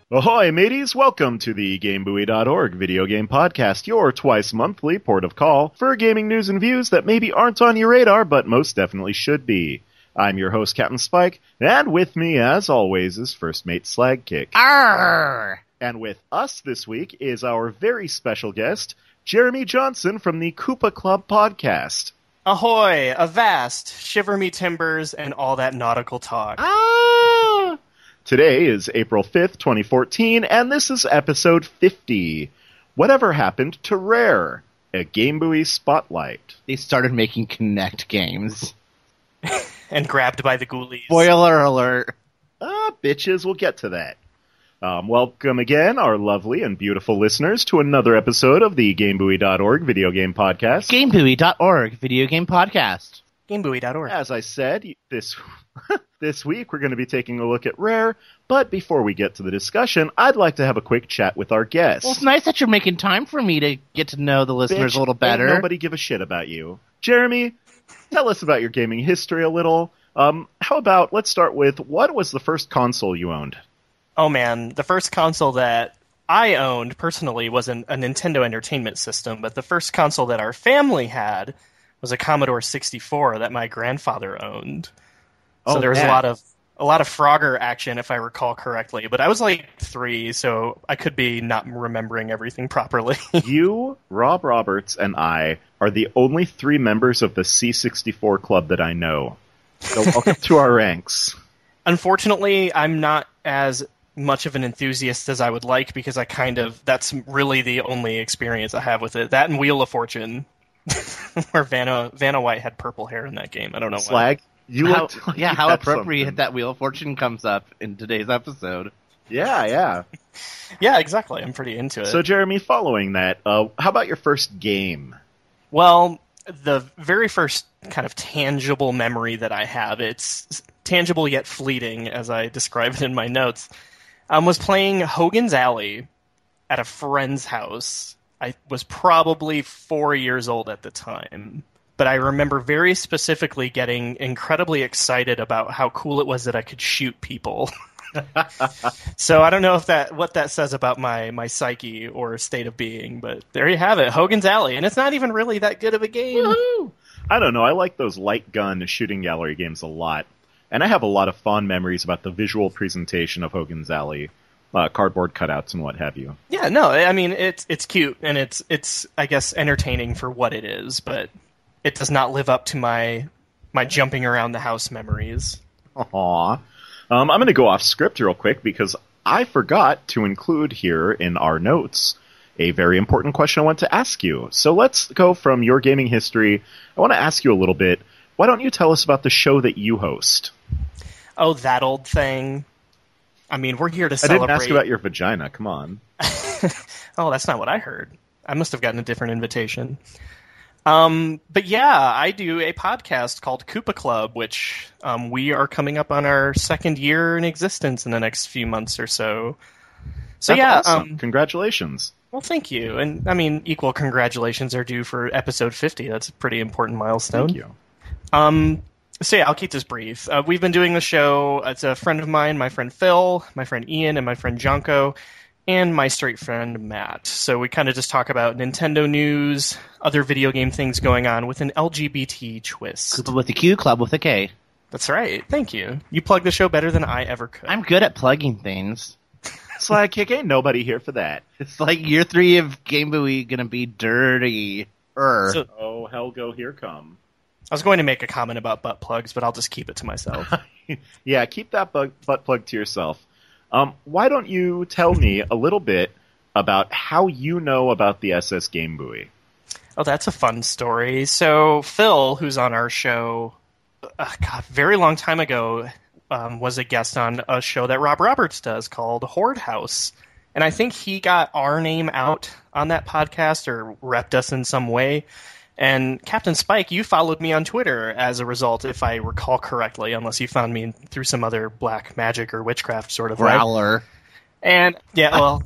Ahoy, mateys! Welcome to the GameBuoy.org video game podcast, your twice-monthly port of call for gaming news and views that maybe aren't on your radar, but most definitely should be. I'm your host, Captain Spike, and with me, as always, is First Mate Slagkick. Arr! And with us this week is our very special guest, Jeremy Johnson from the Koopa Club podcast. Ahoy! Avast! Shiver me timbers and all that nautical talk. Ah! Today is April 5th, 2014, and this is episode 50. Whatever happened to Rare? A Game Buoy Spotlight. They started making Kinect games. And grabbed by the ghoulies. Spoiler alert. Bitches, we'll get to that. Welcome again, our lovely and beautiful listeners, to another episode of the GameBuoy.org video game podcast. GameBuoy.org video game podcast. GameBuoy.org. As I said, this week we're going to be taking a look at Rare, but before we get to the discussion, I'd like to have a quick chat with our guest. Well, it's nice that you're making time for me to get to know the listeners a little better. Ain't nobody give a shit about you. Jeremy, tell us about your gaming history a little. How about, let's start with, what was the first console you owned? Oh man, the first console that I owned personally wasn't a Nintendo Entertainment System, but the first console that our family had was a Commodore 64 that my grandfather owned. So there was a lot of Frogger action, if I recall correctly. But I was like 3, so I could be not remembering everything properly. You, Rob Roberts, and I are the only 3 members of the C64 club that I know. So welcome to our ranks. Unfortunately, I'm not as much of an enthusiast as I would like, because that's really the only experience I have with it. That and Wheel of Fortune, where Vanna White had purple hair in that game. I don't know why. Slag? How appropriate that Wheel of Fortune comes up in today's episode. Yeah. Yeah, exactly. I'm pretty into it. So, Jeremy, following that, how about your first game? Well, the very first kind of tangible memory that I have, it's tangible yet fleeting, as I describe it in my notes, was playing Hogan's Alley at a friend's house. I was probably 4 years old at the time. But I remember very specifically getting incredibly excited about how cool it was that I could shoot people. So I don't know what that says about my psyche or state of being, but there you have it, Hogan's Alley, and it's not even really that good of a game. Woo-hoo! I don't know, I like those light gun shooting gallery games a lot, and I have a lot of fond memories about the visual presentation of Hogan's Alley, cardboard cutouts and what have you. Yeah, no, I mean, it's cute, and it's I guess entertaining for what it is, but it does not live up to my jumping around the house memories. Aww. I'm going to go off script real quick because I forgot to include here in our notes a very important question I want to ask you. So let's go from your gaming history. I want to ask you a little bit. Why don't you tell us about the show that you host? Oh, that old thing. I mean, we're here to celebrate. I didn't ask about your vagina. Come on. Oh, that's not what I heard. I must have gotten a different invitation. But yeah, I do a podcast called Koopa Club, which we are coming up on our 2nd year in existence in the next few months or so. So That's awesome. Congratulations. Well, thank you. And I mean, equal congratulations are due for episode 50. That's a pretty important milestone. Thank you. So yeah, I'll keep this brief. We've been doing the show. It's a friend of mine, my friend Phil, my friend Ian, and my friend Jonko, and my straight friend Matt. So we kind of just talk about Nintendo news, other video game things going on with an LGBT twist. Koopa with a Q, Club with a K. That's right. Thank you. You plug the show better than I ever could. I'm good at plugging things. Slagkick, ain't nobody here for that. It's like year 3 of Game Buoy gonna be dirty. Oh, hell go here come. I was going to make a comment about butt plugs, but I'll just keep it to myself. Yeah, keep that butt plug to yourself. Why don't you tell me a little bit about how you know about the SS Game Buoy? Oh, that's a fun story. So Phil, who's on our show, very long time ago, was a guest on a show that Rob Roberts does called Horde House. And I think he got our name out on that podcast or repped us in some way. And Captain Spike, you followed me on Twitter as a result, if I recall correctly, unless you found me through some other black magic or witchcraft sort of Growler. way. And, yeah, well...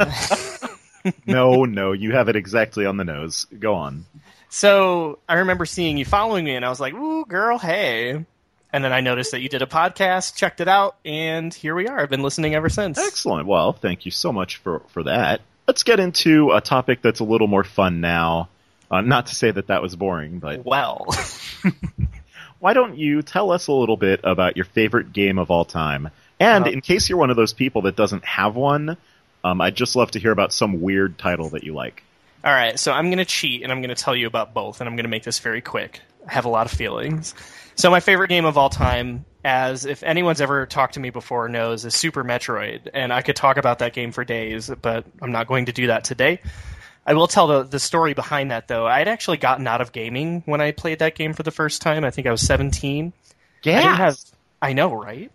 No, you have it exactly on the nose. Go on. So, I remember seeing you following me, and I was like, ooh, girl, hey. And then I noticed that you did a podcast, checked it out, and here we are. I've been listening ever since. Excellent. Well, thank you so much for that. Let's get into a topic that's a little more fun now. Not to say that was boring, but... Well... Why don't you tell us a little bit about your favorite game of all time? And in case you're one of those people that doesn't have one, I'd just love to hear about some weird title that you like. All right, so I'm going to cheat, and I'm going to tell you about both, and I'm going to make this very quick. I have a lot of feelings. So my favorite game of all time, as if anyone's ever talked to me before knows, is Super Metroid. And I could talk about that game for days, but I'm not going to do that today. I will tell the story behind that, though. I'd actually gotten out of gaming when I played that game for the first time. I think I was 17. Yeah. I know, right?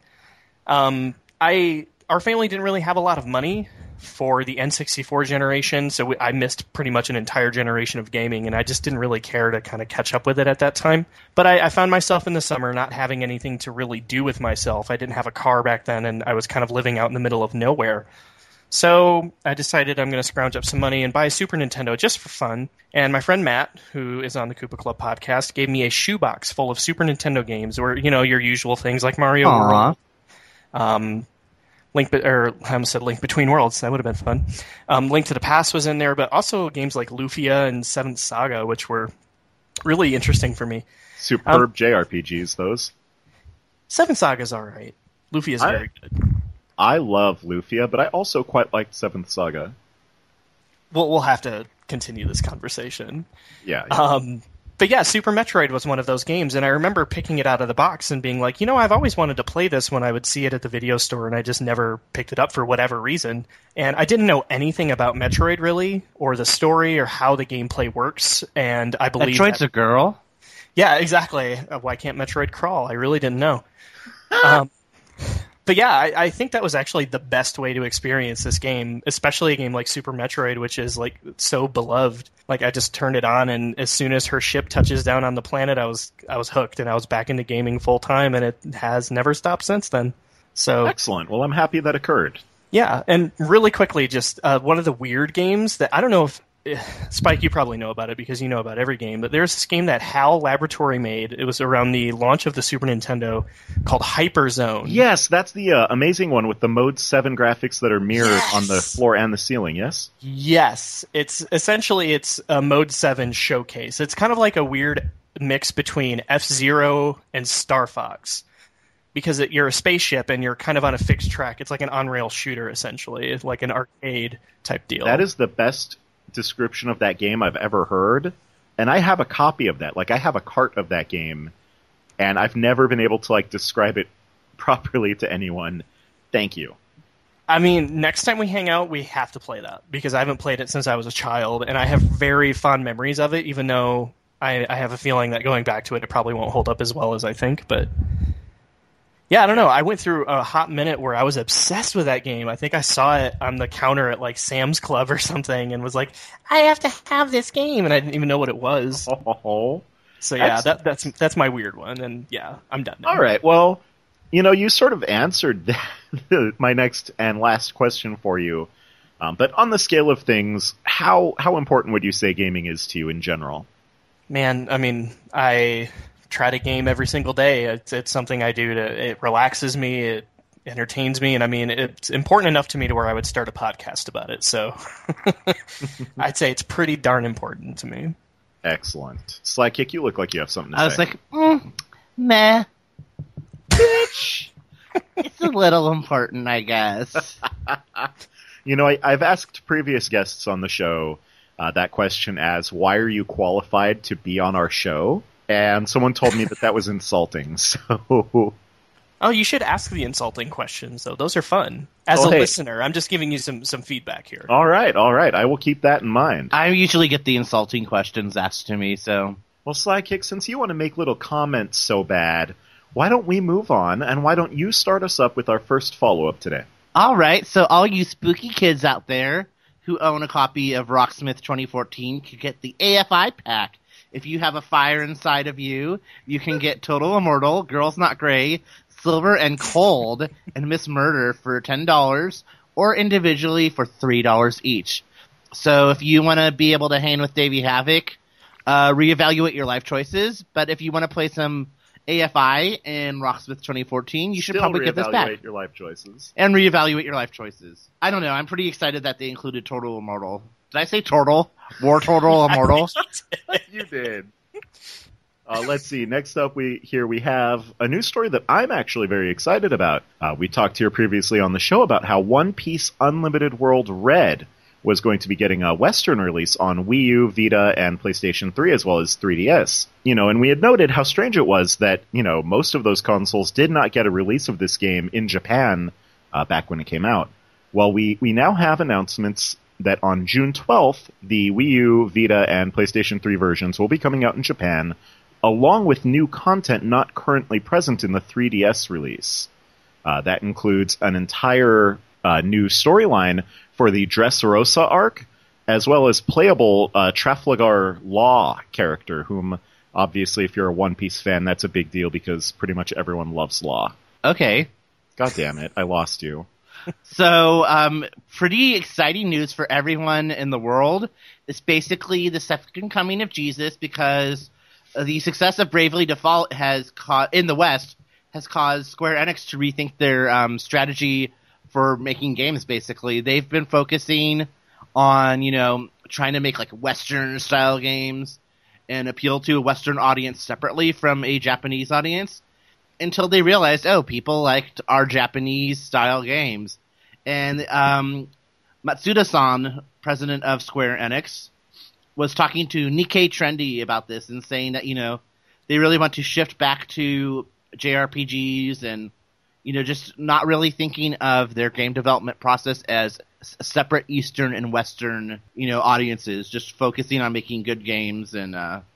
Our family didn't really have a lot of money for the N64 generation, so I missed pretty much an entire generation of gaming, and I just didn't really care to kind of catch up with it at that time. But I found myself in the summer not having anything to really do with myself. I didn't have a car back then, and I was kind of living out in the middle of nowhere. So I decided I'm going to scrounge up some money and buy a Super Nintendo just for fun. And my friend Matt, who is on the Koopa Club podcast, gave me a shoebox full of Super Nintendo games, where, you know, your usual things like Mario World. I almost said Link Between Worlds. That would have been fun. Link to the Past was in there, but also games like Lufia and Seventh Saga, which were really interesting for me. Superb JRPGs, those. Seventh Saga's all right. Lufia's very good. I love Lufia, but I also quite liked Seventh Saga. We'll have to continue this conversation. Yeah. But yeah, Super Metroid was one of those games, and I remember picking it out of the box and being like, you know, I've always wanted to play this when I would see it at the video store, and I just never picked it up for whatever reason. And I didn't know anything about Metroid, really, or the story, or how the gameplay works, and I believe Metroid's a girl? Yeah, exactly. Why can't Metroid crawl? I really didn't know. But yeah, I think that was actually the best way to experience this game, especially a game like Super Metroid, which is like so beloved. Like, I just turned it on, and as soon as her ship touches down on the planet, I was hooked, and I was back into gaming full time, and it has never stopped since then. So excellent. Well, I'm happy that occurred. Yeah, and really quickly, just one of the weird games that I don't know if Spike, you probably know about it because you know about every game, but there's this game that HAL Laboratory made. It was around the launch of the Super Nintendo, called Hyperzone. Yes, that's the amazing one with the Mode 7 graphics that are mirrored on the floor and the ceiling, yes? Yes. It's a Mode 7 showcase. It's kind of like a weird mix between F-Zero and Star Fox. Because you're a spaceship and you're kind of on a fixed track. It's like an on-rail shooter, essentially. It's like an arcade type deal. That is the best description of that game I've ever heard, and I have a copy of that. Like, I have a cart of that game, and I've never been able to describe it properly to anyone. Thank you. I mean, next time we hang out, we have to play that, because I haven't played it since I was a child, and I have very fond memories of it, even though I have a feeling that going back to it probably won't hold up as well as I think, but yeah, I don't know. I went through a hot minute where I was obsessed with that game. I think I saw it on the counter at Sam's Club or something and was like, I have to have this game, and I didn't even know what it was. So yeah, that's my weird one, and yeah, I'm done now. All right, well, you sort of answered my next and last question for you. But on the scale of things, how important would you say gaming is to you in general? Man, I mean, I try to game every single day. It's something I do it relaxes me, it entertains me, and I mean, it's important enough to me to where I would start a podcast about it. So I'd say it's pretty darn important to me. Excellent. Slykick, you look like you have something to say. I was like, meh. Bitch. It's a little important, I guess. I've asked previous guests on the show that question as, why are you qualified to be on our show? And someone told me that was insulting, so... Oh, you should ask the insulting questions, though. Those are fun. As a listener, I'm just giving you some feedback here. All right. I will keep that in mind. I usually get the insulting questions asked to me, so... Well, Slykick, since you want to make little comments so bad, why don't we move on, and why don't you start us up with our first follow-up today? All right, so all you spooky kids out there who own a copy of Rocksmith 2014 can get the AFI pack. If you have a fire inside of you, you can get Total Immortal, Girls Not Grey, Silver and Cold, and Miss Murder for $10, or individually for $3 each. So if you want to be able to hang with Davey Havoc, reevaluate your life choices. But if you want to play some AFI in Rocksmith 2014, you should Still probably get this back. reevaluate your life choices. And reevaluate your life choices. I don't know. I'm pretty excited that they included Turtle Immortal. Did I say Turtle? War Turtle Immortal? You did. Let's see. Next up, we have a news story that I'm actually very excited about. We talked here previously on the show about how One Piece Unlimited World Red was going to be getting a Western release on Wii U, Vita, and PlayStation 3, as well as 3DS. And we had noted how strange it was that, most of those consoles did not get a release of this game in Japan back when it came out. Well, we now have announcements that on June 12th, the Wii U, Vita, and PlayStation 3 versions will be coming out in Japan, along with new content not currently present in the 3DS release. That includes an entire new storyline for the Dressrosa arc, as well as playable Trafalgar Law character, whom, obviously, if you're a One Piece fan, that's a big deal because pretty much everyone loves Law. Okay. God damn it, I lost you. So, pretty exciting news for everyone in the world. It's basically the second coming of Jesus because the success of Bravely Default in the West has caused Square Enix to rethink their strategy for making games, basically. They've been focusing on, trying to make like Western-style games and appeal to a Western audience separately from a Japanese audience until they realized, people liked our Japanese-style games. And Matsuda-san, president of Square Enix, was talking to Nikkei Trendy about this and saying that, they really want to shift back to JRPGs and, just not really thinking of their game development process as separate Eastern and Western, audiences, just focusing on making good games and,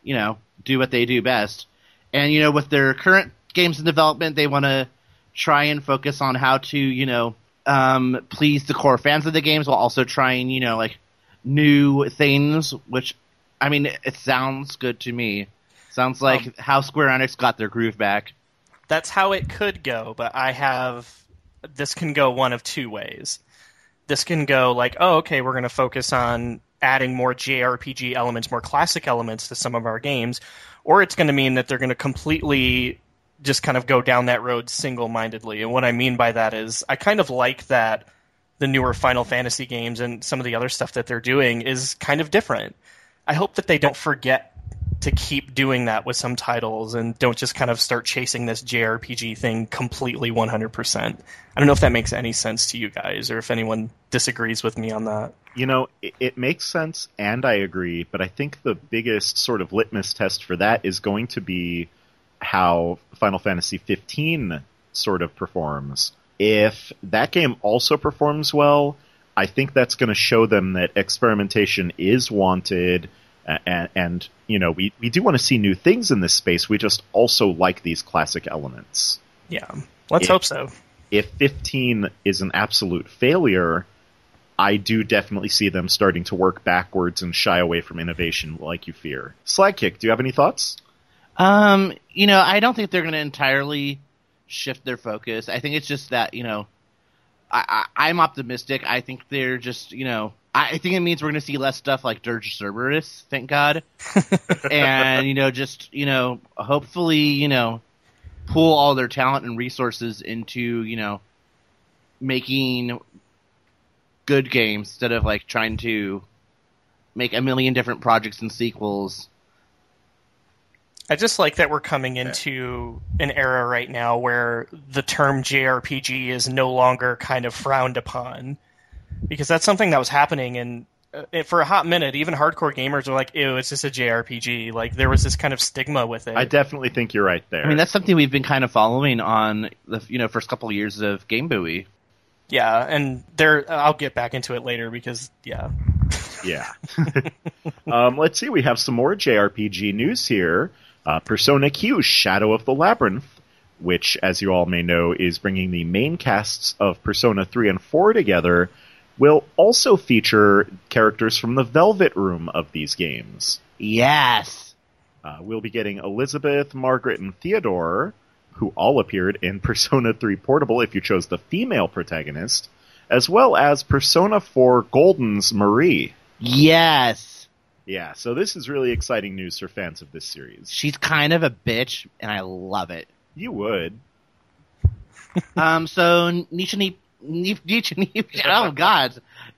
do what they do best. And, with their current games in development, they want to try and focus on how to, please the core fans of the games while also trying, new things, which, it sounds good to me. Sounds like how Square Enix got their groove back. That's how it could go, but this can go one of two ways. This can go like, we're going to focus on adding more JRPG elements, more classic elements to some of our games, or it's going to mean that they're going to completely just kind of go down that road single-mindedly. And what I mean by that is I kind of like that the newer Final Fantasy games and some of the other stuff that they're doing is kind of different. I hope that they don't forget to keep doing that with some titles and don't just kind of start chasing this JRPG thing completely 100%. I don't know if that makes any sense to you guys or if anyone disagrees with me on that. It makes sense and I agree, but I think the biggest sort of litmus test for that is going to be how Final Fantasy 15 sort of performs. If that game also performs well, I think that's going to show them that experimentation is wanted. And we do want to see new things in this space. We just also like these classic elements. Yeah, let's hope so. If 15 is an absolute failure, I do definitely see them starting to work backwards and shy away from innovation like you fear. Slagkick, do you have any thoughts? I don't think they're going to entirely shift their focus. I think it's just that, I'm optimistic. I think they're just, I think it means we're going to see less stuff like Dirge Cerberus, thank God. And, hopefully, pool all their talent and resources into, making good games instead of, trying to make a million different projects and sequels. I just like that we're coming into an era right now where the term JRPG is no longer kind of frowned upon. Because that's something that was happening, and for a hot minute, even hardcore gamers were like, ew, it's just a JRPG. Like, there was this kind of stigma with it. I definitely think you're right there. That's something we've been kind of following on the first couple of years of Game Buoy. Yeah, and I'll get back into it later because, yeah. Yeah. Let's see, we have some more JRPG news here. Persona Q, Shadow of the Labyrinth, which, as you all may know, is bringing the main casts of Persona 3 and 4 together, will also feature characters from the Velvet Room of these games. Yes! We'll be getting Elizabeth, Margaret, and Theodore, who all appeared in Persona 3 Portable if you chose the female protagonist, as well as Persona 4 Golden's Marie. Yes! Yeah, so this is really exciting news for fans of this series. She's kind of a bitch, and I love it. You would. So Nietzsche, oh god.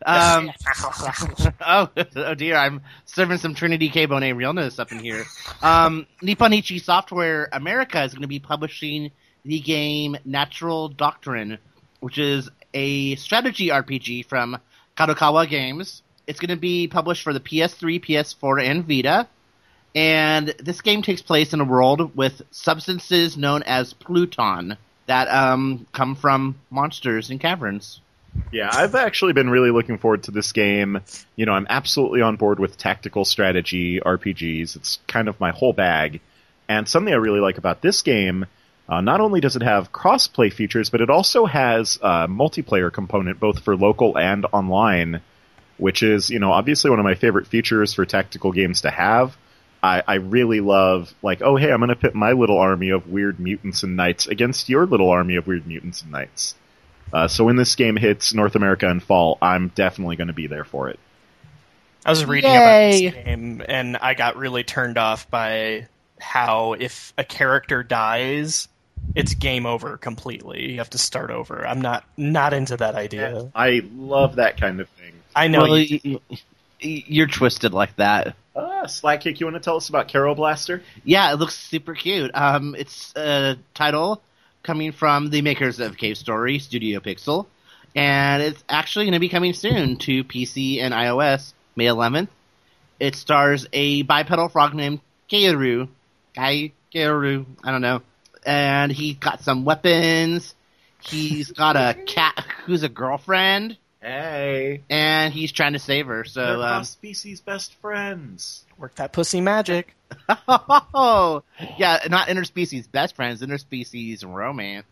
Oh dear, I'm serving some Trinity K-Bone realness up in here. Nipponichi Software America is going to be publishing the game Natural Doctrine, which is a strategy RPG from Kadokawa Games. It's going to be published for the PS3, PS4, and Vita. And this game takes place in a world with substances known as Pluton that come from monsters in caverns. Yeah, I've actually been really looking forward to this game. You know, I'm absolutely on board with tactical strategy RPGs. It's kind of my whole bag. And something I really like about this game, not only does it have cross-play features, but it also has a multiplayer component both for local and online, which is, you know, obviously one of my favorite features for tactical games to have. I really love, like, oh, hey, I'm going to pit my little army of weird mutants and knights against your little army of weird mutants and knights. So when this game hits North America in fall, I'm definitely going to be there for it. I was reading about this game, and I got really turned off by how if a character dies, it's game over completely. You have to start over. I'm not into that idea. I love that kind of thing. I know. Well, you're twisted like that. Slackkick, you want to tell us about Carol Blaster? Yeah, it looks super cute. It's a title coming from the makers of Cave Story, Studio Pixel, and it's actually going to be coming soon to PC and iOS, May 11th. It stars a bipedal frog named Kaoru. Kaoru, I don't know. And he got some weapons. He's got a cat who's a girlfriend. Hey. And he's trying to save her. So they're cross-species best friends. Work that pussy magic. Oh, yeah, not interspecies best friends, interspecies romance.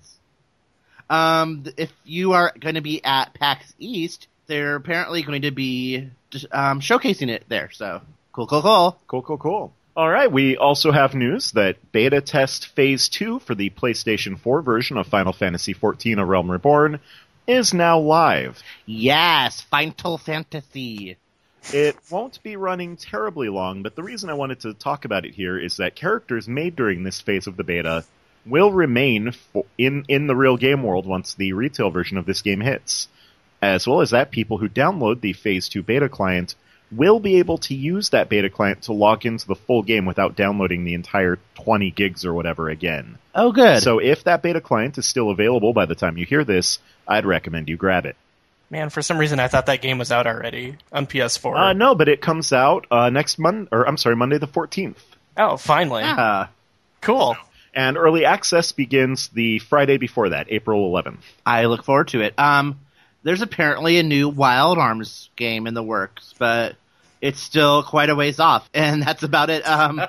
If you are going to be at PAX East, they're apparently going to be showcasing it there. So cool. Cool. All right, we also have news that beta test Phase 2 for the PlayStation 4 version of Final Fantasy XIV: A Realm Reborn is now live. Yes, Final Fantasy. It won't be running terribly long, but the reason I wanted to talk about it here is that characters made during this phase of the beta will remain in the real game world once the retail version of this game hits. As well as that, people who download the Phase 2 beta client will be able to use that beta client to log into the full game without downloading the entire 20 gigs or whatever again. Oh, good. So if that beta client is still available by the time you hear this, I'd recommend you grab it. Man, for some reason I thought that game was out already on PS4. No, but it comes out Monday the 14th. Oh, finally. Yeah. Cool. And early access begins the Friday before that, April 11th. I look forward to it. There's apparently a new Wild Arms game in the works, but it's still quite a ways off, and that's about it.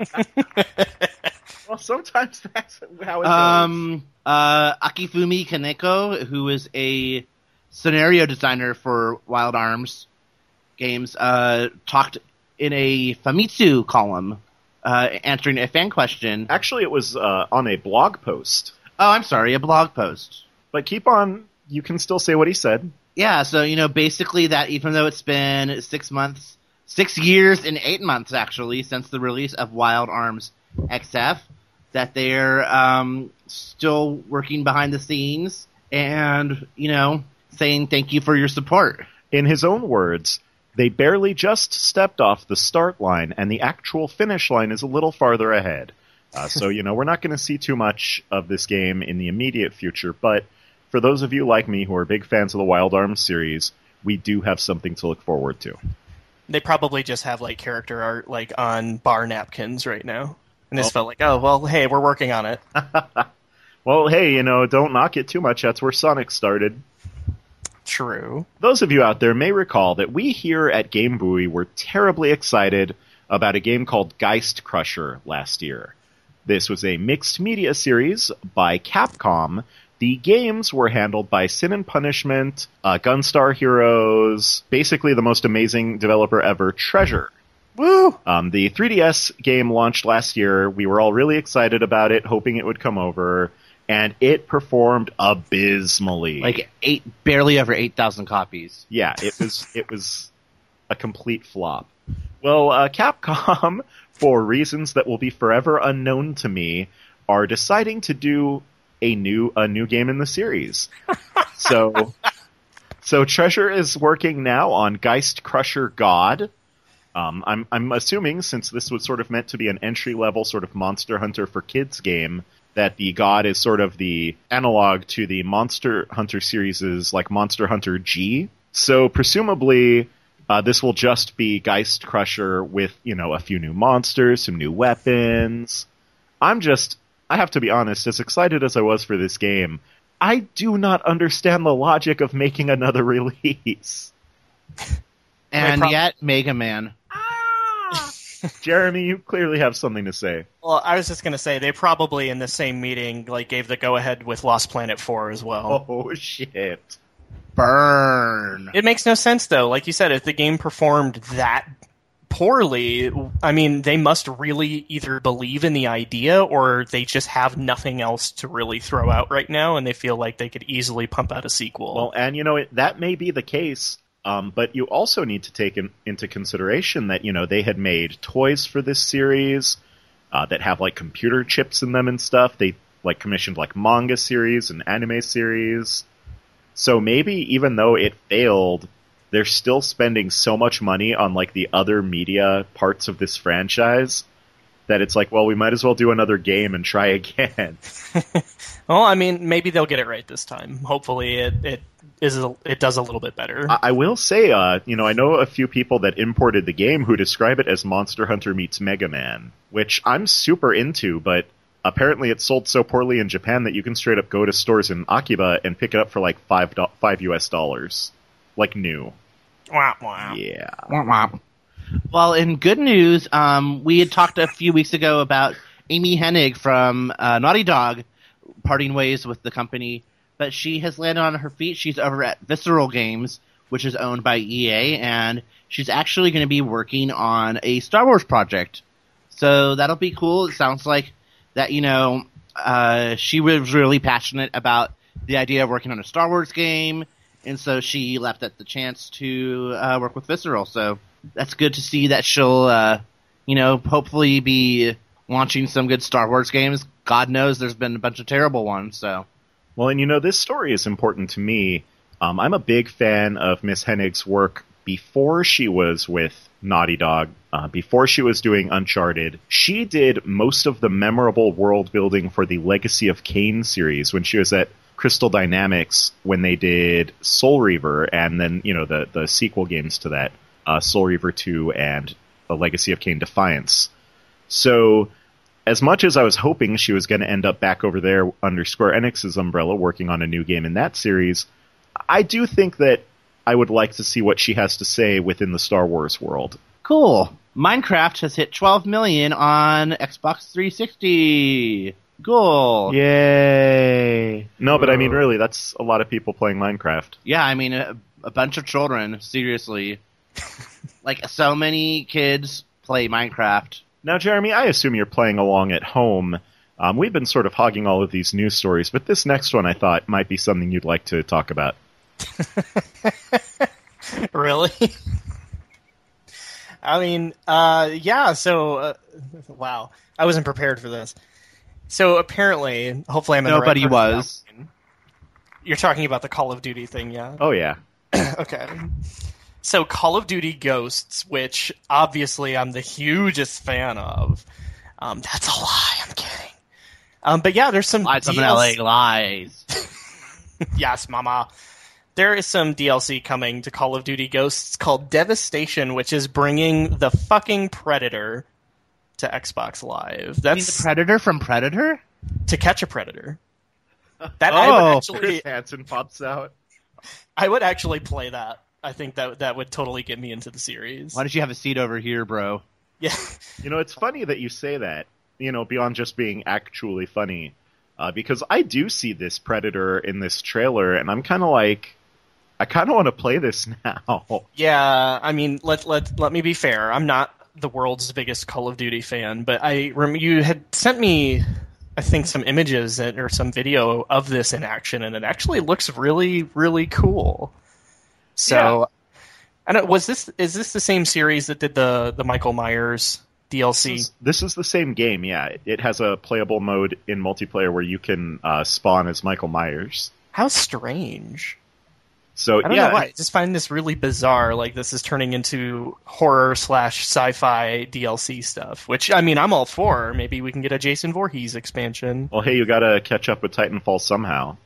Well, sometimes that's how it goes. Akifumi Kaneko, who is a scenario designer for Wild Arms games, talked in a Famitsu column, answering a fan question. Actually, it was on a blog post. Oh, I'm sorry, a blog post. But keep on, you can still say what he said. Yeah, so, basically that even though it's been 6 years and 8 months, actually, since the release of Wild Arms XF, that they're still working behind the scenes and, saying thank you for your support. In his own words, they barely just stepped off the start line, and the actual finish line is a little farther ahead. So, we're not going to see too much of this game in the immediate future, but for those of you like me who are big fans of the Wild Arms series, we do have something to look forward to. They probably just have character art on bar napkins right now. And this felt like, oh, well, hey, we're working on it. Well, hey, don't knock it too much. That's where Sonic started. True. Those of you out there may recall that we here at Game Buoy were terribly excited about a game called Geist Crusher last year. This was a mixed media series by Capcom. The games were handled by Sin and Punishment, Gunstar Heroes, basically the most amazing developer ever, Treasure. Woo! The 3DS game launched last year. We were all really excited about it, hoping it would come over, and it performed abysmally. Barely over 8,000 copies. Yeah, it was a complete flop. Well, Capcom, for reasons that will be forever unknown to me, are deciding to do a new game in the series. So Treasure is working now on Geist Crusher God. I'm assuming, since this was sort of meant to be an entry-level sort of Monster Hunter for kids game, that the God is sort of the analog to the Monster Hunter series' like Monster Hunter G. So presumably, this will just be Geist Crusher with, a few new monsters, some new weapons. I have to be honest, as excited as I was for this game, I do not understand the logic of making another release. And yet, Mega Man. Jeremy, you clearly have something to say. Well, I was just going to say, they probably in the same meeting gave the go-ahead with Lost Planet 4 as well. Oh, shit. Burn. It makes no sense, though. Like you said, if the game performed that poorly, I mean, they must really either believe in the idea or they just have nothing else to really throw out right now, and they feel like they could easily pump out a sequel. Well, and, that may be the case. But you also need to take into consideration that, they had made toys for this series that have, computer chips in them and stuff. They, commissioned, manga series and anime series. So maybe even though it failed, they're still spending so much money on, the other media parts of this franchise that it's well, we might as well do another game and try again. Well, I mean, maybe they'll get it right this time. Hopefully it does a little bit better. I will say, I know a few people that imported the game who describe it as Monster Hunter meets Mega Man, which I'm super into, but apparently it sold so poorly in Japan that you can straight up go to stores in Akiba and pick it up for $5 US. New. Wow. Yeah. Well, in good news, we had talked a few weeks ago about Amy Hennig from Naughty Dog parting ways with the company, but she has landed on her feet. She's over at Visceral Games, which is owned by EA, and she's actually going to be working on a Star Wars project. So that'll be cool. It sounds like that, she was really passionate about the idea of working on a Star Wars game, and so she leapt at the chance to work with Visceral. So that's good to see that she'll, hopefully be launching some good Star Wars games. God knows there's been a bunch of terrible ones, so. Well, and this story is important to me. I'm a big fan of Miss Hennig's work before she was with Naughty Dog, before she was doing Uncharted. She did most of the memorable world building for the Legacy of Kain series when she was at Crystal Dynamics when they did Soul Reaver and then, the sequel games to that, Soul Reaver 2 and A Legacy of Kain Defiance. So, as much as I was hoping she was going to end up back over there under Square Enix's umbrella working on a new game in that series, I do think that I would like to see what she has to say within the Star Wars world. Cool. Minecraft has hit 12 million on Xbox 360. Cool. Yay. No, but I mean, really, that's a lot of people playing Minecraft. Yeah, I mean, a bunch of children, seriously. So many kids play Minecraft. Now, Jeremy, I assume you're playing along at home. We've been sort of hogging all of these news stories, but this next one I thought might be something you'd like to talk about. Really? I mean, yeah, so, wow. I wasn't prepared for this. So apparently, hopefully I'm in Nobody the right was. You're talking about the Call of Duty thing, yeah? Oh, yeah. Okay. So Call of Duty Ghosts, which obviously I'm the hugest fan of. That's a lie, I'm kidding. But yeah, there's some Lies of LA lies. Yes, mama. There is some DLC coming to Call of Duty Ghosts called Devastation, which is bringing the fucking Predator to Xbox Live. That's You mean the Predator from Predator? To Catch a Predator. That Chris Hansen pops out. I would actually play that. I think that would totally get me into the series. Why don't you have a seat over here, bro? Yeah. It's funny that you say that, beyond just being actually funny. Because I do see this Predator in this trailer, and I'm kind of like, I kind of want to play this now. Yeah, I mean, let me be fair. I'm not the world's biggest Call of Duty fan, but you had sent me, I think, some images or some video of this in action, and it actually looks really, really cool. So, And is this the same series that did the Michael Myers DLC? This is the same game, yeah. It has a playable mode in multiplayer where you can spawn as Michael Myers. How strange. So I don't know why. I just find this really bizarre. Like, this is turning into horror/sci-fi DLC stuff, which, I mean, I'm all for. Maybe we can get a Jason Voorhees expansion. Well, hey, you gotta catch up with Titanfall somehow.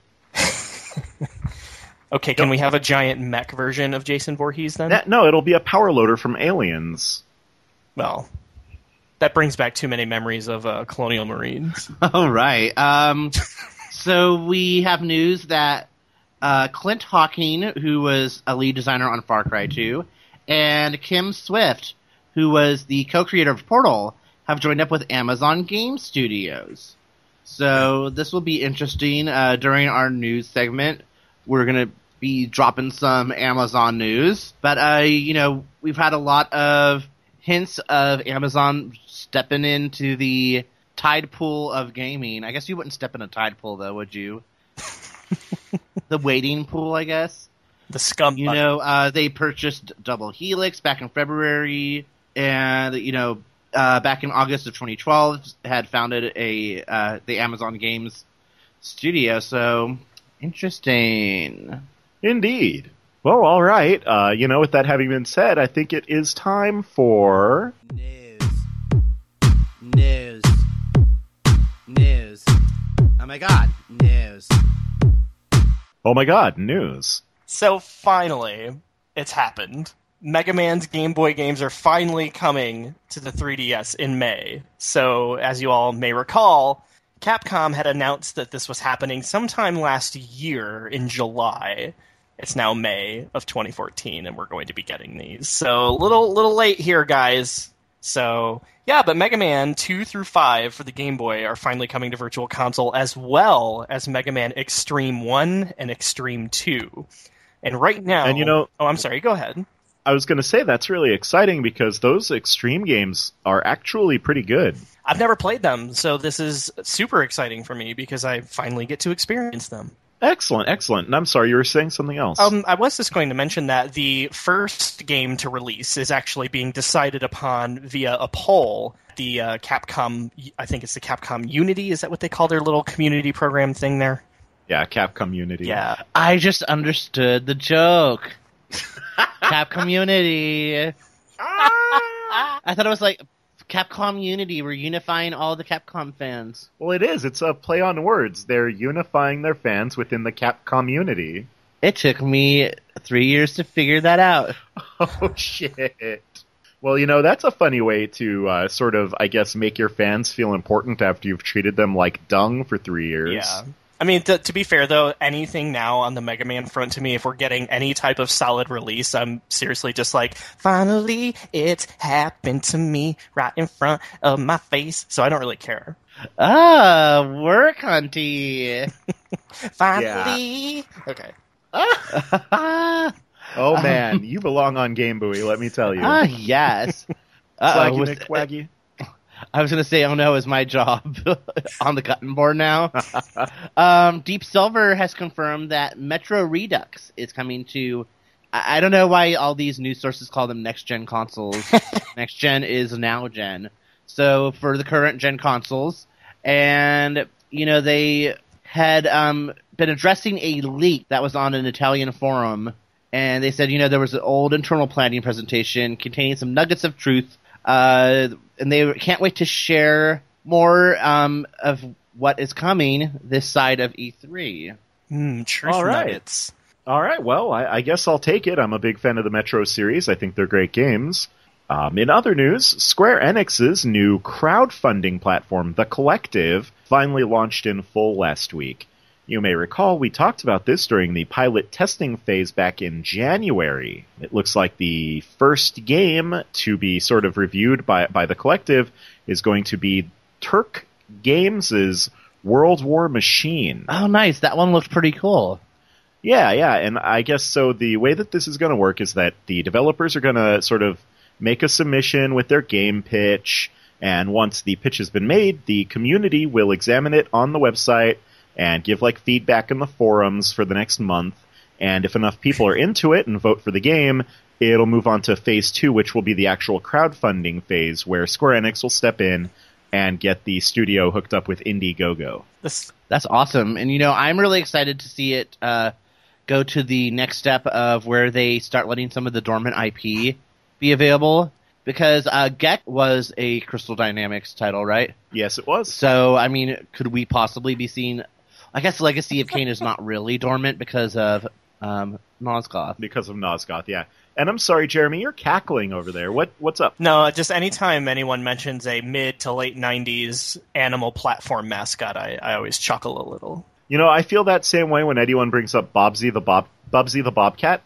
Okay, can we have a giant mech version of Jason Voorhees then? No, it'll be a power loader from Aliens. Well, that brings back too many memories of Colonial Marines. All right. So we have news that Clint Hawking, who was a lead designer on Far Cry 2, and Kim Swift, who was the co-creator of Portal, have joined up with Amazon Game Studios. So this will be interesting. During our news segment, we're going to be dropping some Amazon news. But, we've had a lot of hints of Amazon stepping into the tide pool of gaming. I guess you wouldn't step in a tide pool, though, would you? The wading pool, I guess. The scum. They purchased Double Helix back in February, and back in August of 2012, had founded the Amazon Games Studio. So interesting. Indeed. Well, all right. With that having been said, I think it is time for news. Oh my God, news. Oh my God, news. So finally, it's happened. Mega Man's Game Boy games are finally coming to the 3DS in May. So, as you all may recall, Capcom had announced that this was happening sometime last year in July. It's now May of 2014, and we're going to be getting these. So, a little late here, guys. So, yeah, but Mega Man 2 through 5 for the Game Boy are finally coming to Virtual Console, as well as Mega Man Extreme 1 and Extreme 2. And right now... And Oh, I'm sorry, go ahead. I was going to say that's really exciting because those Extreme games are actually pretty good. I've never played them, so this is super exciting for me because I finally get to experience them. Excellent. And I'm sorry, you were saying something else. I was just going to mention that the first game to release is actually being decided upon via a poll. The Capcom, I think it's the Capcom Unity, is that what they call their little community program thing there? Yeah, Capcom Unity. Yeah. I just understood the joke. Capcom Unity. I thought it was like Capcom Unity. We're unifying all the Capcom fans. Well, it is. It's a play on words. They're unifying their fans within the Capcom Unity. It took me 3 years to figure that out. Oh, shit. Well, that's a funny way to sort of, I guess, make your fans feel important after you've treated them like dung for 3 years. Yeah. I mean, to be fair, though, anything now on the Mega Man front to me, if we're getting any type of solid release, I'm seriously just like, finally, it's happened to me right in front of my face. So I don't really care. Work, hunty. Finally. Yeah. Okay. Oh, man. You belong on Game Boy, let me tell you. Yes. Swaggy McWaggy. I was going to say, oh no, is my job on the cutting board now? Deep Silver has confirmed that Metro Redux is coming to... I don't know why all these news sources call them next-gen consoles. Next-gen is now-gen. So, for the current-gen consoles. And, they had been addressing a leak that was on an Italian forum. And they said, there was an old internal planning presentation containing some nuggets of truth. And they can't wait to share more of what is coming this side of E3. Truth nuggets. All right, well, I guess I'll take it. I'm a big fan of the Metro series. I think they're great games. In other news, Square Enix's new crowdfunding platform, The Collective, finally launched in full last week. You may recall we talked about this during the pilot testing phase back in January. It looks like the first game to be sort of reviewed by The Collective is going to be Turk Games' World War Machine. Oh, nice. That one looks pretty cool. Yeah, and I guess so the way that this is going to work is that the developers are going to sort of make a submission with their game pitch, and once the pitch has been made, the community will examine it on the website and give feedback in the forums for the next month. And if enough people are into it and vote for the game, it'll move on to phase 2, which will be the actual crowdfunding phase, where Square Enix will step in and get the studio hooked up with Indiegogo. That's awesome. And, I'm really excited to see it go to the next step of where they start letting some of the dormant IP be available. Because Gek was a Crystal Dynamics title, right? Yes, it was. So, could we possibly be seeing... I guess Legacy of Kain is not really dormant because of Nosgoth. Because of Nosgoth, yeah. And I'm sorry, Jeremy, you're cackling over there. What's up? No, just anytime anyone mentions a mid to late 90s animal platform mascot, I always chuckle a little. I feel that same way when anyone brings up Bobsy the Bobcat,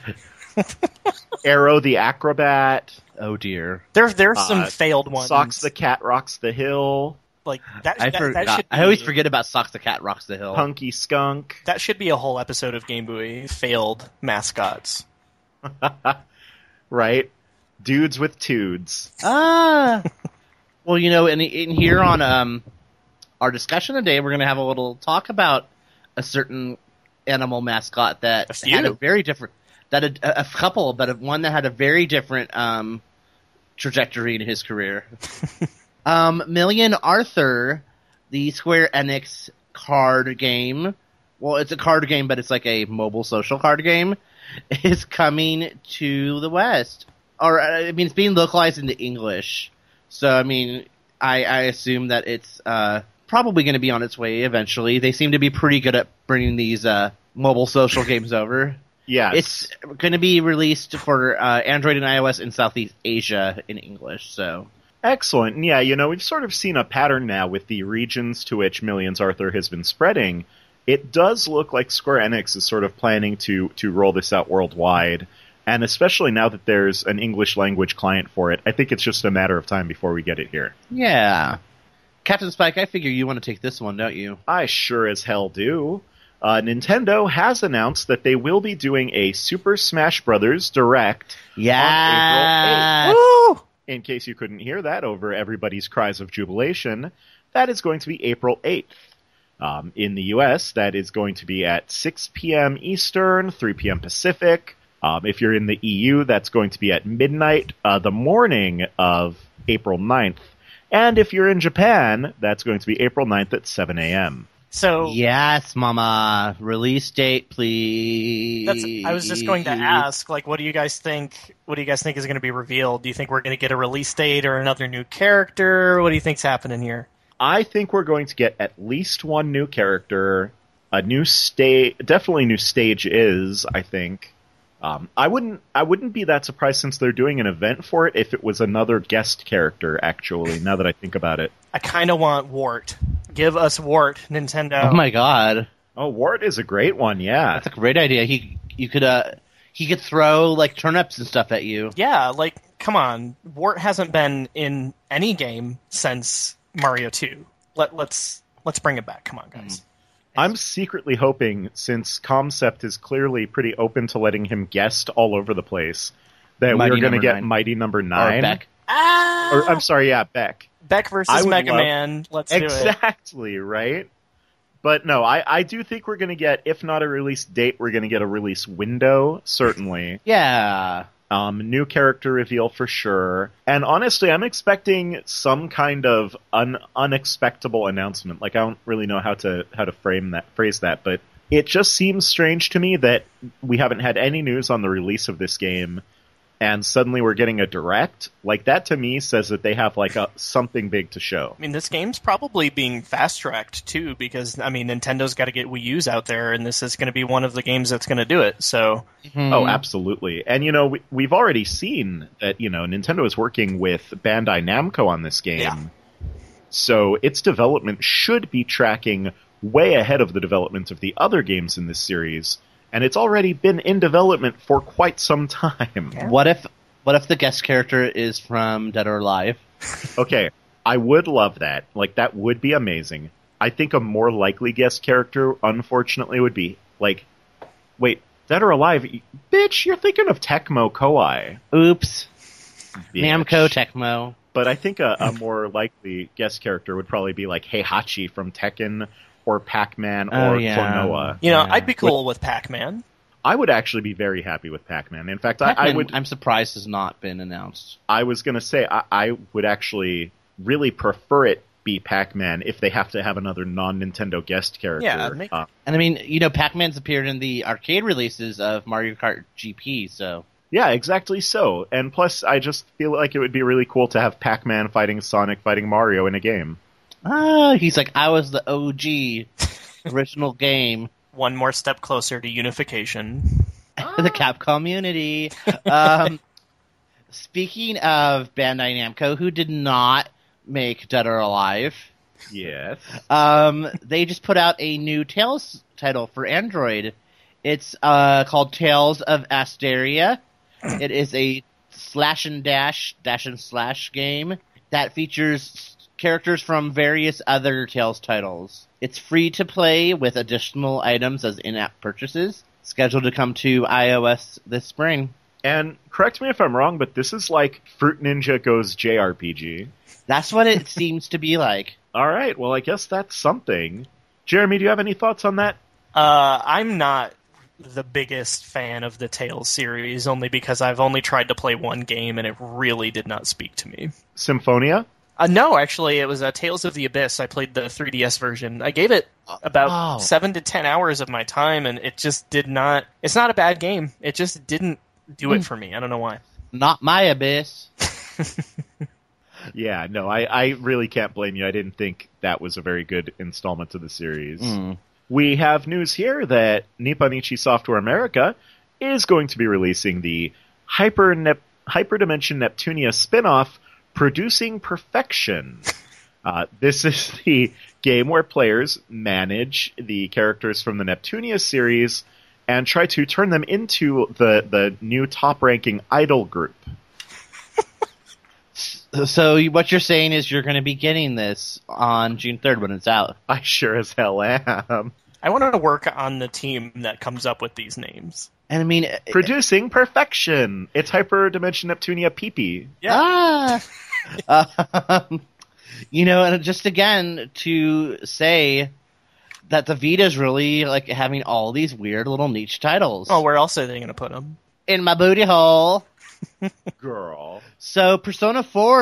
Arrow the Acrobat. Oh dear. There's some failed ones. Socks the Cat Rocks the Hill. Like that should be, I always forget about Socks the Cat Rocks the Hill. Punky Skunk. That should be a whole episode of Game Buoy, failed mascots. Right? Dudes with tudes. Well, in here on our discussion today, we're going to have a little talk about a certain animal mascot that had a very different... a couple, but one that had a very different trajectory in his career. Million Arthur, the Square Enix card game. Well, it's a card game, but it's like a mobile social card game. Is coming to the West, or it's being localized into English. So I assume that it's probably going to be on its way eventually. They seem to be pretty good at bringing these mobile social games over. Yeah, it's going to be released for Android and iOS in Southeast Asia in English. So excellent. And yeah, we've sort of seen a pattern now with the regions to which Millions Arthur has been spreading. It does look like Square Enix is sort of planning to roll this out worldwide, and especially now that there's an English language client for it, I think it's just a matter of time before we get it here. Yeah, Captain Spike, I figure you want to take this one, don't you? I sure as hell do. Nintendo has announced that they will be doing a Super Smash Bros. Direct on April 8th. Woo! In case you couldn't hear that over everybody's cries of jubilation, that is going to be April 8th. In the US, that is going to be at 6 p.m. Eastern, 3 p.m. Pacific. If you're in the EU, that's going to be at midnight the morning of April 9th. And if you're in Japan, that's going to be April 9th at 7 a.m. So yes, Mama. Release date, please. I was just going to ask, what do you guys think? What do you guys think is going to be revealed? Do you think we're going to get a release date or another new character? What do you think's happening here? I think we're going to get at least one new character, a new stage. Definitely new stage is, I think. I wouldn't be that surprised since they're doing an event for it if it was another guest character, actually, now that I think about it. I kind of want Wart. Give us Wart, Nintendo. Oh my god. Oh, Wart is a great one, yeah. That's a great idea. He could throw turnips and stuff at you. Yeah, come on. Wart hasn't been in any game since Mario 2. Let's bring it back. Come on, guys. I'm secretly hoping, since Concept is clearly pretty open to letting him guest all over the place, that we're going to get Mighty Number 9. Or Beck. Or, I'm sorry, yeah, Beck. Beck versus Mega Man. Let's do it. Exactly, right? But no, I do think we're going to get, if not a release date, we're going to get a release window, certainly. Yeah. New character reveal for sure. And honestly, I'm expecting some kind of unexpectable announcement. I don't really know how to phrase that, but it just seems strange to me that we haven't had any news on the release of this game, and suddenly we're getting a direct. That to me says that they have something big to show. This game's probably being fast-tracked too, because Nintendo's got to get Wii U's out there, and this is going to be one of the games that's going to do it. So, Oh, absolutely. And we've already seen that Nintendo is working with Bandai Namco on this game, yeah. So its development should be tracking way ahead of the development of the other games in this series. And it's already been in development for quite some time. Yeah. What if the guest character is from Dead or Alive? Okay, I would love that. That would be amazing. I think a more likely guest character, unfortunately, would be, wait, Dead or Alive? Bitch, you're thinking of Tecmo Koei. Oops. Bitch. Namco Tecmo. But I think a more likely guest character would probably be Heihachi from Tekken, or Pac-Man, or Klonoa. I'd be cool with Pac-Man. I would actually be very happy with Pac-Man. In fact, I would. I'm surprised has not been announced. I was going to say I would actually really prefer it be Pac-Man if they have to have another non-Nintendo guest character. Yeah, And I mean, Pac-Man's appeared in the arcade releases of Mario Kart GP, so... Yeah, exactly so. And plus, I just feel like it would be really cool to have Pac-Man fighting Sonic fighting Mario in a game. He's like, I was the OG original game. One more step closer to unification. The Capcom community. Speaking of Bandai Namco, who did not make Dead or Alive, Yes. they just put out a new Tales title for Android. It's called Tales of Asteria. It is a slash and dash and slash game that features characters from various other Tales titles. It's free to play with additional items as in-app purchases. Scheduled to come to iOS this spring. And correct me if I'm wrong, but this is like Fruit Ninja Goes JRPG. That's what it seems to be like. All right, well, I guess that's something. Jeremy, do you have any thoughts on that? I'm not the biggest fan of the Tales series, only because I've only tried to play one game and it really did not speak to me. Symphonia? No, actually, it was Tales of the Abyss. I played the 3DS version. I gave it about 7 to 10 hours of my time, and it just did not... It's not a bad game. It just didn't do it for me. I don't know why. Not my Abyss. Yeah, no, I really can't blame you. I didn't think that was a very good installment of the series. We have news here that Nippon Ichi Software America is going to be releasing the Hyperdimension Neptunia spin-off, Producing Perfection. This is the game where players manage the characters from the Neptunia series and try to turn them into the new top-ranking idol group. So what you're saying is you're going to be getting this on June 3rd when it's out. I sure as hell am. I want to work on the team that comes up with these names. And I mean... Producing Perfection! It's Hyperdimension Neptunia PP. Yeah. And just again to say that the Vita's really like having all these weird little niche titles. Oh, where else are they going to put them? In my booty hole. Girl. So Persona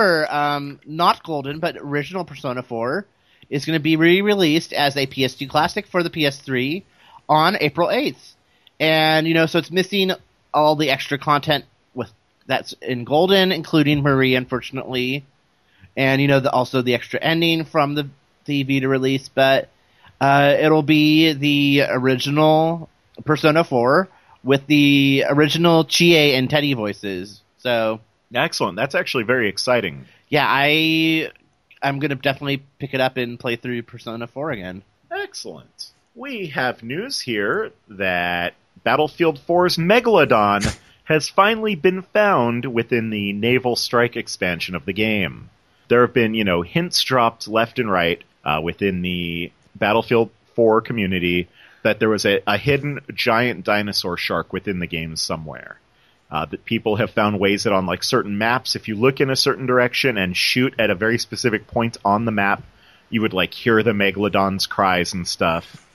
4, not Golden, but original Persona 4, is going to be re-released as a PS2 classic for the PS3 on April 8th. And, so it's missing all the extra content that's in Golden, including Marie, unfortunately. And, also the extra ending from the Vita release. But it'll be the original Persona 4 with the original Chie and Teddy voices. So excellent. That's actually very exciting. Yeah, I'm going to definitely pick it up and play through Persona 4 again. Excellent. We have news here that Battlefield 4's Megalodon has finally been found within the Naval Strike expansion of the game. There have been, hints dropped left and right within the Battlefield 4 community that there was a hidden giant dinosaur shark within the game somewhere. That people have found ways that on like certain maps, if you look in a certain direction and shoot at a very specific point on the map, you would like hear the Megalodon's cries and stuff.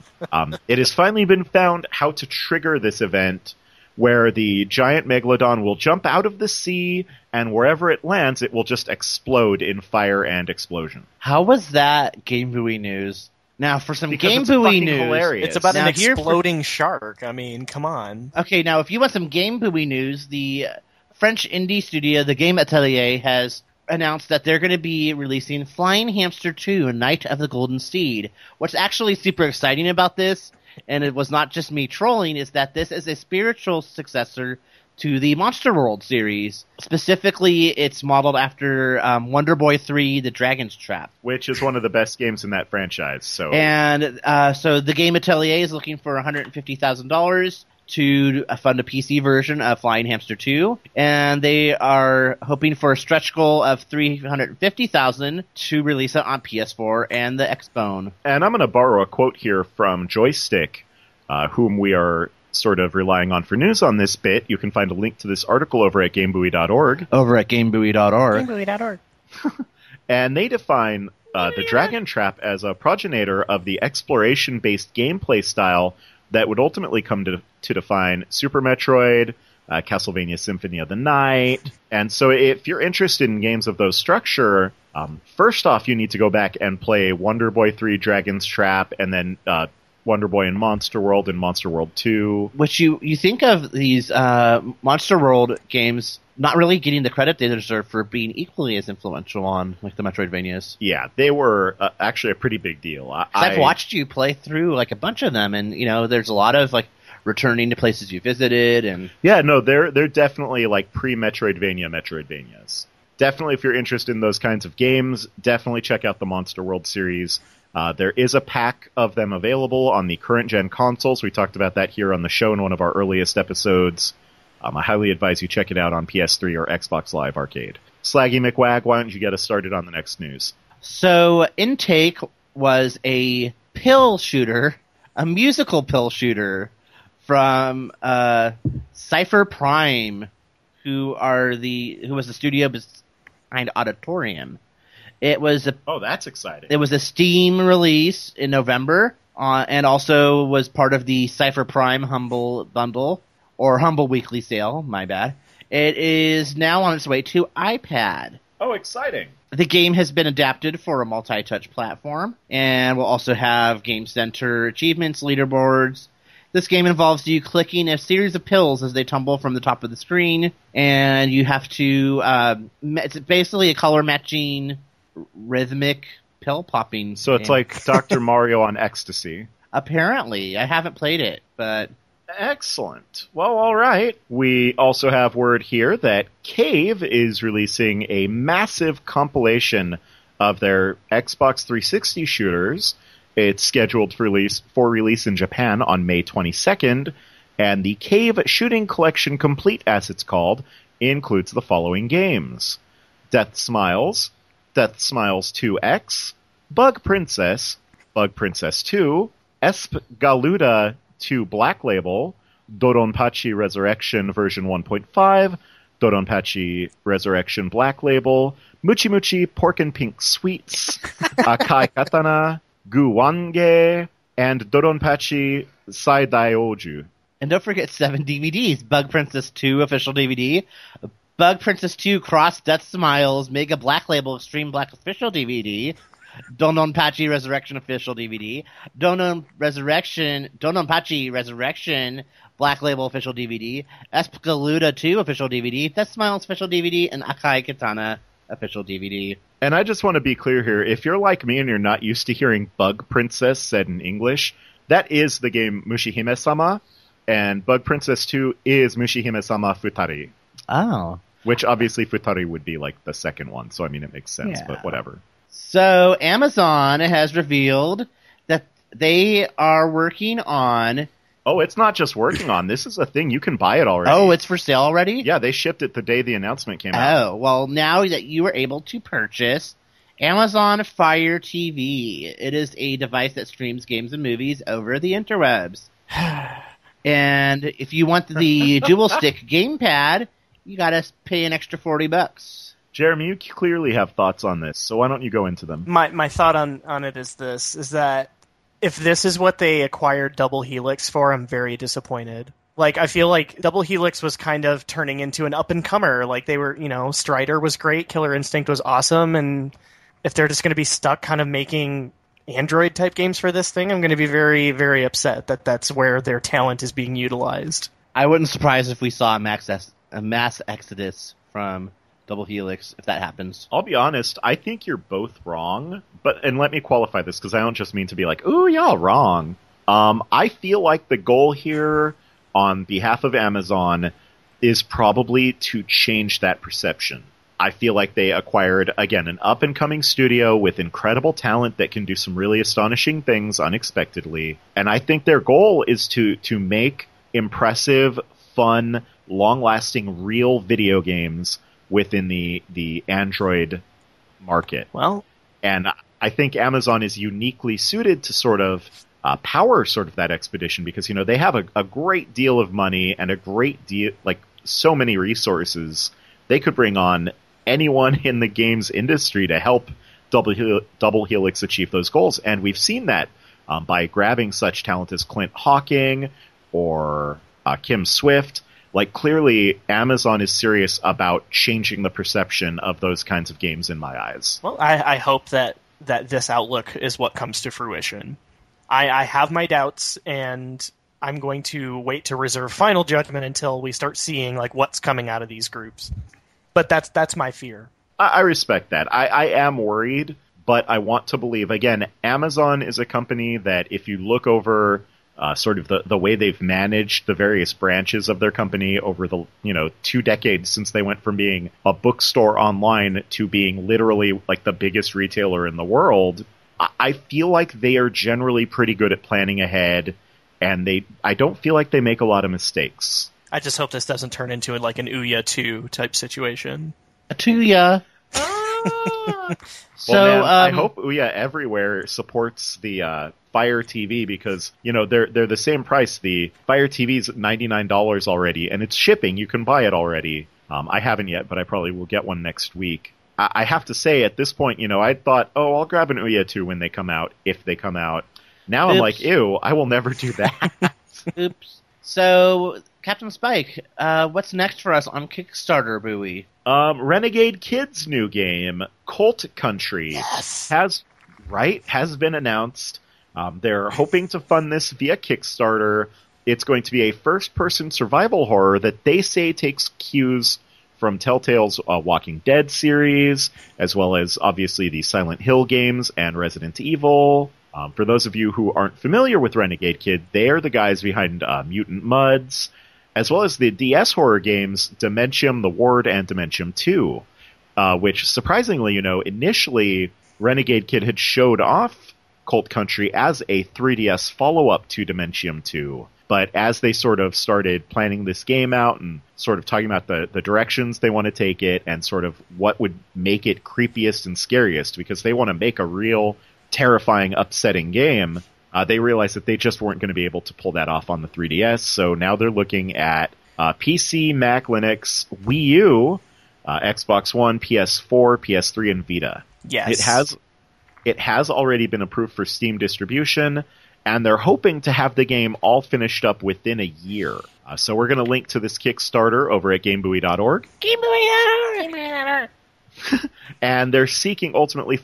It has finally been found how to trigger this event where the giant Megalodon will jump out of the sea, and wherever it lands, it will just explode in fire and explosion. How was that Game Buoy news? Now, for some Because Game it's Buoy fucking news, hilarious. It's about Now, an here exploding shark. I mean, come on. Okay, now if you want some Game Buoy news, the French indie studio, the Game Atelier, has announced that they're going to be releasing Flying Hamster 2, Night of the Golden Steed. What's actually super exciting about this, and it was not just me trolling, is that this is a spiritual successor to the Monster World series. Specifically, it's modeled after Wonder Boy 3, The Dragon's Trap. Which is one of the best games in that franchise. So the Game Atelier is looking for $150,000 to fund a PC version of Flying Hamster 2, and they are hoping for a stretch goal of $350,000 to release it on PS4 and the Xbone. And I'm going to borrow a quote here from Joystick, whom we are sort of relying on for news on this bit. You can find a link to this article over at GameBuoy.org. Over at GameBuoy.org. GameBuoy.org. And they define the Dragon Trap as a progenitor of the exploration-based gameplay style that would ultimately come to to define Super Metroid, Castlevania Symphony of the Night. And so if you're interested in games of those structure, first off, you need to go back and play Wonder Boy 3, Dragon's Trap, and then Wonder Boy and Monster World 2. Which you think of these Monster World games not really getting the credit they deserve for being equally as influential on like the Metroidvanias. Yeah, they were actually a pretty big deal. I've watched you play through like a bunch of them, and there's a lot of like returning to places you visited, and yeah, no, they're definitely like Metroidvanias. Definitely, if you're interested in those kinds of games, definitely check out the Monster World series. There is a pack of them available on the current gen consoles. We talked about that here on the show in one of our earliest episodes. I highly advise you check it out on PS3 or Xbox Live Arcade. Slaggy McWag, why don't you get us started on the next news? So, Intake was a pill shooter, a musical pill shooter from Cypher Prime, who was the studio behind Auditorium. That's exciting. It was a Steam release in November, and also was part of the Cypher Prime Humble Bundle, or Humble Weekly Sale, my bad. It is now on its way to iPad. Oh, exciting. The game has been adapted for a multi-touch platform, and will also have Game Center achievements, leaderboards. This game involves you clicking a series of pills as they tumble from the top of the screen, and you have to... it's basically a color-matching, rhythmic pill-popping So it's game. like Dr. Mario on ecstasy. Apparently. I haven't played it, but... Excellent. Well, all right. We also have word here that Cave is releasing a massive compilation of their Xbox 360 shooters. It's scheduled for release in Japan on May 22nd, and the Cave Shooting Collection Complete, as it's called, includes the following games: Death Smiles 2X, Bug Princess 2, Esp Galuda 2 Black Label, Dodonpachi Resurrection version 1.5, Dodonpachi Resurrection Black Label, Muchi Muchi Pork and Pink Sweets, Akai Katana, Guwange, and Dodonpachi Saidaioju. And don't forget 7 DVDs. Bug Princess 2 official DVD, Bug Princess 2 Cross Death Smiles Mega Black Label Extreme Black official DVD, Dodonpachi Resurrection official DVD, Dodonpachi Resurrection Black Label official DVD, Esp-Galuda 2 official DVD, Death Smiles official DVD, and Akai Katana official DVD. And I just want to be clear here, if you're like me and you're not used to hearing Bug Princess said in English, that is the game Mushihime-sama, and Bug Princess 2 is Mushihime-sama Futari. Oh. Which obviously Futari would be like the second one, so I mean it makes sense, but whatever. So Amazon has revealed that they are working on... Oh, it's not just working on. This is a thing. You can buy it already. Oh, it's for sale already? Yeah, they shipped it the day the announcement came out. Oh, well, now that you are able to purchase Amazon Fire TV. It is a device that streams games and movies over the interwebs. And if you want the dual stick gamepad, you gotta pay an extra $40. Jeremy, you clearly have thoughts on this, so why don't you go into them? My thought on it is that if this is what they acquired Double Helix for, I'm very disappointed. Like, I feel like Double Helix was kind of turning into an up-and-comer. Like, they were, Strider was great, Killer Instinct was awesome, and if they're just going to be stuck kind of making Android-type games for this thing, I'm going to be very, very upset that that's where their talent is being utilized. I wouldn't surprise if we saw a mass exodus from Double Helix, if that happens. I'll be honest, I think you're both wrong, and let me qualify this, because I don't just mean to be like, ooh, y'all wrong. I feel like the goal here, on behalf of Amazon, is probably to change that perception. I feel like they acquired, again, an up-and-coming studio with incredible talent that can do some really astonishing things unexpectedly, and I think their goal is to make impressive, fun, long-lasting, real video games within the Android market. Well, and I think Amazon is uniquely suited to sort of power sort of that expedition because, they have a great deal of money and a great deal, like so many resources. They could bring on anyone in the games industry to help Double Helix achieve those goals. And we've seen that by grabbing such talent as Clint Hawking or Kim Swift. Like, clearly, Amazon is serious about changing the perception of those kinds of games in my eyes. Well, I hope that this outlook is what comes to fruition. I have my doubts, and I'm going to wait to reserve final judgment until we start seeing like what's coming out of these groups. But that's my fear. I respect that. I am worried, but I want to believe. Again, Amazon is a company that if you look over sort of the way they've managed the various branches of their company over the 2 decades since they went from being a bookstore online to being literally like the biggest retailer in the world, I feel like they are generally pretty good at planning ahead, and I don't feel like they make a lot of mistakes. I just hope this doesn't turn into like an Ouya 2 type situation. A Ouya. So man, I hope Ouya Everywhere supports the Fire TV, because they're the same price. The Fire TV's $99 already, and it's shipping. You can buy it already. I haven't yet, but I probably will get one next week. I have to say, at this point, I thought, I'll grab an Ouya 2 when they come out, if they come out. Now I'm like, ew, I will never do that. Oops. So, Captain Spike, what's next for us on Kickstarter, Bowie? Renegade Kids' new game, Colt Country, has been announced. They're hoping to fund this via Kickstarter. It's going to be a first-person survival horror that they say takes cues from Telltale's Walking Dead series, as well as, obviously, the Silent Hill games and Resident Evil. For those of you who aren't familiar with Renegade Kid, they are the guys behind Mutant Mudds, as well as the DS horror games Dementium, The Ward, and Dementium 2, which, surprisingly, initially Renegade Kid had showed off Colt Country as a 3DS follow-up to Dementium 2. But as they sort of started planning this game out and sort of talking about the directions they want to take it and sort of what would make it creepiest and scariest, because they want to make a real terrifying, upsetting game, they realized that they just weren't going to be able to pull that off on the 3DS. So now they're looking at PC, Mac, Linux, Wii U, Xbox One, PS4, PS3, and Vita. Yes. It has already been approved for Steam distribution, and they're hoping to have the game all finished up within a year. So we're going to link to this Kickstarter over at GameBuoy.org. GameBuoy.org! And they're seeking ultimately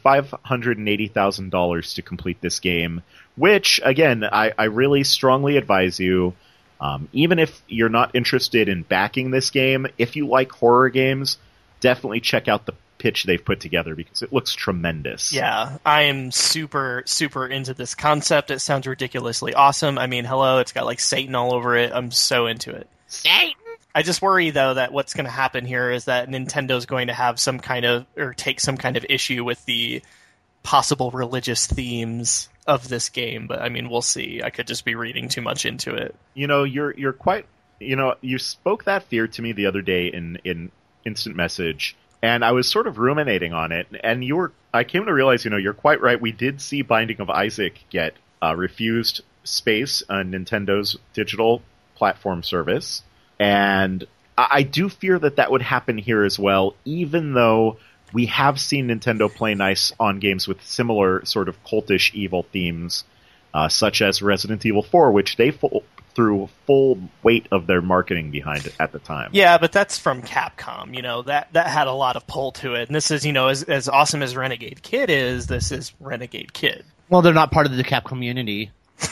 $580,000 to complete this game, which, again, I really strongly advise you, even if you're not interested in backing this game, if you like horror games, definitely check out the pitch they've put together, because it looks tremendous. Yeah, I am super, super into this concept. It sounds ridiculously awesome. I mean, hello, it's got like Satan all over it. I'm so into it. Satan! I just worry, though, that what's going to happen here is that Nintendo's going to have some kind of, or take some kind of issue with the possible religious themes of this game. But I mean, we'll see. I could just be reading too much into it. You're quite, you spoke that fear to me the other day in instant message, and I was sort of ruminating on it, and I came to realize, you're quite right. We did see Binding of Isaac get refused space on Nintendo's digital platform service, and I do fear that would happen here as well, even though we have seen Nintendo play nice on games with similar sort of cultish evil themes, such as Resident Evil 4, which they threw full weight of their marketing behind it at the time. Yeah, but that's from Capcom. That had a lot of pull to it. And this is, as awesome as Renegade Kid is, this is Renegade Kid. Well, they're not part of the Capcom community.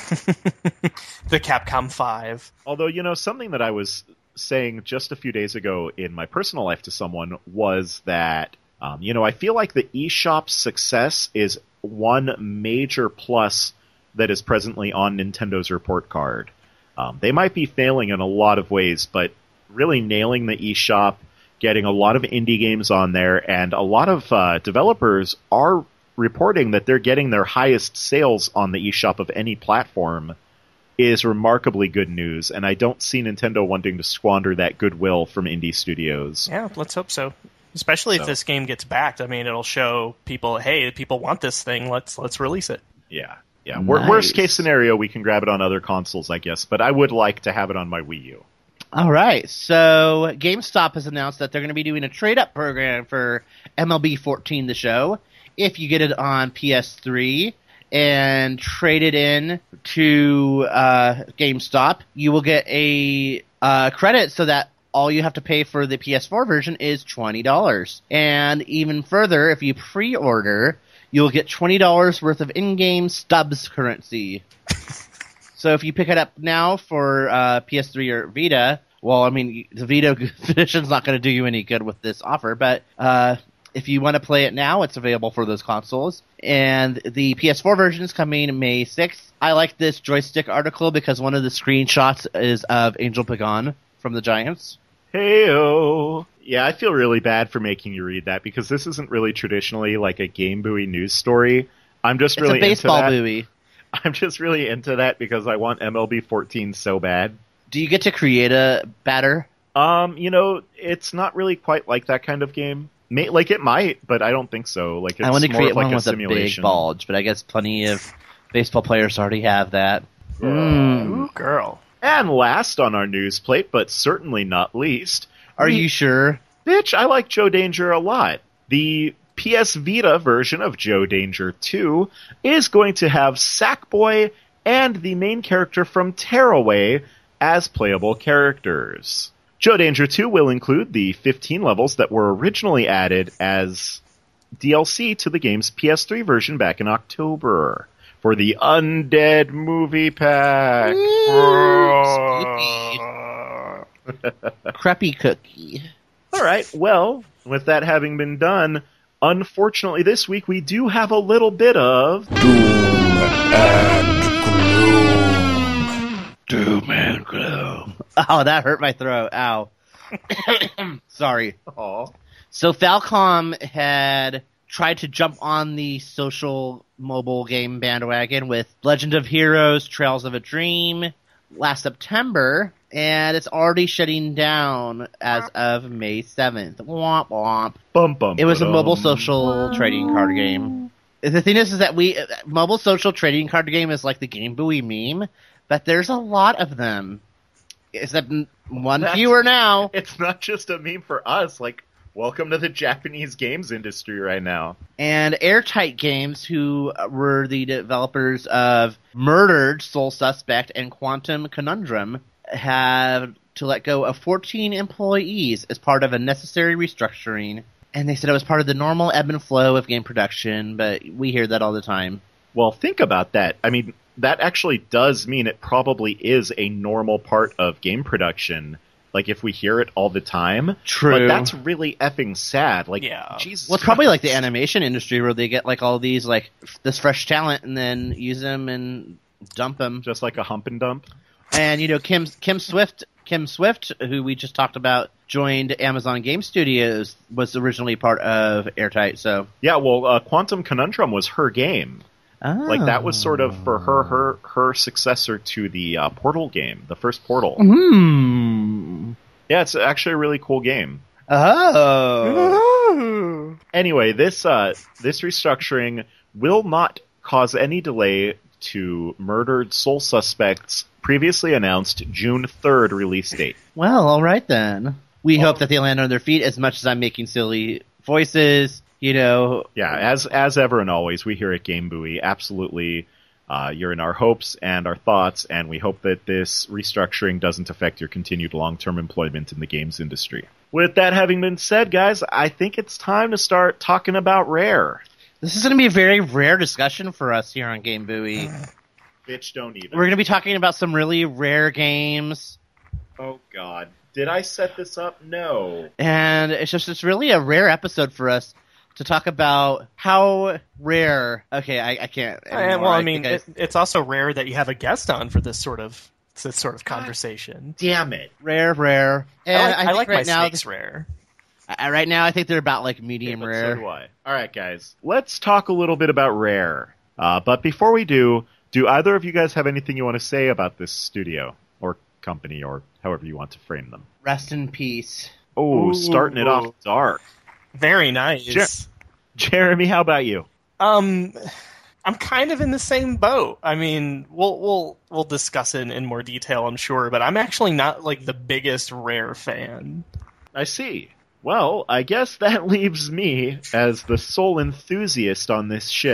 The Capcom 5. Although, something that I was saying just a few days ago in my personal life to someone was that, I feel like the eShop's success is one major plus that is presently on Nintendo's report card. They might be failing in a lot of ways, but really nailing the eShop, getting a lot of indie games on there, and a lot of developers are reporting that they're getting their highest sales on the eShop of any platform, is remarkably good news, and I don't see Nintendo wanting to squander that goodwill from indie studios. Yeah, let's hope so. Especially if this game gets backed. I mean, it'll show people, hey, people want this thing, let's release it. Yeah. Nice. Worst case scenario, we can grab it on other consoles, I guess, but I would like to have it on my Wii U. All right, so GameStop has announced that they're going to be doing a trade-up program for MLB 14 The Show. If you get it on PS3, and trade it in to GameStop, you will get a credit so that all you have to pay for the PS4 version is $20. And even further, if you pre-order, you'll get $20 worth of in-game stubs currency. So if you pick it up now for PS3 or Vita, well, I mean, the Vita edition's not going to do you any good with this offer, but if you want to play it now, it's available for those consoles. And the PS4 version is coming May 6th. I like this joystick article because one of the screenshots is of Angel Pagan from the Giants. Heyo. Yeah, I feel really bad for making you read that because this isn't really traditionally like a Game Buoy news story. I'm just really it's a baseball into that. buoy. I'm just really into that because I want MLB 14 so bad. Do you get to create a batter? It's not really quite like that kind of game. Like it might, but I don't think so. Like it's I want to more create of like one a with a simulation. big bulge, but I guess plenty of baseball players already have that. Ooh, girl. And last on our news plate, but certainly not least, Are you sure? bitch, I like Joe Danger a lot. The PS Vita version of Joe Danger 2 is going to have Sackboy and the main character from Tearaway as playable characters. Joe Danger 2 will include the 15 levels that were originally added as DLC to the game's PS3 version back in October for the Undead Movie Pack. Crappy cookie. All right, well, with that having been done, unfortunately this week we do have a little bit of Doom and gloom. Oh, that hurt my throat. Ow. Sorry. Aw. So Falcom had tried to jump on the social mobile game bandwagon with Legend of Heroes Trails of a Dream last September, and it's already shutting down as of May 7th. Womp womp. Bum, bum, It was a ba-dum. mobile social trading card game. The thing is that mobile social trading card game is like the Game Buoy meme, but there's a lot of them. Except one That's- fewer now. It's not just a meme for us. Like, welcome to the Japanese games industry right now. And Airtight Games, who were the developers of Murdered, Sole Suspect, and Quantum Conundrum, have to let go of 14 employees as part of a necessary restructuring. And they said it was part of the normal ebb and flow of game production, but we hear that all the time. Well, think about that. I mean, that actually does mean it probably is a normal part of game production. Like, if we hear it all the time. True. But that's really effing sad. Like, Yeah. Jesus. Well, it's probably like the animation industry where they get like all these like this fresh talent and then use them and dump them. Just like a hump and dump. And Kim Swift, who we just talked about, joined Amazon Game Studios, was originally part of Airtight. So Yeah, well, Quantum Conundrum was her game. Like, that was sort of for her successor to the Portal game, the first Portal. Yeah, it's actually a really cool game. Oh. Anyway, this restructuring will not cause any delay to Murdered Soul Suspects' previously announced June 3rd release date. Well, all right then. We hope that they land on their feet as much as I'm making silly voices. Yeah, as ever and always, we here at Game Buoy absolutely you're in our hopes and our thoughts, and we hope that this restructuring doesn't affect your continued long-term employment in the games industry. With that having been said, guys, I think it's time to start talking about Rare. This is going to be a very rare discussion for us here on Game Buoy. Bitch, don't even. We're going to be talking about some really rare games. Oh, God. Did I set this up? No. And it's really a rare episode for us to talk about how rare. Okay, I can't. Anymore. Well, I mean, think it's also rare that you have a guest on for this sort of conversation. Damn it. rare. And I think like right my now, steaks rare. right now, I think they're about like medium But rare. So do I. All right, guys. Let's talk a little bit about Rare. But before we do either of you guys have anything you want to say about this studio or company or however you want to frame them? Rest in peace. Oh, Ooh. starting it off dark. Very nice. Jeremy, how about you? I'm kind of in the same boat. I mean, we'll discuss it in more detail, I'm sure, but I'm actually not like the biggest Rare fan. I see. Well, I guess that leaves me as the sole enthusiast on this ship.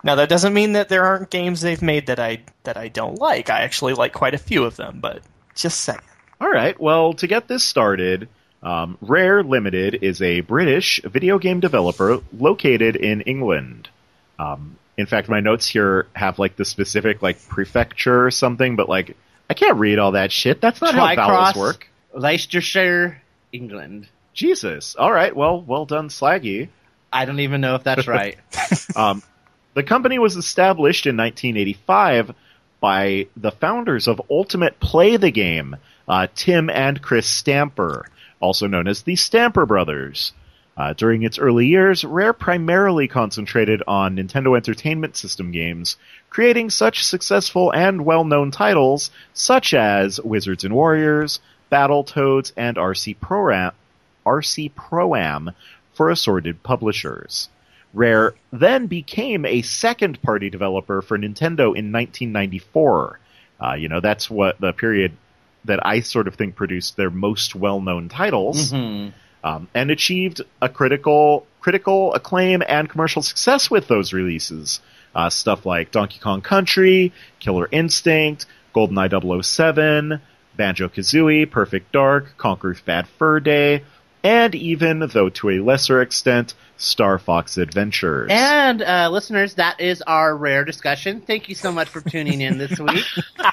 Now, that doesn't mean that there aren't games they've made that I don't like. I actually like quite a few of them, but just saying. All right, well, to get this started, Rare Limited is a British video game developer located in England. In fact, my notes here have like the specific like prefecture or something, but like I can't read all that shit. That's not how vowels work. Leicestershire, England. Jesus. All right, well done, Slaggy. I don't even know if that's right. The company was established in 1985 by the founders of Ultimate Play the Game, Tim and Chris Stamper, also known as the Stamper Brothers. During its early years, Rare primarily concentrated on Nintendo Entertainment System games, creating such successful and well-known titles such as Wizards and Warriors, Battletoads, and RC Pro-Am for assorted publishers. Rare then became a second-party developer for Nintendo in 1994. That's what the period that I sort of think produced their most well-known titles, and achieved a critical acclaim and commercial success with those releases. Stuff like Donkey Kong Country, Killer Instinct, GoldenEye 007, Banjo-Kazooie, Perfect Dark, Conker's Bad Fur Day, and even, though to a lesser extent, Star Fox Adventures. And, listeners, that is our Rare discussion. Thank you so much for tuning in this week.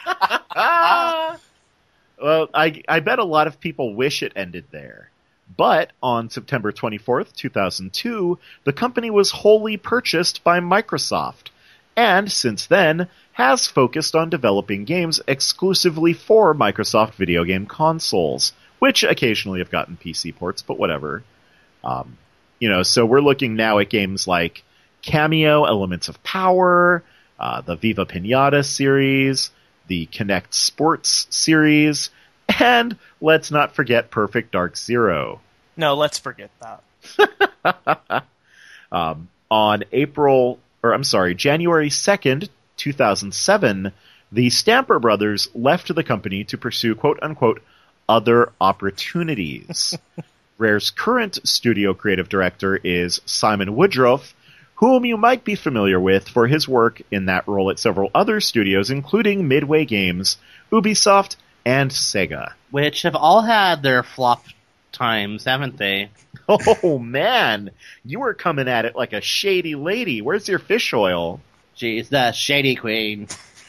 Well, I bet a lot of people wish it ended there. But on September 24th, 2002, the company was wholly purchased by Microsoft, and since then has focused on developing games exclusively for Microsoft video game consoles, which occasionally have gotten PC ports, but whatever. So we're looking now at games like Cameo, Elements of Power, the Viva Pinata series, the Kinect Sports series, and let's not forget Perfect Dark Zero. No, let's forget that. On January 2nd, 2007, the Stamper Brothers left the company to pursue quote-unquote other opportunities. Rare's current studio creative director is Simon Woodruff, whom you might be familiar with for his work in that role at several other studios, including Midway Games, Ubisoft, and Sega. Which have all had their flop times, haven't they? Oh, man. You were coming at it like a shady lady. Where's your fish oil? She's the shady queen.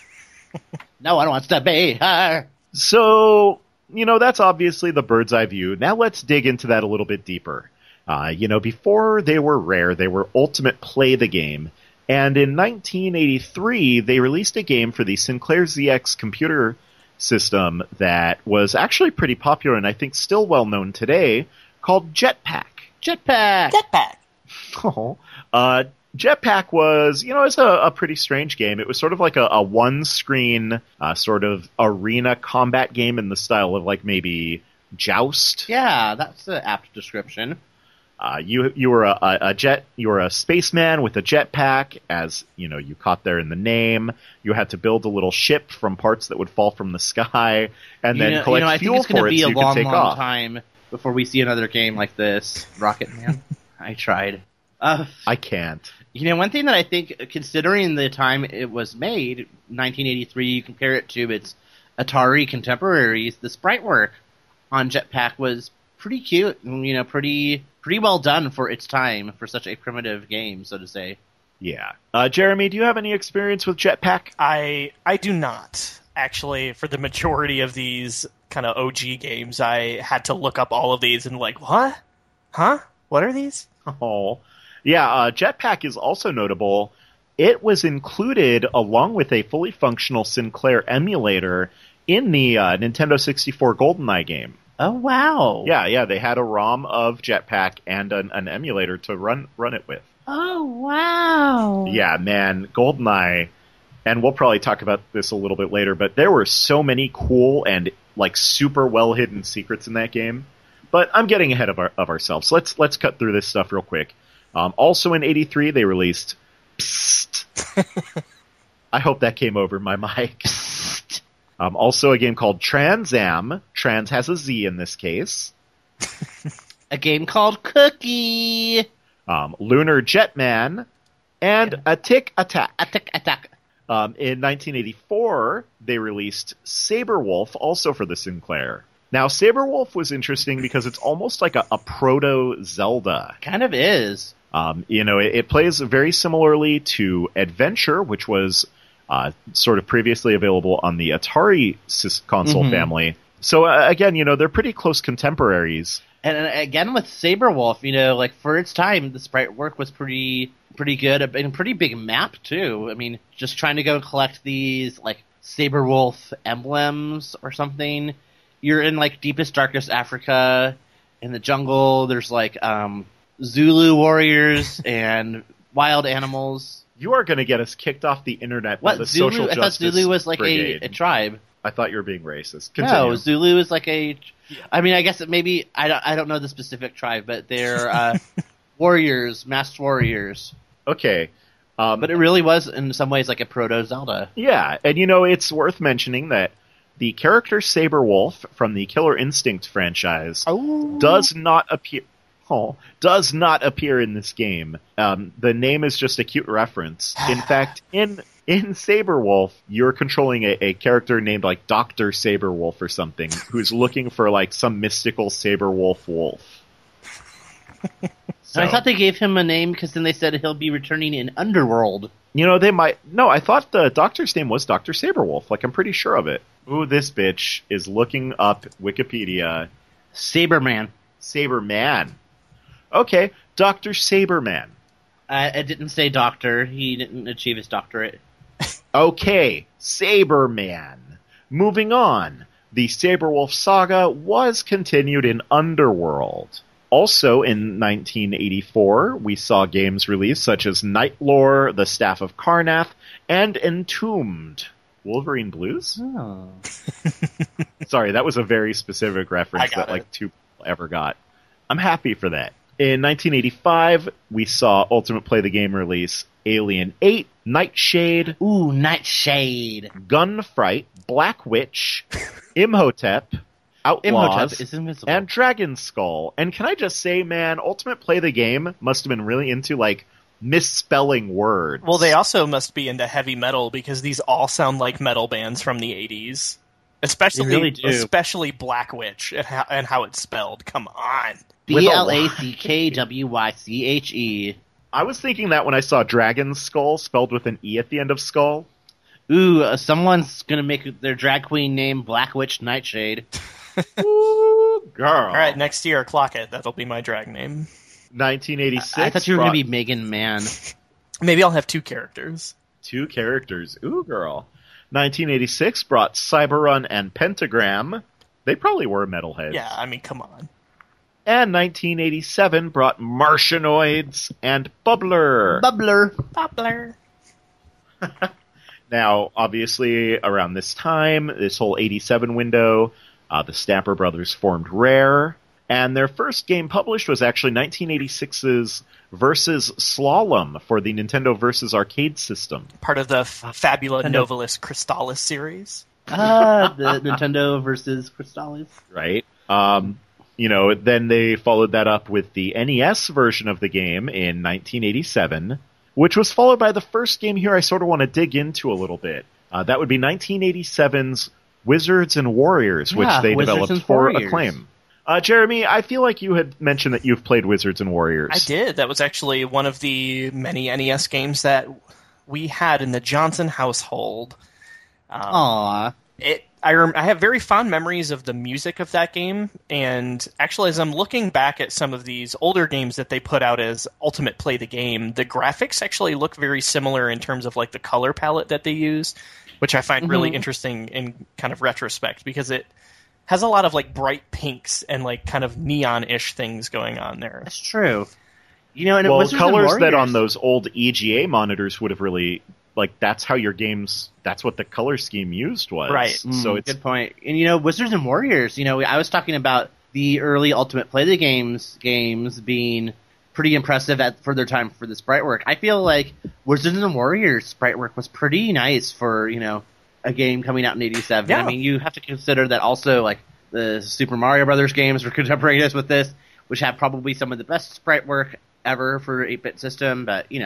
No one wants to be her. So, that's obviously the bird's eye view. Now let's dig into that a little bit deeper. Before they were Rare, they were Ultimate Play the Game. And in 1983, they released a game for the Sinclair ZX computer system that was actually pretty popular and I think still well known today, called Jetpack. Jetpack! Oh, Jetpack was, it's a pretty strange game. It was sort of like a one-screen sort of arena combat game in the style of like maybe Joust. Yeah, that's an apt description. You were a spaceman with a jetpack, as you caught there in the name. You had to build a little ship from parts that would fall from the sky, and then collect fuel for it so you could take off. Long time before we see another game like this, Rocket Man. I tried. I can't. One thing that I think, considering the time it was made, 1983, you compare it to its Atari contemporaries, the sprite work on Jetpack was pretty cute, and, pretty well done for its time, for such a primitive game, so to say. Yeah. Jeremy, do you have any experience with Jetpack? I do not. Actually, for the majority of these kind of OG games, I had to look up all of these and like, what? Huh? What are these? Oh. Yeah, Jetpack is also notable. It was included along with a fully functional Sinclair emulator in the Nintendo 64 GoldenEye game. Oh, wow. Yeah, they had a ROM of Jetpack and an emulator to run it with. Oh, wow. Yeah, man, GoldenEye, and we'll probably talk about this a little bit later, but there were so many cool and like super well-hidden secrets in that game. But I'm getting ahead of ourselves. Let's cut through this stuff real quick. Also in 83, they released Psst. I hope that came over my mic. Also a game called Trans Am. Trans has a Z in this case. A game called Cookie. Lunar Jetman. and A Tick Attack. Attack. In 1984, they released Saberwolf, also for the Sinclair. Now, Saberwolf was interesting because it's almost like a proto-Zelda. Kind of is. It plays very similarly to Adventure, which was sort of previously available on the Atari console family. So, again, they're pretty close contemporaries. And again, with Saberwolf, like, for its time, the sprite work was pretty good, and a pretty big map, too. I mean, just trying to go collect these, like, Saberwolf emblems or something. You're in, like, deepest, darkest Africa, in the jungle. There's, like, Zulu warriors and wild animals. You are going to get us kicked off the internet by the Zulu? social justice I thought Zulu was, like, brigade. a tribe. I thought you were being racist. Continue. No, Zulu is like a... I mean, I guess maybe... I don't know the specific tribe, but they're warriors, masked warriors. Okay. But it really was, in some ways, like a proto-Zelda. Yeah, and it's worth mentioning that the character Saberwolf from the Killer Instinct franchise does not appear in this game. The name is just a cute reference. In fact, in Saberwolf, you're controlling a character named like Dr. Saberwolf or something, who's looking for like some mystical Saberwolf wolf. So, I thought they gave him a name because then they said he'll be returning in Underworld. They might... No, I thought the doctor's name was Dr. Saberwolf. Like, I'm pretty sure of it. Ooh, this bitch is looking up Wikipedia. Saberman. Saberman. Okay, Dr. Saberman. It didn't say doctor. He didn't achieve his doctorate. Okay, Saberman. Moving on. The Saberwolf saga was continued in Underworld. Also, in 1984, we saw games released such as Nightlore, The Staff of Karnath, and Entombed. Wolverine Blues? Oh. Sorry, that was a very specific reference that like 2 people ever got. I'm happy for that. In 1985, we saw Ultimate Play the Game release Alien 8, Nightshade. Ooh, Nightshade. Gunfight, Black Witch, Imhotep, Outlaws, Imhotep is invisible. and Dragon Skull. And can I just say, man, Ultimate Play the Game must have been really into, like, misspelling words. Well, they also must be into heavy metal because these all sound like metal bands from the 80s. Especially Black Witch and how it's spelled. Come on. BLACKWYCHE. I was thinking that when I saw Dragon Skull spelled with an E at the end of skull. Ooh, someone's gonna make their drag queen name Black Witch Nightshade. Ooh, girl. All right, next year, clock it. That'll be my drag name. 1986. I thought you were going to be Megan Mann. Maybe I'll have 2 characters. 2 characters. Ooh, girl. 1986 brought Cyberrun and Pentagram. They probably were metalheads. Yeah, I mean, come on. And 1987 brought Martianoids and Bubbler. Bubbler. Now, obviously, around this time, this whole 87 window, the Stamper Brothers formed Rare, and their first game published was actually 1986's Versus Slalom for the Nintendo Versus Arcade system. Part of the Fabula Novalis Crystallis series. The Nintendo versus Crystallis. Right. Then they followed that up with the NES version of the game in 1987, which was followed by the first game here I sort of want to dig into a little bit. That would be 1987's Wizards and Warriors, which they developed for Acclaim. Jeremy, I feel like you had mentioned that you've played Wizards and Warriors. I did. That was actually one of the many NES games that we had in the Johnson household. Aww. I have very fond memories of the music of that game, and actually as I'm looking back at some of these older games that they put out as Ultimate Play the Game, the graphics actually look very similar in terms of like the color palette that they use, which I find really interesting in kind of retrospect, because it has a lot of like bright pinks and like kind of neon-ish things going on there. That's true. Colors that on those old EGA monitors would have really... Like, that's how your games... That's what the color scheme used was. Right. So it's good point. And, Wizards and Warriors, I was talking about the early Ultimate Play the games being pretty impressive for their time for the sprite work. I feel like Wizards and Warriors sprite work was pretty nice for, a game coming out in 87. Yeah. I mean, you have to consider that also, like, the Super Mario Brothers games were contemporaneous with this, which have probably some of the best sprite work ever for 8-bit system, but,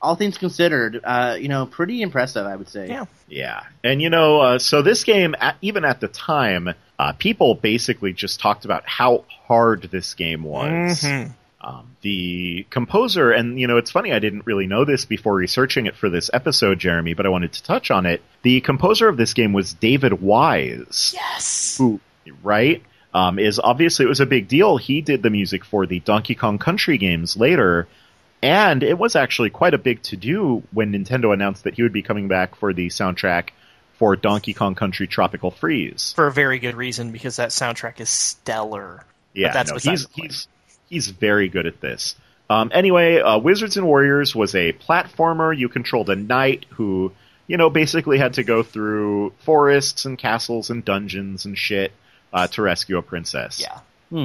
all things considered, pretty impressive, I would say. Yeah. Yeah. And, so this game, even at the time, people basically just talked about how hard this game was. Mm-hmm. The composer, and, it's funny, I didn't really know this before researching it for this episode, Jeremy, but I wanted to touch on it. The composer of this game was David Wise. Yes! Who, right? Is obviously, it was a big deal. He did the music for the Donkey Kong Country games later, and it was actually quite a big to-do when Nintendo announced that he would be coming back for the soundtrack for Donkey Kong Country Tropical Freeze. For a very good reason, because that soundtrack is stellar. Yeah, but that's he's very good at this. Anyway, Wizards and Warriors was a platformer. You controlled a knight who, basically had to go through forests and castles and dungeons and shit to rescue a princess. Yeah.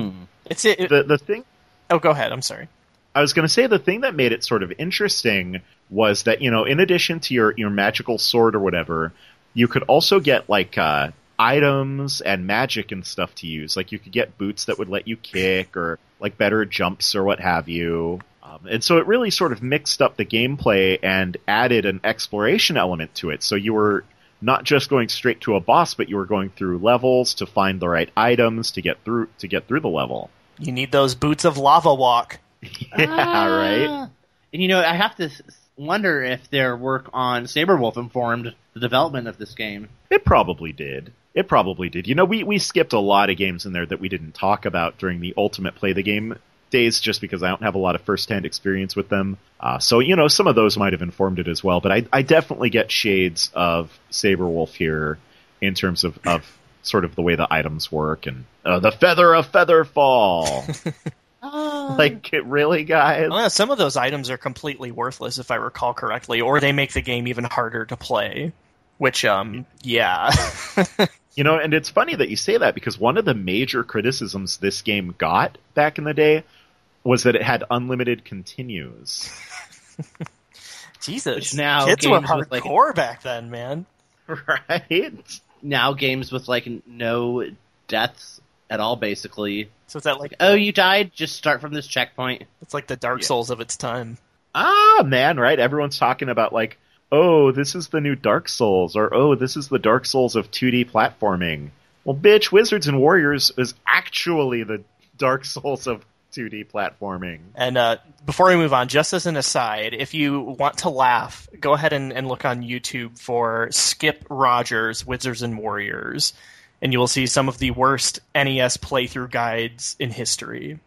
The thing... Oh, go ahead. I'm sorry. I was going to say the thing that made it sort of interesting was that, in addition to your magical sword or whatever, you could also get, items and magic and stuff to use. Like, you could get boots that would let you kick or, better jumps or what have you. And so it really sort of mixed up the gameplay and added an exploration element to it. So you were not just going straight to a boss, but you were going through levels to find the right items to get through the level. You need those boots of lava walk. Yeah, right? And, I have to wonder if their work on Saberwolf informed the development of this game. It probably did. We skipped a lot of games in there that we didn't talk about during the Ultimate Play the Game days just because I don't have a lot of first-hand experience with them. So some of those might have informed it as well. But I definitely get shades of Saberwolf here in terms of sort of the way the items work and the Feather of Featherfall. Really, guys? Well, some of those items are completely worthless, if I recall correctly, or they make the game even harder to play. Which, yeah. And it's funny that you say that, because one of the major criticisms this game got back in the day was that it had unlimited continues. Jesus, now kids were games with, hardcore back then, man. Right? Now games with, no deaths at all, basically. So is that oh, you died? Just start from this checkpoint. It's like the Dark Souls of its time. Ah, man, right? Everyone's talking about, oh, this is the new Dark Souls, or oh, this is the Dark Souls of 2D platforming. Well, bitch, Wizards and Warriors is actually the Dark Souls of 2D platforming. And before we move on, just as an aside, if you want to laugh, go ahead and look on YouTube for Skip Rogers, Wizards and Warriors, and you will see some of the worst NES playthrough guides in history.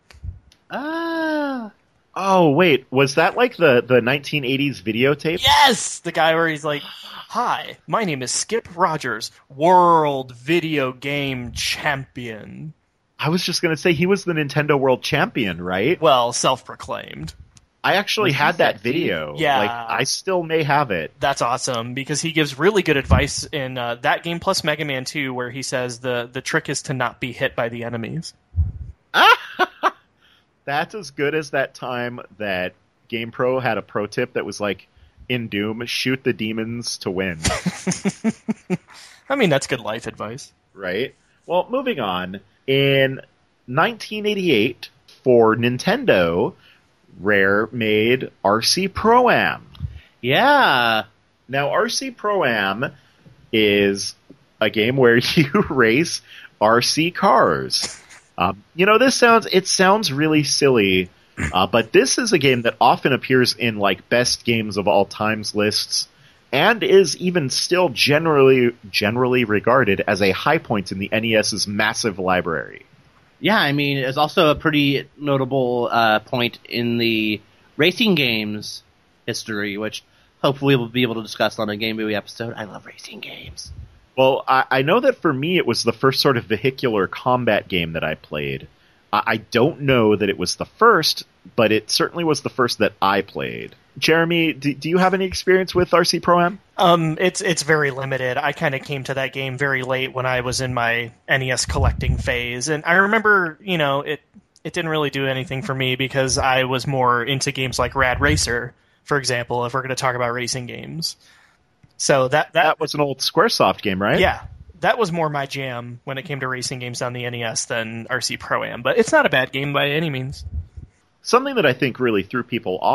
Oh, wait, was that the 1980s videotape? Yes! The guy where he's like, "Hi, my name is Skip Rogers, World Video Game Champion." I was just going to say, he was the Nintendo World Champion, right? Well, self-proclaimed. I actually had that video. Yeah. I still may have it. That's awesome, because he gives really good advice in that game plus Mega Man 2, where he says the trick is to not be hit by the enemies. That's as good as that time that GamePro had a pro tip that was in Doom, shoot the demons to win. I mean, that's good life advice. Right? Well, moving on. In 1988, for Nintendo, Rare made RC Pro-Am. Yeah. Now, RC Pro-Am is a game where you race RC cars. It sounds really silly, but this is a game that often appears in best games of all times lists, and is even still generally regarded as a high point in the NES's massive library. Yeah, I mean, it's also a pretty notable point in the racing games history, which hopefully we'll be able to discuss on a Game Movie episode. I love racing games. Well, I know that for me it was the first sort of vehicular combat game that I played. I don't know that it was the first, but it certainly was the first that I played. Jeremy, do you have any experience with RC Pro-Am? It's very limited. I kind of came to that game very late when I was in my NES collecting phase, and I remember, it didn't really do anything for me because I was more into games like Rad Racer, for example, if we're going to talk about racing games. So that was an old Squaresoft game, right? Yeah, that was more my jam when it came to racing games on the NES than RC Pro-Am, but it's not a bad game by any means. Something that I think really threw people off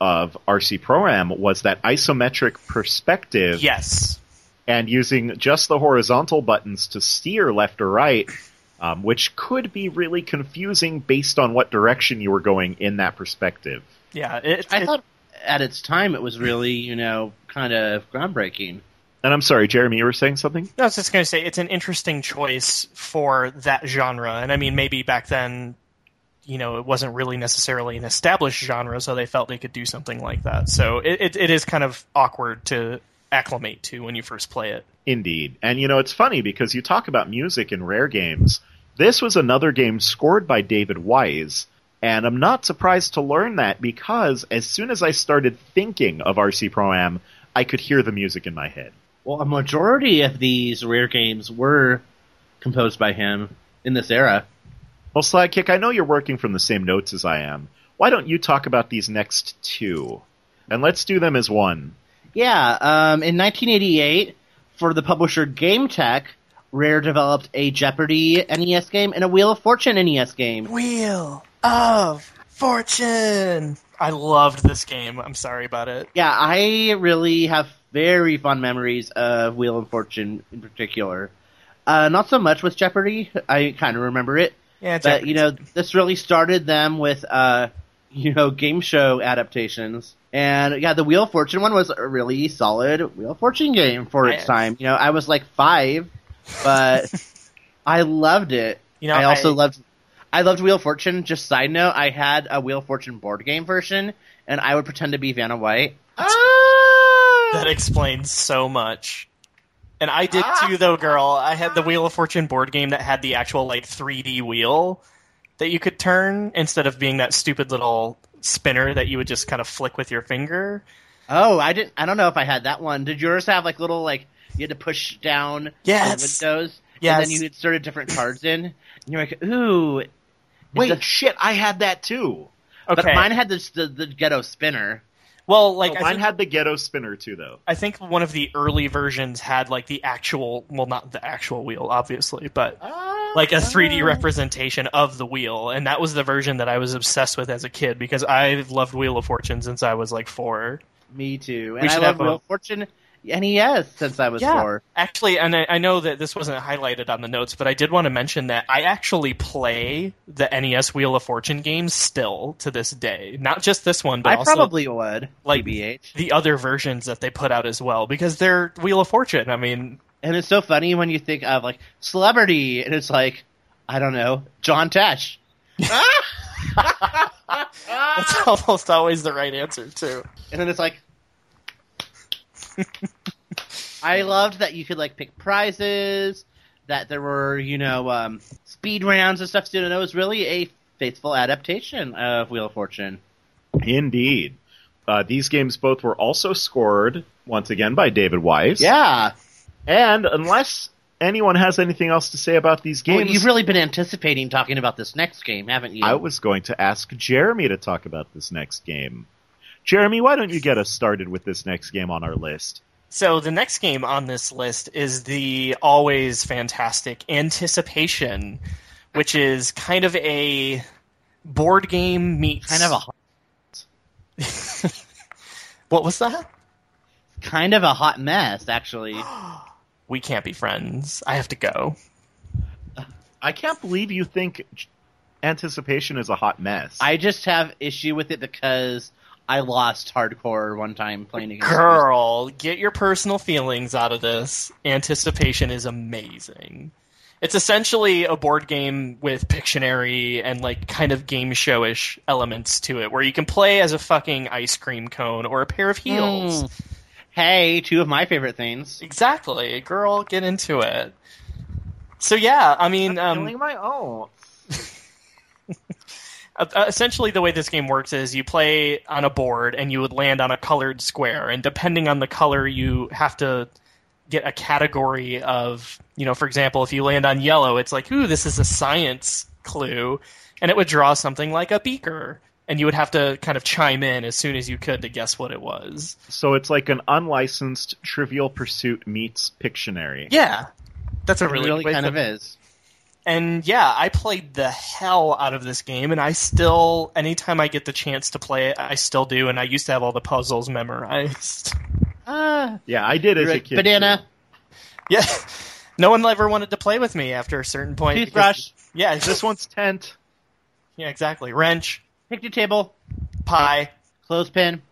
of RC Pro-Am was that isometric perspective. Yes. And using just the horizontal buttons to steer left or right, which could be really confusing based on what direction you were going in that perspective. Yeah, I thought at its time it was really, kind of groundbreaking. And I'm sorry, Jeremy, you were saying something? I was just going to say, it's an interesting choice for that genre. And I mean, maybe back then, it wasn't really necessarily an established genre, so they felt they could do something like that. So it is kind of awkward to acclimate to when you first play it. Indeed. And, it's funny because you talk about music in Rare games. This was another game scored by David Wise. And I'm not surprised to learn that because as soon as I started thinking of RC Pro-Am, I could hear the music in my head. Well, a majority of these Rare games were composed by him in this era. Well, Sidekick, I know you're working from the same notes as I am. Why don't you talk about these next two? And let's do them as one. Yeah, in 1988, for the publisher GameTech, Rare developed a Jeopardy NES game and a Wheel of Fortune NES game. Wheel of Fortune! I loved this game. I'm sorry about it. Yeah, I really have very fond memories of Wheel of Fortune in particular. Not so much with Jeopardy. I kind of remember it. Yeah, but, this really started them with, game show adaptations. And, yeah, the Wheel of Fortune one was a really solid Wheel of Fortune game for its time. I was like 5, but I loved it. I loved Wheel of Fortune. Just side note, I had a Wheel of Fortune board game version, and I would pretend to be Vanna White. That explains so much. And I did too, though, girl. I had the Wheel of Fortune board game that had the actual 3D wheel that you could turn instead of being that stupid little spinner that you would just kind of flick with your finger. Oh, I don't know if I had that one. Did yours have little you had to push down on the windows? Yes. And then you inserted different cards in. And you're like, ooh. Wait, shit, I had that too. Okay. But mine had the ghetto spinner. Well, mine had the ghetto spinner too, though. I think one of the early versions had the actual, well, not the actual wheel, obviously, but a 3D representation of the wheel, and that was the version that I was obsessed with as a kid because I loved Wheel of Fortune since I was 4. Me too, and I loved Wheel of Fortune NES since I was 4. Actually, and I know that this wasn't highlighted on the notes, but I did want to mention that I actually play the NES Wheel of Fortune games still to this day. Not just this one, but also... I probably would, TBH. The other versions that they put out as well, because they're Wheel of Fortune, I mean... And it's so funny when you think of, celebrity, and it's I don't know, John Tesh. That's almost always the right answer, too. And then it's I loved that you could pick prizes, that there were speed rounds and stuff. So it was really a faithful adaptation of Wheel of Fortune. Indeed, these games both were also scored once again by David Wise. Yeah, and unless anyone has anything else to say about these games, you've really been anticipating talking about this next game, haven't you? I was going to ask Jeremy to talk about this next game. Jeremy, why don't you get us started with this next game on our list? So the next game on this list is the always fantastic Anticipation, which is kind of a board game meets... Kind of a... What was that? Kind of a hot mess, actually. We can't be friends. I have to go. I can't believe you think Anticipation is a hot mess. I just have issue with it because... I lost hardcore one time playing against Girl, get your personal feelings out of this. Anticipation is amazing. It's essentially a board game with Pictionary and kind of game showish elements to it, where you can play as a fucking ice cream cone or a pair of heels. Hey, two of my favorite things. Exactly. Girl, get into it. So yeah, I mean... I'm feeling my own. Essentially, the way this game works is you play on a board and you would land on a colored square, and depending on the color, you have to get a category of, for example, if you land on yellow, it's ooh, this is a science clue, and it would draw something like a beaker, and you would have to kind of chime in as soon as you could to guess what it was. So it's like an unlicensed Trivial Pursuit meets Pictionary. Yeah, that's a really kind of is. And yeah, I played the hell out of this game, and I still, anytime I get the chance to play it, I still do, and I used to have all the puzzles memorized. Yeah, I did as a kid. Banana. Yeah, no one ever wanted to play with me after a certain point. Toothbrush. Yeah, This one's tent. yeah, exactly. Wrench, Picnic table. pie. Clothespin.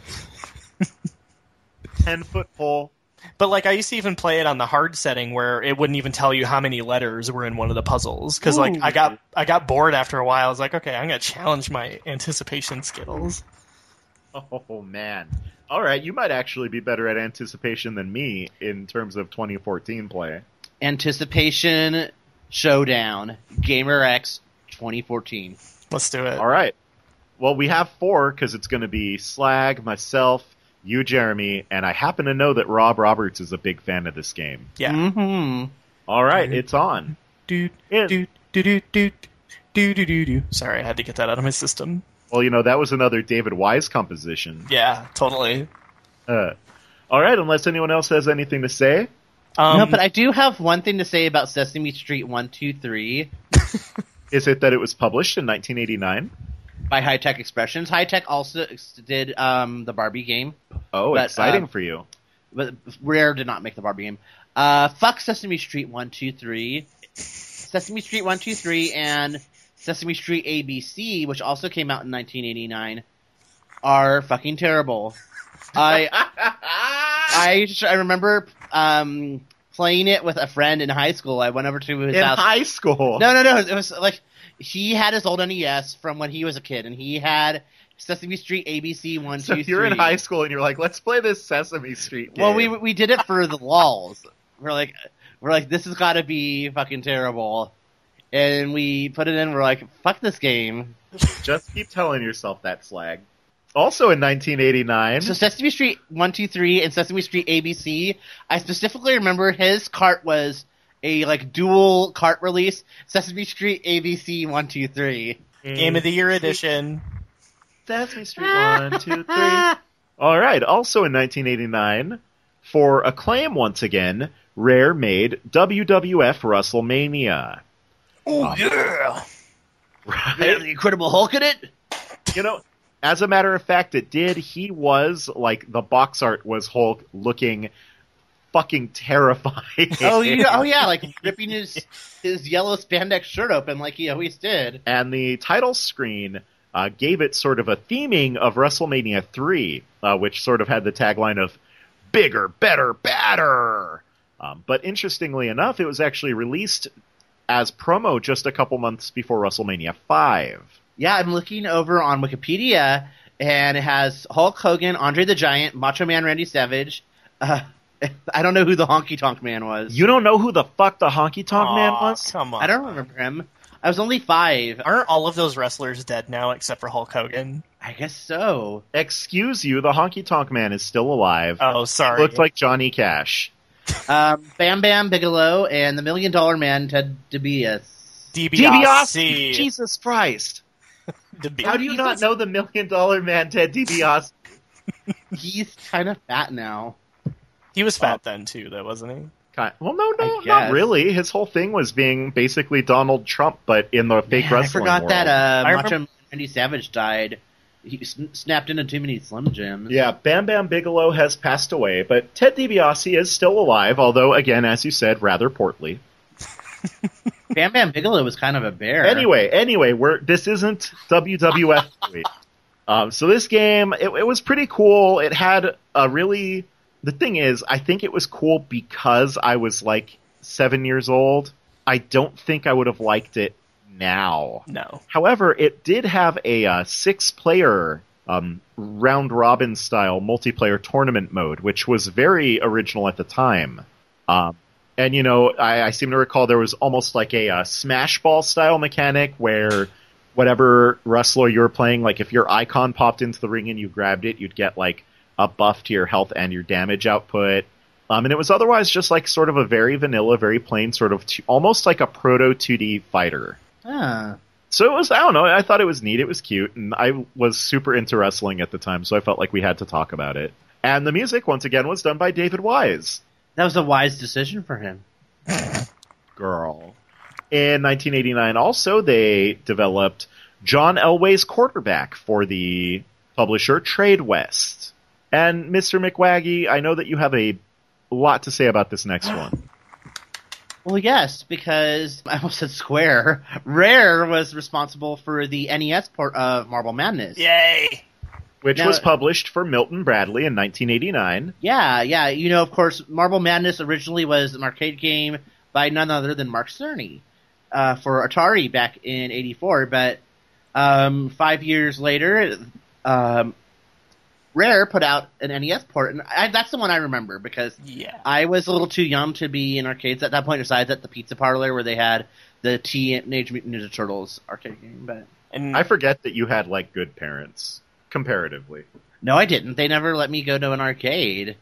10-foot pole. But like, I used to even play it on the hard setting where it wouldn't even tell you how many letters were in one of the puzzles. Because like, Ooh. I got bored after a while. I was like, okay, I'm gonna challenge my anticipation skills. Oh, man. All right, you might actually be better at anticipation than me in terms of 2014 play. Anticipation Showdown. Gamer X 2014. Let's do it. All right. Well, we have 4 because it's going to be Slag, myself, you, Jeremy, and I happen to know that Rob Roberts is a big fan of this game. Yeah. Mm-hmm. All right, it's on. Doot, Yeah. doot, doot, doot, doot, doot, doot, doot, doot. Sorry, I had to get that out of my system. Well, that was another David Wise composition. Yeah, totally. All right, unless anyone else has anything to say. No, but I do have one thing to say about Sesame Street 123 Is it that it was published in 1989? by High Tech Expressions. High Tech also did the Barbie game, Oh, But, exciting for you. but Rare did not make the Barbie game. Fuck Sesame Street 123. Sesame Street 123 and Sesame Street ABC, which also came out in 1989, are fucking terrible. I remember playing it with a friend in high school. I went over to his In house. high school. No. It was like he had his old NES from when he was a kid, and he had Sesame Street ABC 1, So 2, you're in 3. high school and you're like, let's play this Sesame Street game. Well, we did it for the lulz. We're like, this has got to be fucking terrible, and we put it in. We're like, fuck this game. Just keep telling yourself that, Slag. Also in 1989, So Sesame Street 1, 2, 3 and Sesame Street ABC. I specifically remember his cart was a like dual cart release. Sesame Street ABC 1, 2, 3. Game of the Year edition. Sesame Street 1, 2, 3. All right. Also in 1989, for Acclaim once again, Rare made WWF WrestleMania. Oh yeah. Right? The Incredible Hulk in it. As a matter of fact, it did. He was, like, the box art was Hulk looking fucking terrifying. Oh yeah, like ripping his yellow spandex shirt open like he always did. And the title screen gave it sort of a theming of WrestleMania 3, which sort of had the tagline of bigger, better, badder. But interestingly enough, it was actually released as promo just a couple months before WrestleMania 5. Yeah, I'm looking over on Wikipedia, and it has Hulk Hogan, Andre the Giant, Macho Man Randy Savage. I don't know who the Honky Tonk Man was. You don't know who the fuck the Honky Tonk Man Aw, was? come on. I don't remember him. I was only 5. Aren't all of those wrestlers dead now except for Hulk Hogan? I guess so. Excuse you, the Honky Tonk Man is still alive. Oh, sorry. Looks like Johnny Cash. Bam Bam Bigelow and the $1 Million Man, Ted DiBiase. DiBiase. Jesus Christ. DiBiase. How do you not know the $1 Million Man, Ted DiBiase? He's kind of fat now. He was fat then too, though, wasn't he? Well, no, I not guess. really. His whole thing was being basically Donald Trump, but in the fake Man, I wrestling forgot world. that I Macho remember- Man Randy Savage died. He snapped into too many Slim Jims. Yeah, Bam Bam Bigelow has passed away, but Ted DiBiase is still alive, although, again, as you said, rather portly. Bam Bam Bigelow was kind of a bear. Anyway, this isn't WWF. So this game, it was pretty cool. It had a really... The thing is, I think it was cool because I was like 7 years old. I don't think I would have liked it now. No. However, it did have a 6-player round-robin style multiplayer tournament mode, which was very original at the time. And, I seem to recall there was almost like a Smash Ball style mechanic where whatever wrestler you were playing, like if your icon popped into the ring and you grabbed it, you'd get like a buff to your health and your damage output. And it was otherwise just like sort of a very vanilla, very plain sort of almost like a proto 2D fighter. Ah. So it was, I don't know, I thought it was neat, it was cute, and I was super into wrestling at the time, so I felt like we had to talk about it. And the music, once again, was done by David Wise. That was a wise decision for him. Girl. In 1989 also, they developed John Elway's Quarterback for the publisher Trade West. And Mr. McWaggy, I know that you have a lot to say about this next one. Well, yes, because I almost said Square. Rare was responsible for the NES port of Marble Madness. Yay! Which Now- was published for Milton Bradley in 1989. Yeah. You know, of course, Marble Madness originally was an arcade game by none other than Mark Cerny for Atari back in '84. But 5 years later, Rare put out an NES port, and that's the one I remember because Yeah. I was a little too young to be in arcades at that point, besides at the Pizza Parlor where they had the Teenage Mutant Ninja Turtles arcade game. But And I forget that you had, like, good parents, comparatively. no, I didn't. They never let me go to an arcade.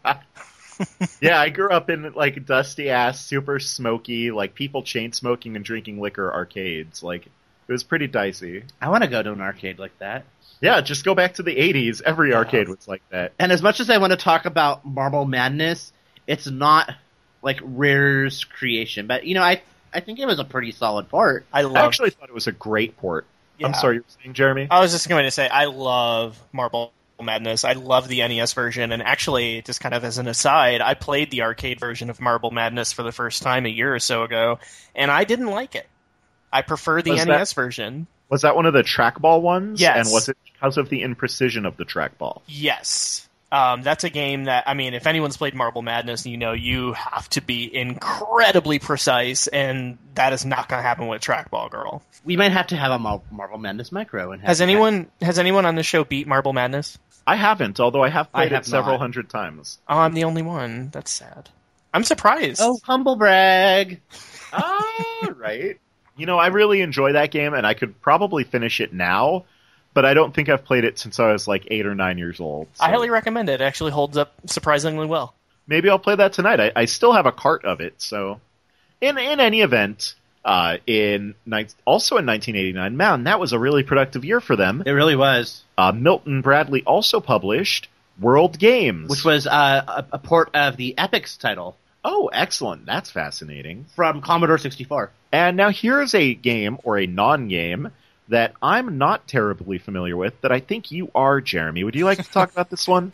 Yeah, I grew up in, like, dusty-ass, super smoky, like, people chain-smoking and drinking liquor arcades. Like, it was pretty dicey. I want to go to an arcade like that. Yeah, just go back to the 80s. Every arcade was like that. And as much as I want to talk about Marble Madness, it's not like Rare's creation. But you know, I think it was a pretty solid port. I I love. actually thought it was a great port. I'm Yeah. sorry, you were saying, Jeremy? I was just going to say I love Marble Madness. I love the NES version, and actually, just kind of as an aside, I played the arcade version of Marble Madness for the first time a year or so ago, and I didn't like it. I prefer the Was NES version. Was that one of the trackball ones? Yes. And was it because of the imprecision of the trackball? Yes. That's a game that, I mean, if anyone's played Marble Madness, you know you have to be incredibly precise, and that is not going to happen with Trackball Girl. We might have to have a Marble Madness micro. And Has anyone on the show beat Marble Madness? I haven't, although I have played have it several not. hundred times. Oh, I'm the only one. That's sad. I'm surprised. Oh, humble brag! Ah, right. You know, I really enjoy that game, and I could probably finish it now, but I don't think I've played it since I was like 8 or 9 years old. So I highly recommend it. It actually holds up surprisingly well. maybe I'll play that tonight. I still have a cart of it, so... In any event, also in 1989, man, that was a really productive year for them. It really was. Milton Bradley also published World Games. Which was a port of the Epix title Oh, excellent. That's fascinating. from Commodore 64. And now here's a game, or a non-game, that I'm not terribly familiar with, that I think you are, Jeremy. Would you like to talk about this one?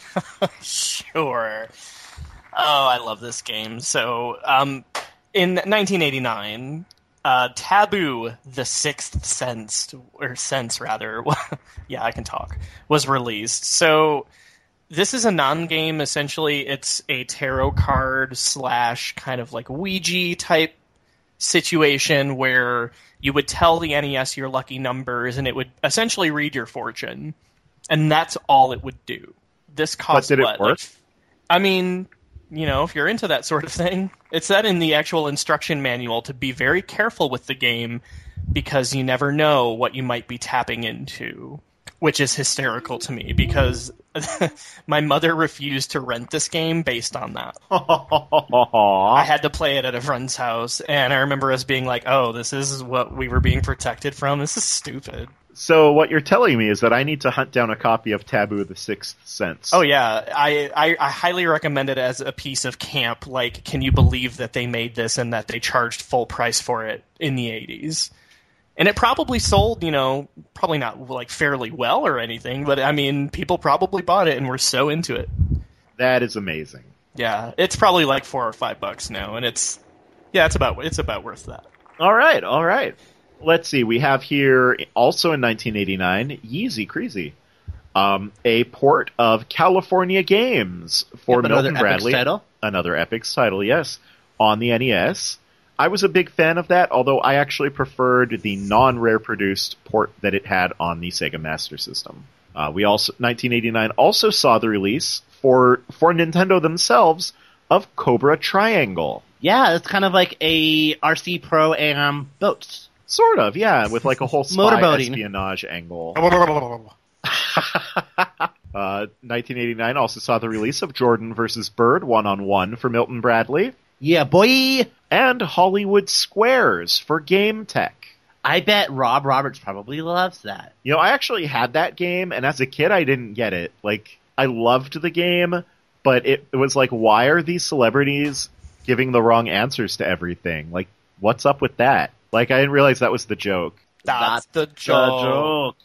Sure. Oh, I love this game. So, in 1989, Taboo: The Sixth Sense, or Sense rather, yeah, I can talk, was released. So, this is a non-game. Essentially, it's a tarot card / kind of like Ouija type situation where you would tell the NES your lucky numbers, and it would essentially read your fortune, and that's all it would do. This cost did it what? work? I mean, you know, if you're into that sort of thing, it said in the actual instruction manual to be very careful with the game because you never know what you might be tapping into, which is hysterical to me because my mother refused to rent this game based on that. I had to play it at a friend's house, and I remember us being like, oh, this is what we were being protected from? This is stupid. So what you're telling me is that I need to hunt down a copy of Taboo: The Sixth Sense. Oh yeah, I highly recommend it as a piece of camp. Like, can you believe that they made this and that they charged full price for it in the 80s? And it probably sold, you know, probably not like fairly well or anything, but I mean, people probably bought it and were so into it. That is amazing. Yeah, it's probably like $4 or $5 now, and it's about worth that. All right. Let's see. We have here, also in 1989, Yeezy Creasy. A port of California Games for Yep, Milton another Bradley. Epix title. Another Epix title, yes. On the NES. I was a big fan of that, although I actually preferred the non-rare produced port that it had on the Sega Master System. 1989 also saw the release for Nintendo themselves of Cobra Triangle. Yeah, it's kind of like a RC Pro Am boats. Sort of, yeah, with like a whole spy Motorboating. espionage angle. 1989 also saw the release of Jordan vs. Bird 1-on-1 for Milton Bradley, Yeah, boy! and Hollywood Squares for Game Tech. I bet Rob Roberts probably loves that. You know, I actually had that game, and as a kid, I didn't get it. Like, I loved the game, but it was like, why are these celebrities giving the wrong answers to everything? Like, what's up with that? Like, I didn't realize that was the joke. That's the joke.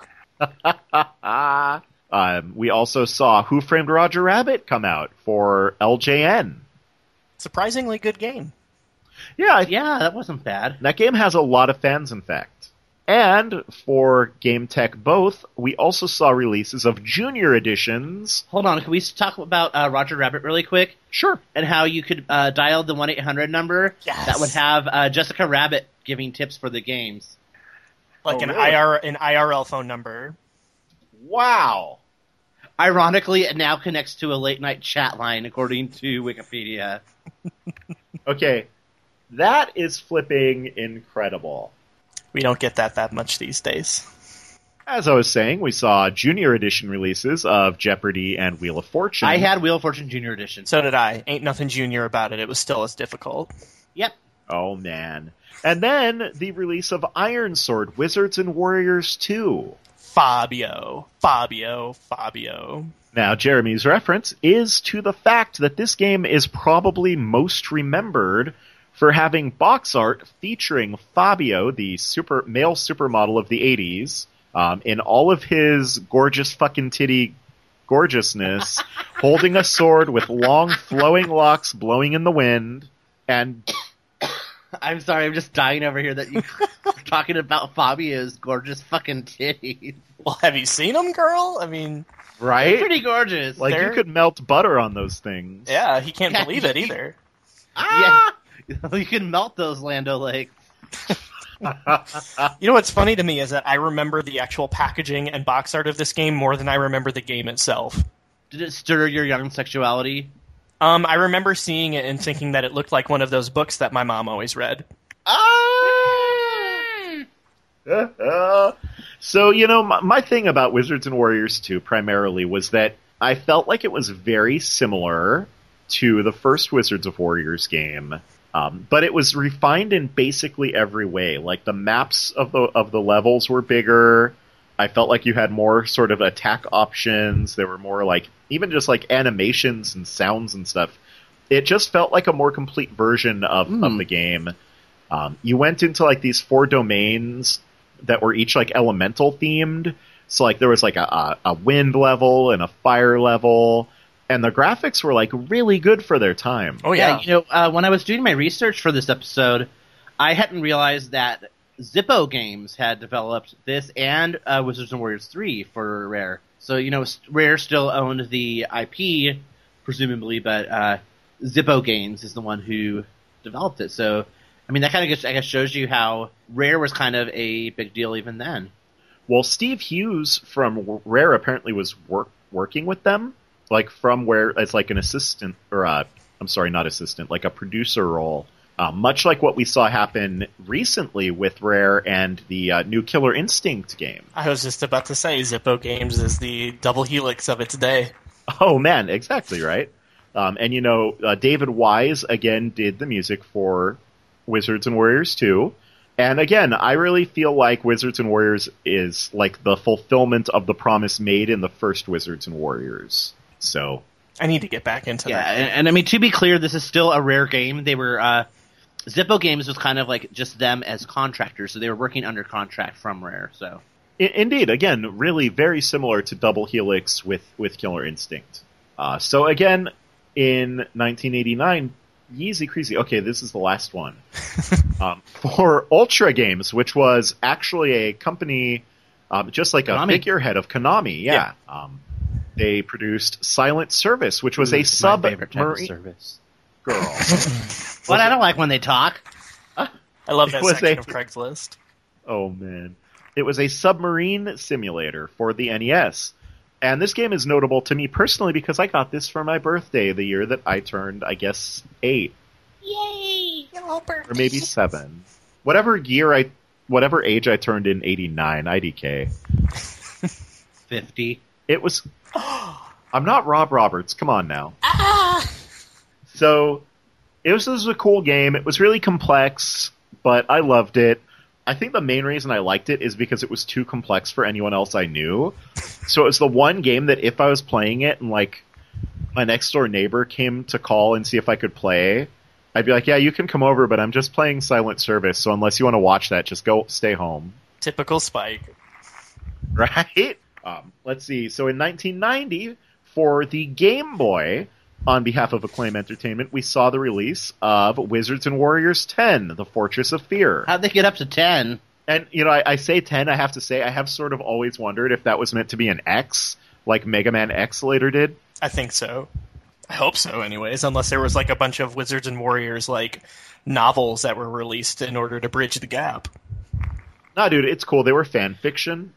We also saw Who Framed Roger Rabbit come out for LJN. Surprisingly good game. Yeah, that wasn't bad. that game has a lot of fans, in fact. And for Game Tech Both, we also saw releases of junior editions. Hold on, can we talk about Roger Rabbit really quick? Sure. And how you could dial the 1-800 number Yes. that would have Jessica Rabbit giving tips for the games. Like Oh, an really? an IRL phone number. Wow. Ironically, it now connects to a late-night chat line, according to Wikipedia. Okay, that is flipping incredible. We don't get that much these days. As I was saying, we saw junior edition releases of Jeopardy and Wheel of Fortune. I had Wheel of Fortune Junior Edition. So did I. Ain't nothing junior about it. It was still as difficult. Yep. Oh, man. And then the release of Iron Sword, Wizards and Warriors 2. Fabio. Now, Jeremy's reference is to the fact that this game is probably most remembered for having box art featuring Fabio, the male supermodel of the 80s, in all of his gorgeous fucking titty gorgeousness, holding a sword with long flowing locks blowing in the wind, and I'm sorry, I'm just dying over here that you're talking about Fabio's gorgeous fucking titties. Well, have you seen them, girl? I mean, right? Pretty gorgeous. Like, They're- you could melt butter on those things. yeah, he can't believe it either. Yeah. You can melt those Lando legs. You know what's funny to me is that I remember the actual packaging and box art of this game more than I remember the game itself. Did it stir your young sexuality? I remember seeing it and thinking that it looked like one of those books that my mom always read. So, my thing about Wizards and Warriors 2 primarily was that I felt like it was very similar to the first Wizards of Warriors game, but it was refined in basically every way. Like, the maps of the levels were bigger. I felt like you had more sort of attack options. There were more, like, even just, like, animations and sounds and stuff. It just felt like a more complete version of the game. You went into, like, these 4 domains that were each, like, elemental themed. So, like, there was, like, a wind level and a fire level. And the graphics were, like, really good for their time. Oh, yeah. When I was doing my research for this episode, I hadn't realized that Zippo Games had developed this and Wizards and Warriors 3 for Rare. So, Rare still owned the IP, presumably, but Zippo Games is the one who developed it. So, I mean, that kind of I guess shows you how Rare was kind of a big deal even then. Well, Steve Hughes from Rare apparently was working with them, like from where as like an assistant, or I'm sorry, not assistant, like a producer role. Much like what we saw happen recently with Rare and the new Killer Instinct game. I was just about to say Zippo Games is the double helix of its day. Oh, man, exactly right. And, David Wise, again, did the music for Wizards and Warriors 2. And, again, I really feel like Wizards and Warriors is, like, the fulfillment of the promise made in the first Wizards and Warriors. So... I need to get back into that. And I mean, to be clear, this is still a Rare game. They were... Zippo Games was kind of like just them as contractors, so they were working under contract from Rare. So, indeed, again, really very similar to Double Helix with Killer Instinct. So again, in 1989, Yeezy Creasy. Okay, this is the last one for Ultra Games, which was actually a company, just like Konami. a figurehead of Konami. Yeah, they produced Silent Service, which was a my favorite type of submarine service. girl. But I don't like when they talk. I love that It was section a- of Craigslist. Oh, man. It was a submarine simulator for the NES. And this game is notable to me personally because I got this for my birthday the year that I turned, I guess, 8. Yay! Or maybe 7. Whatever age I turned in 89, IDK. 50. It was... I'm not Rob Roberts. Come on now. So, this was a cool game. It was really complex, but I loved it. I think the main reason I liked it is because it was too complex for anyone else I knew. So it was the one game that if I was playing it and, like, my next door neighbor came to call and see if I could play, I'd be like, yeah, you can come over, but I'm just playing Silent Service, so unless you want to watch that, just go stay home. Typical Spike. Right? Let's see. So in 1990, for the Game Boy, on behalf of Acclaim Entertainment, we saw the release of Wizards and Warriors 10, The Fortress of Fear. How'd they get up to 10? And, you know, I say 10, I have to say, I have sort of always wondered if that was meant to be an X, like Mega Man X later did. I think so. I hope so, anyways, unless there was like a bunch of Wizards and Warriors like novels that were released in order to bridge the gap. Nah, dude, it's cool. They were fan fiction.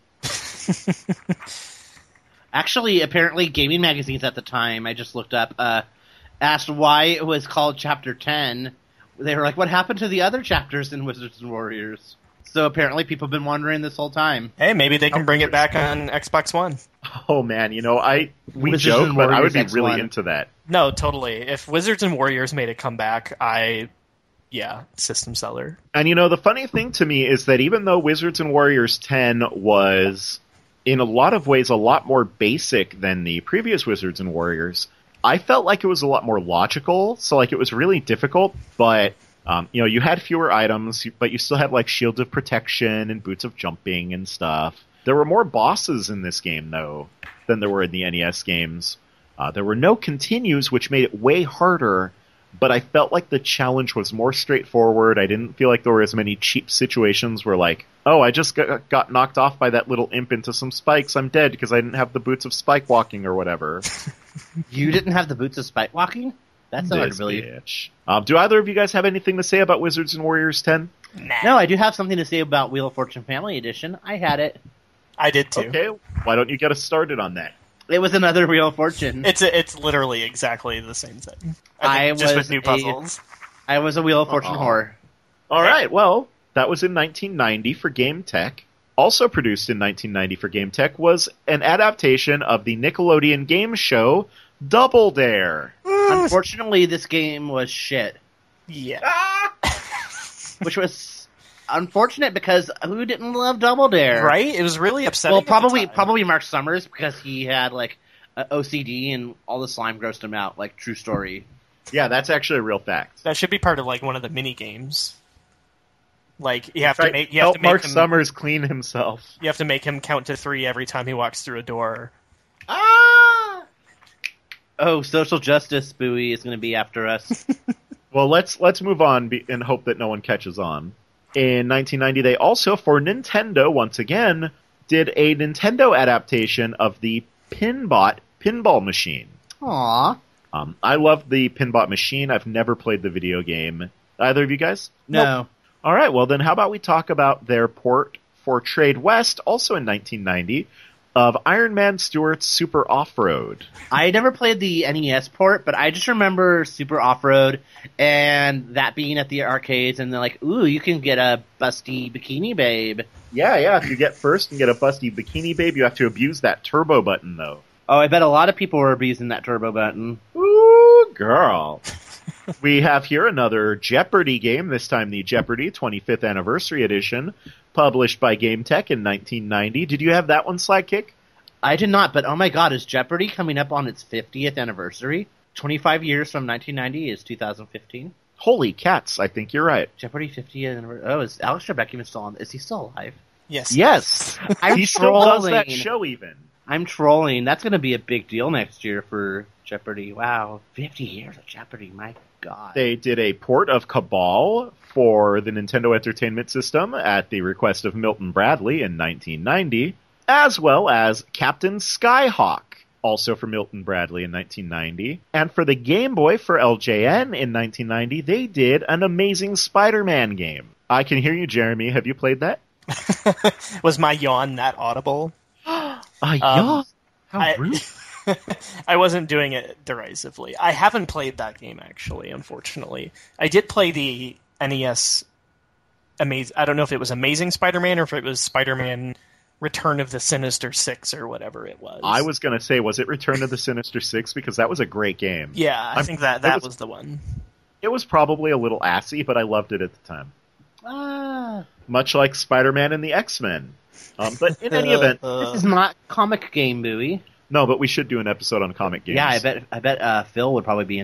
Actually, apparently, gaming magazines at the time, I just looked up, asked why it was called Chapter 10. They were like, what happened to the other chapters in Wizards and Warriors? So apparently people have been wondering this whole time. Hey, maybe they can bring it back on Xbox One. Oh, man, you know, we Wizards joke, and but I would be Warriors really X1. into that. No, totally. If Wizards and Warriors made a comeback, system seller. And, you know, the funny thing to me is that even though Wizards and Warriors 10 was, in a lot of ways, a lot more basic than the previous Wizards and Warriors, I felt like it was a lot more logical. So, like, it was really difficult, but, you know, you had fewer items, but you still had, like, Shields of Protection and Boots of Jumping and stuff. There were more bosses in this game, though, than there were in the NES games. There were no continues, which made it way harder, but I felt like the challenge was more straightforward. I didn't feel like there were as many cheap situations where, like, oh, I just got knocked off by that little imp into some spikes. I'm dead because I didn't have the boots of spike walking or whatever. You didn't have the boots of spike walking? That's not This really... bitch. Do either of you guys have anything to say about Wizards and Warriors 10? Nah. No, I do have something to say about Wheel of Fortune Family Edition. I had it. I did too. Okay, why don't you get us started on that? It was another Wheel of Fortune. It's literally exactly the same thing. I just was with new puzzles. I was a Wheel of Fortune whore. All right, well, that was in 1990 for Game Tech. Also produced in 1990 for Game Tech was an adaptation of the Nickelodeon game show Double Dare. Unfortunately, this game was shit. Yeah. Which was unfortunate because who didn't love Double Dare? Right? It was really upsetting. Well, at the time. probably Mark Summers because he had like OCD and all the slime grossed him out. Like true story. Yeah, that's actually a real fact. That should be part of like one of the mini games. Like you have Right, to make help Mark him, Summers clean himself. You have to make him count to 3 every time he walks through a door. Ah! Oh, social justice buoy is going to be after us. Well, let's move on and hope that no one catches on. In 1990, they also, for Nintendo, once again, did a Nintendo adaptation of the Pinbot pinball machine. Aww. I love the Pinbot machine. I've never played the video game. Either of you guys? No. Nope. All right, well then how about we talk about their port for Trade West, also in 1990, of Iron Man Stewart's Super Off-Road. I never played the NES port, but I just remember Super Off-Road and that being at the arcades and they're like, ooh, you can get a busty bikini babe. Yeah, if you get first and get a busty bikini babe, you have to abuse that turbo button, though. Oh, I bet a lot of people were abusing that turbo button. Ooh, girl. We have here another Jeopardy game, this time the Jeopardy 25th Anniversary Edition, published by Game Tech in 1990. Did you have that one, Slagkick? I did not, but oh my god, is Jeopardy coming up on its 50th anniversary? 25 years from 1990 is 2015. Holy cats, I think you're right. Jeopardy 50th anniversary. Oh, is Alex Trebek even still on? Is he still alive? Yes. Yes! I'm He still does trolling. that show, even. I'm trolling. That's going to be a big deal next year for Jeopardy. Wow. 50 years of Jeopardy. My god. They did a port of Cabal for the Nintendo Entertainment System at the request of Milton Bradley in 1990, as well as Captain Skyhawk, also for Milton Bradley in 1990. And for the Game Boy for LJN in 1990, they did an Amazing Spider-Man game. I can hear you, Jeremy. Have you played that? Was my yawn that audible? Yeah. How rude. I wasn't doing it derisively. I haven't played that game, actually, unfortunately. I did play the NES I don't know if it was Amazing Spider-Man or if it was Spider-Man Return of the Sinister Six or whatever it was. I was going to say, was it Return of the Sinister Six? Because that was a great game. Yeah, I think that was the one. It was probably a little assy, but I loved it at the time. Ah. Much like Spider-Man and the X-Men. But in any event, This is not comic game, buoy. no, but we should do an episode on comic games. Yeah, I bet Phil would probably be into that.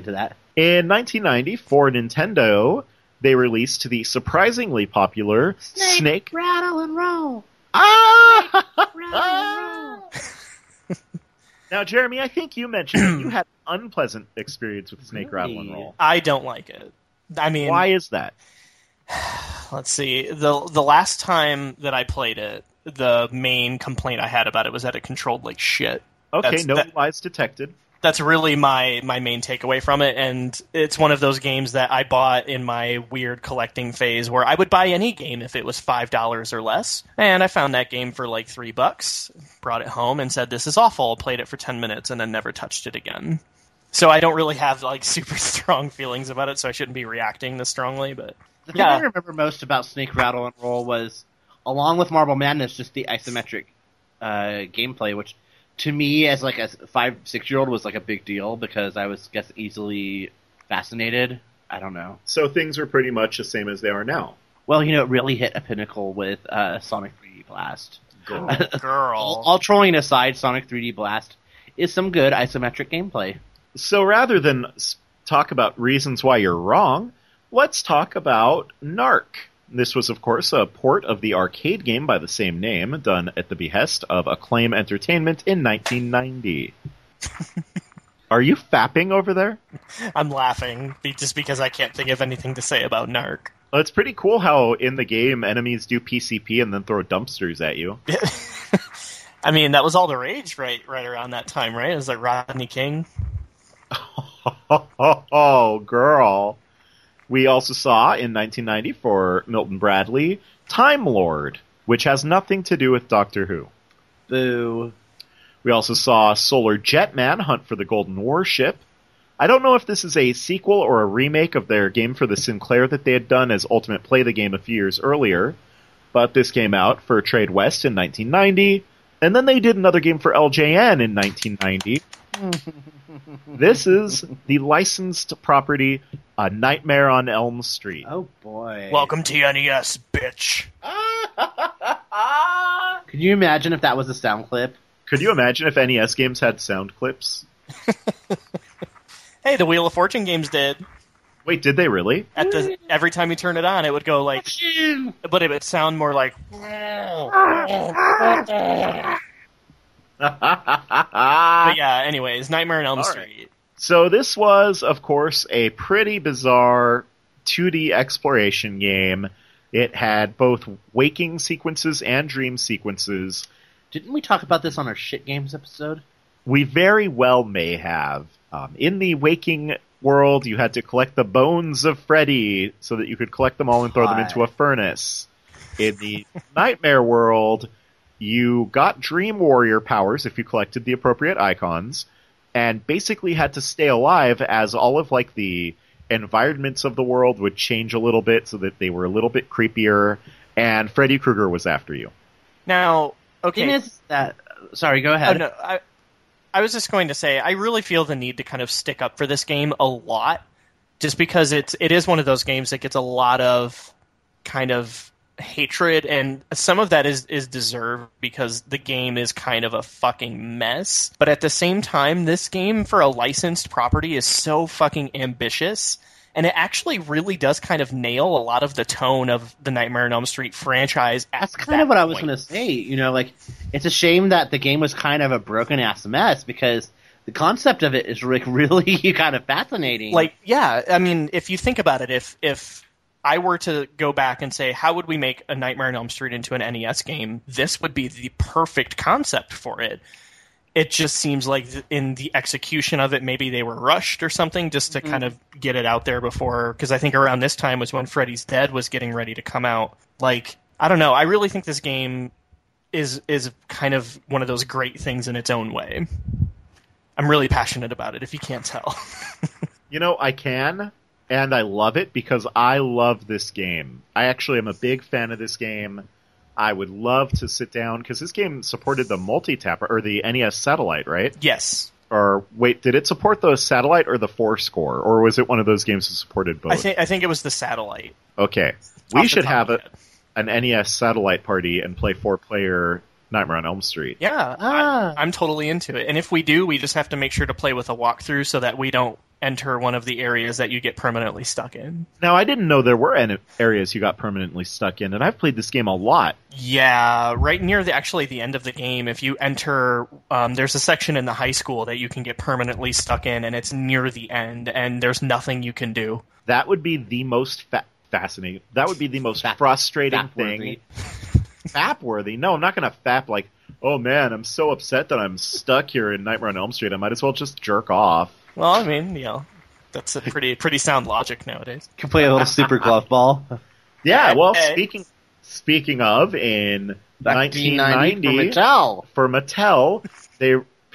In 1990, for Nintendo, they released the surprisingly popular Snake Rattle and Roll. Ah! Rattle and Roll. Now, Jeremy, I think you mentioned that you had an unpleasant experience with Snake Rattle and Roll. I don't like it. I mean, Why is that? let's see. The last time that I played it, the main complaint I had about it was that it controlled like shit. Okay, no lies detected. That's really my main takeaway from it, and it's one of those games that I bought in my weird collecting phase where I would buy any game if it was $5 or less, and I found that game for like $3, brought it home and said, this is awful, played it for 10 minutes, and then never touched it again. So I don't really have like super strong feelings about it, so I shouldn't be reacting this strongly, but The thing I remember most about Snake Rattle and Roll was, along with Marble Madness, just the isometric gameplay, which to me, as like a 5-6-year-old, was like a big deal because I was, easily fascinated. I don't know. So things were pretty much the same as they are now. Well, it really hit a pinnacle with Sonic 3D Blast. girl. All trolling aside, Sonic 3D Blast is some good isometric gameplay. So rather than talk about reasons why you're wrong, let's talk about Narc. This was, of course, a port of the arcade game by the same name, done at the behest of Acclaim Entertainment in 1990. Are you fapping over there? I'm laughing just because I can't think of anything to say about Narc. Well, it's pretty cool how in the game enemies do PCP and then throw dumpsters at you. I mean, that was all the rage right around that time, right? It was like Rodney King. Oh, girl. We also saw in 1990 for Milton Bradley, Time Lord, which has nothing to do with Doctor Who. Boo. We also saw Solar Jetman Hunt for the Golden Warship. I don't know if this is a sequel or a remake of their game for the Sinclair that they had done as Ultimate Play the Game a few years earlier, but this came out for Trade West in 1990, and then they did another game for LJN in 1990. This is the licensed property, A Nightmare on Elm Street. Oh, boy. Welcome to NES, bitch. Could you imagine if that was a sound clip? Could you imagine if NES games had sound clips? Hey, the Wheel of Fortune games did. Wait, did they really? Every time you turn it on, it would go like, but it would sound more like. But yeah, anyways, Nightmare on Elm Street. So this was, of course, a pretty bizarre 2D exploration game. It had both waking sequences and dream sequences. Didn't we talk about this on our Shit Games episode? We very well may have. In the waking world, you had to collect the bones of Freddy so that you could collect them all and throw them into a furnace. In the nightmare world, you got Dream Warrior powers if you collected the appropriate icons, and basically had to stay alive as all of like the environments of the world would change a little bit so that they were a little bit creepier, and Freddy Krueger was after you. Now, okay. Thing is that, sorry, go ahead. Oh, no, I was just going to say, I really feel the need to kind of stick up for this game a lot, just because it is one of those games that gets a lot of kind of hatred, and some of that is deserved because the game is kind of a fucking mess. But at the same time, this game for a licensed property is so fucking ambitious, and it actually really does kind of nail a lot of the tone of the Nightmare on Elm Street franchise. That's kind of what I was going to say. It's a shame that the game was kind of a broken ass mess because the concept of it is really kind of fascinating. Like, yeah, I mean, if you think about it, if I were to go back and say, how would we make a Nightmare on Elm Street into an NES game, this would be the perfect concept for it. It just seems like in the execution of it, maybe they were rushed or something just to kind of get it out there before, because I think around this time was when Freddy's Dead was getting ready to come out. Like, I don't know. I really think this game is kind of one of those great things in its own way. I'm really passionate about it, if you can't tell. I can. And I love it because I love this game. I actually am a big fan of this game. I would love to sit down, because this game supported the multi-tap, or the NES Satellite, right? Yes. Or, wait, did it support the Satellite or the 4-score? Or was it one of those games that supported both? I think it was the Satellite. Okay. We should have an NES Satellite party and play 4-player Nightmare on Elm Street. Yeah, I'm totally into it. And if we do, we just have to make sure to play with a walkthrough so that we don't enter one of the areas that you get permanently stuck in. Now, I didn't know there were areas you got permanently stuck in, and I've played this game a lot. Yeah, right near the end of the game, if you enter, there's a section in the high school that you can get permanently stuck in, and it's near the end, and there's nothing you can do. That would be the most fascinating. That would be the most frustrating thing. Fap-worthy? No, I'm not going to fap like, oh man, I'm so upset that I'm stuck here in Nightmare on Elm Street. I might as well just jerk off. Well, I mean, that's a pretty sound logic nowadays. You can play a little Super Glove Ball. Yeah, well, speaking of, in 1990 for Mattel, they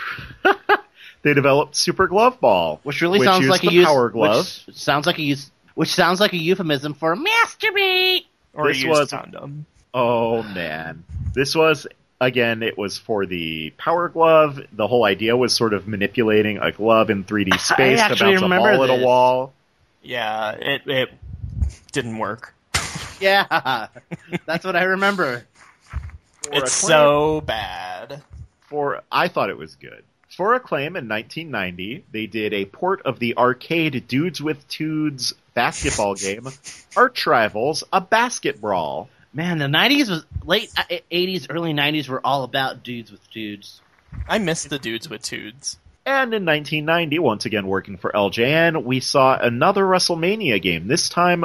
they developed Super Glove Ball, which really sounds like a Power Glove. Which sounds like a euphemism for masturbate or a used condom. Oh man, this was. Again, it was for the Power Glove. The whole idea was sort of manipulating a glove in 3D space to bounce a ball at a wall. Yeah, it didn't work. Yeah, that's what I remember. It's so bad. I thought it was good. For Acclaim in 1990, they did a port of the arcade Dudes with Tudes basketball game, Arch Rivals, a Basket Brawl. Man, the 90s was late 80s, early 90s were all about Dudes with Tudes. I miss the Dudes with Tudes. And in 1990, once again working for LJN, we saw another WrestleMania game, this time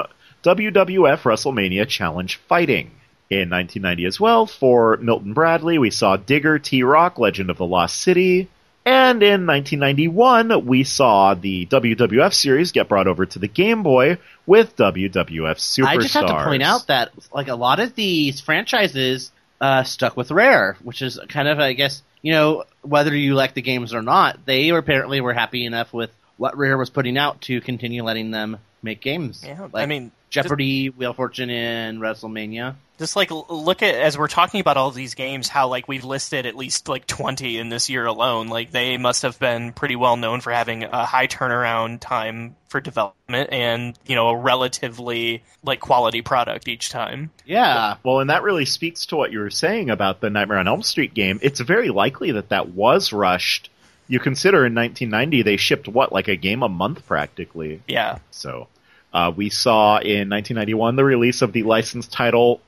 WWF WrestleMania Challenge Fighting. In 1990 as well, for Milton Bradley, we saw Digger T-Rock, Legend of the Lost City. And in 1991, we saw the WWF series get brought over to the Game Boy with WWF Superstars. I just have to point out that like a lot of these franchises stuck with Rare, which is kind of, I guess, whether you like the games or not, they apparently were happy enough with what Rare was putting out to continue letting them make games. Yeah, like I mean, Jeopardy, Wheel of Fortune, and WrestleMania. Just like look at, as we're talking about all these games, how like we've listed at least like 20 in this year alone. Like they must have been pretty well known for having a high turnaround time for development and, a relatively like quality product each time. Yeah. Well, and that really speaks to what you were saying about the Nightmare on Elm Street game. It's very likely that was rushed. You consider in 1990 they shipped like a game a month practically. Yeah. So we saw in 1991 the release of the licensed title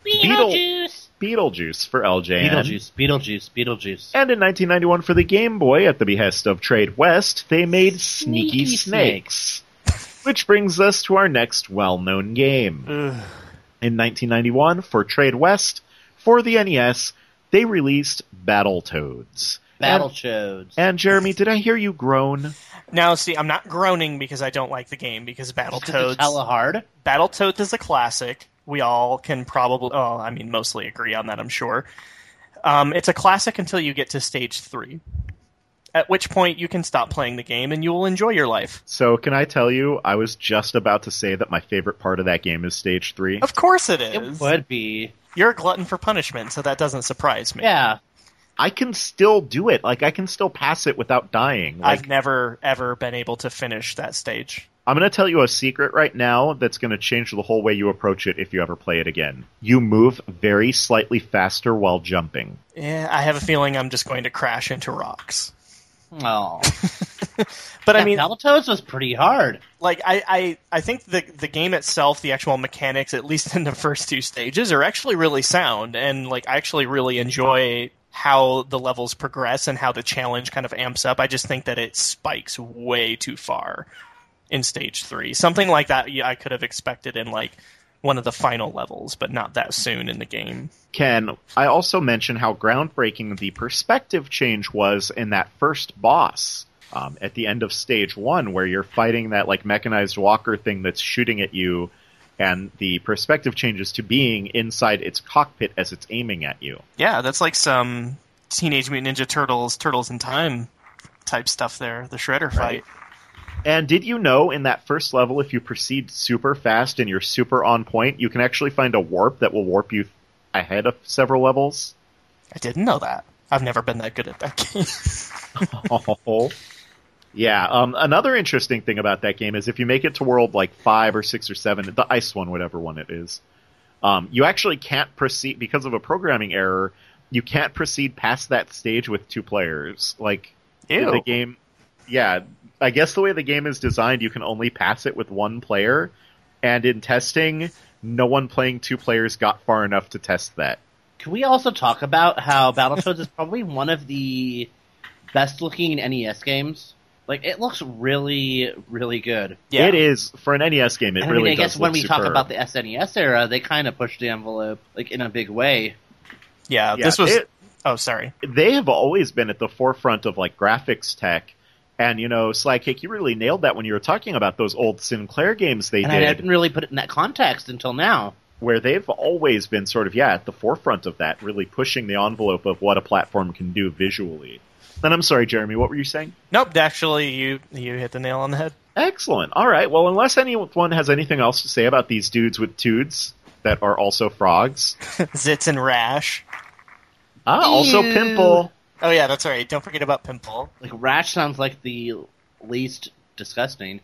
Beetlejuice for LJN. Beetlejuice. And in 1991 for the Game Boy, at the behest of Trade West, they made Sneaky Snakes. Which brings us to our next well-known game. In 1991 for Trade West, for the NES, they released Battletoads. And Jeremy, did I hear you groan? Now, see, I'm not groaning because I don't like the game, because Battletoads... hella hard? Battletoads is a classic. We all can probably... mostly agree on that, I'm sure. It's a classic until you get to Stage 3. At which point you can stop playing the game and you will enjoy your life. So, can I tell you, I was just about to say that my favorite part of that game is Stage 3. Of course it is. It would be. You're a glutton for punishment, so that doesn't surprise me. Yeah. I can still do it. I can still pass it without dying. I've never, ever been able to finish that stage. I'm going to tell you a secret right now that's going to change the whole way you approach it if you ever play it again. You move very slightly faster while jumping. Yeah, I have a feeling I'm just going to crash into rocks. Oh. But I mean, Battletoads was pretty hard. Like, I think the game itself, the actual mechanics, at least in the first two stages, are actually really sound. And, I actually really enjoy how the levels progress and how the challenge kind of amps up. I just think that it spikes way too far in Stage 3. Something like that I could have expected in, one of the final levels, but not that soon in the game. Ken, I also mentioned how groundbreaking the perspective change was in that first boss at the end of Stage 1, where you're fighting that, mechanized walker thing that's shooting at you, and the perspective changes to being inside its cockpit as it's aiming at you. Yeah, that's like some Teenage Mutant Ninja Turtles in Time type stuff there, the Shredder fight. And did you know in that first level, if you proceed super fast and you're super on point, you can actually find a warp that will warp you ahead of several levels? I didn't know that. I've never been that good at that game. Oh. Yeah, another interesting thing about that game is if you make it to world 5 or 6 or 7, the ice one, whatever one it is, you actually can't proceed, because of a programming error, you can't proceed past that stage with 2 players. Ew. The game... yeah, I guess the way the game is designed, you can only pass it with one player, and in testing, no one playing two players got far enough to test that. Can we also talk about how Battletoads is probably one of the best-looking NES games? Like, it looks really, really good. Yeah. It is, for an NES game, it really I guess does when look we talk superb. about the SNES era, they kind of pushed the envelope, like, in a big way. Yeah, Yeah, this was... Oh, sorry. They have always been at the forefront of, like, graphics tech, and, you know, Slycake, you really nailed that when you were talking about those old Sinclair games they And did. I didn't really put it in that context until now. Where they've always been sort of, at the forefront of that, really pushing the envelope of what a platform can do visually. And I'm sorry, Jeremy, what were you saying? Nope, actually, you hit the nail on the head. Excellent. All right. Well, unless anyone has anything else to say about these dudes with tudes that are also frogs. Zitz and Rash. Also Ew. Pimple. Oh yeah, that's right. Don't forget about Pimple. Like, Rash sounds like the least disgusting.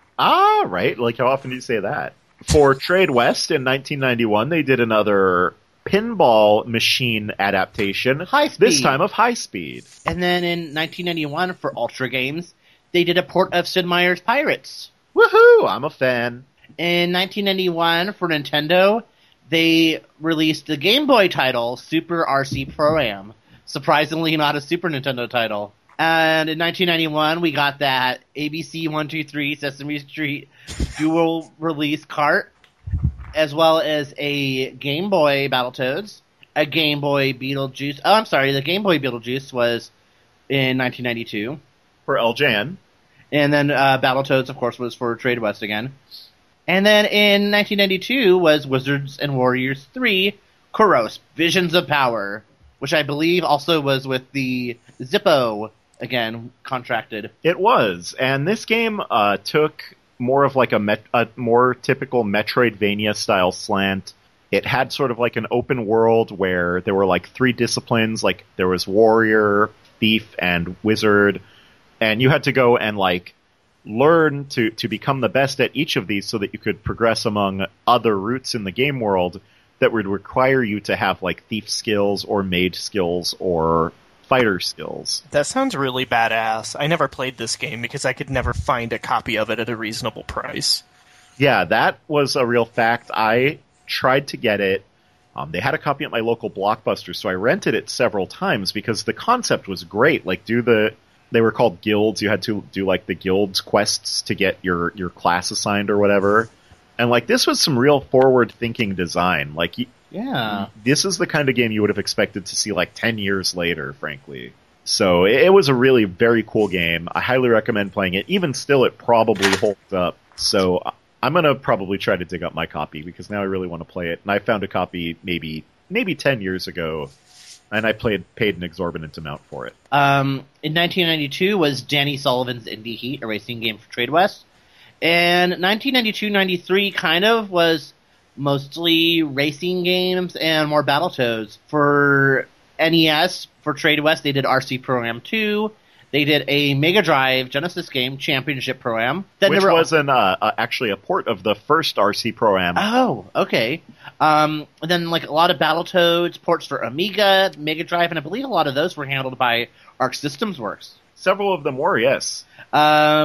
Right. Like, how often do you say that? For Trade West in 1991, they did another pinball machine adaptation. High Speed. This time of High Speed. And then in 1991, for Ultra Games, they did a port of Sid Meier's Pirates. Woohoo! I'm a fan. In 1991, for Nintendo, they released the Game Boy title, Super RC Pro-Am. Surprisingly not a Super Nintendo title. And in 1991, we got that ABC 123 Sesame Street dual release cart, as well as a Game Boy Battletoads, a Game Boy Beetlejuice. Oh, I'm sorry, the Game Boy Beetlejuice was in 1992. For LJN. And then Battletoads, of course, was for Trade West again. And then in 1992 was Wizards and Warriors 3, Kuros, Visions of Power, which I believe also was with the Zippo, again, contracted. It was. And this game took more of like a more typical Metroidvania-style slant. It had sort of like an open world where there were like three disciplines, like there was warrior, thief, and wizard. And you had to go and like learn to become the best at each of these so that you could progress among other routes in the game world that would require you to have like thief skills or mage skills or fighter skills. That sounds really badass. I never played this game because I could never find a copy of it at a reasonable price. Yeah, that was a real fact. I tried to get it. They had a copy at my local Blockbuster, so I rented it several times because the concept was great. Like, they were called guilds. You had to do like the guilds quests to get your class assigned or whatever. And like this was some real forward thinking design. Like Yeah. this is the kind of game you would have expected to see like 10 years later, frankly. So it was a really very cool game. I highly recommend playing it. Even still, it probably holds up. So I'm going to probably try to dig up my copy because now I really want to play it. And I found a copy maybe 10 years ago. And I paid an exorbitant amount for it. In 1992 was Danny Sullivan's Indie Heat, a racing game for Trade West. And 1992-93 kind of was mostly racing games and more Battletoads. For NES, for Trade West, they did RC Pro-Am 2. They did a Mega Drive Genesis game, Championship Pro-Am. Then Which there were was actually a port of the first RC Pro-Am. Oh, okay. And then like a lot of Battletoads, ports for Amiga, Mega Drive, and I believe a lot of those were handled by Arc Systems Works. Several of them were, yes. In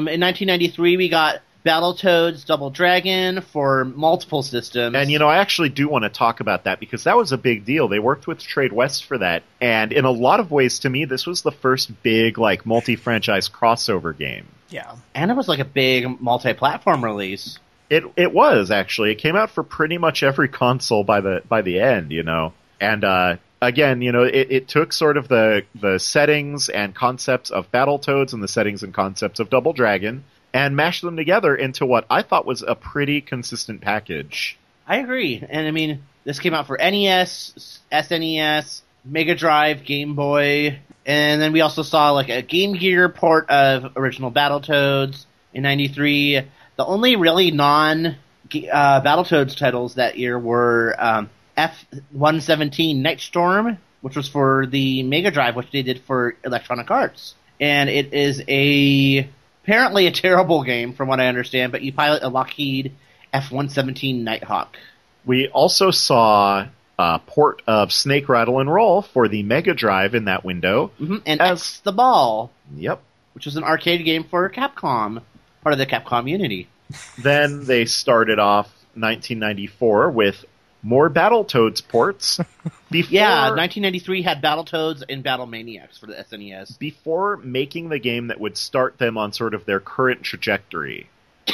1993, we got Battletoads Double Dragon for multiple systems. And, you know, I actually do want to talk about that because that was a big deal. They worked with Trade West for that. And in a lot of ways, to me, this was the first big, like, multi-franchise crossover game. Yeah. And it was like a big multi-platform release. It was, actually. It came out for pretty much every console by the end, you know. And, again, you know, it took sort of the settings and concepts of Battletoads and the settings and concepts of Double Dragon and mashed them together into what I thought was a pretty consistent package. I agree. And I mean, this came out for NES, SNES, Mega Drive, Game Boy, and then we also saw like a Game Gear port of original Battletoads in 93. The only really non-Battletoads titles that year were F-117 Nightstorm, which was for the Mega Drive, which they did for Electronic Arts. And it is apparently a terrible game from what I understand, but you pilot a Lockheed F-117 Nighthawk. We also saw a port of Snake Rattle and Roll for the Mega Drive in that window. Mm-hmm. And X the Ball. Yep. which was an arcade game for Capcom, part of the Capcom Unity. Then they started off 1994 with more Battletoads ports. Yeah, 1993 had Battletoads and Battle Maniacs for the SNES. Before making the game that would start them on sort of their current trajectory.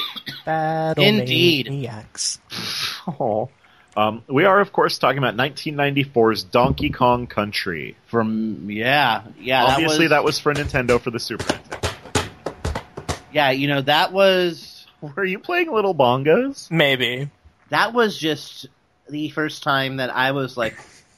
Indeed. Maniacs. Oh. We are, of course, talking about 1994's Donkey Kong Country. Yeah. Obviously, that was for Nintendo for the Super Nintendo. Yeah, that was... Were you playing Little Bongos? Maybe. That was just the first time that I was like,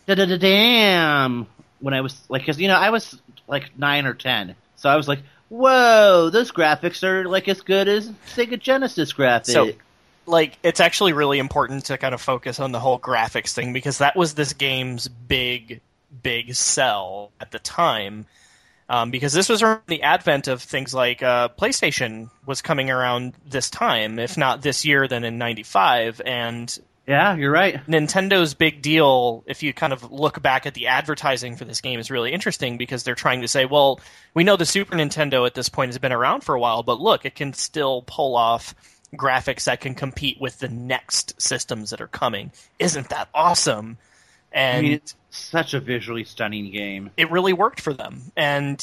damn, when I was like, because I was like 9 or 10, so I was like, whoa, those graphics are like as good as Sega Genesis graphics. So, it's actually really important to kind of focus on the whole graphics thing, because that was this game's big sell at the time. Because this was around the advent of things like PlayStation was coming around this time, if not this year, then in 95, and yeah, you're right. Nintendo's big deal, if you kind of look back at the advertising for this game, is really interesting, because they're trying to say, well, we know the Super Nintendo at this point has been around for a while, but look, it can still pull off graphics that can compete with the next systems that are coming. Isn't that awesome? And it's such a visually stunning game. It really worked for them. And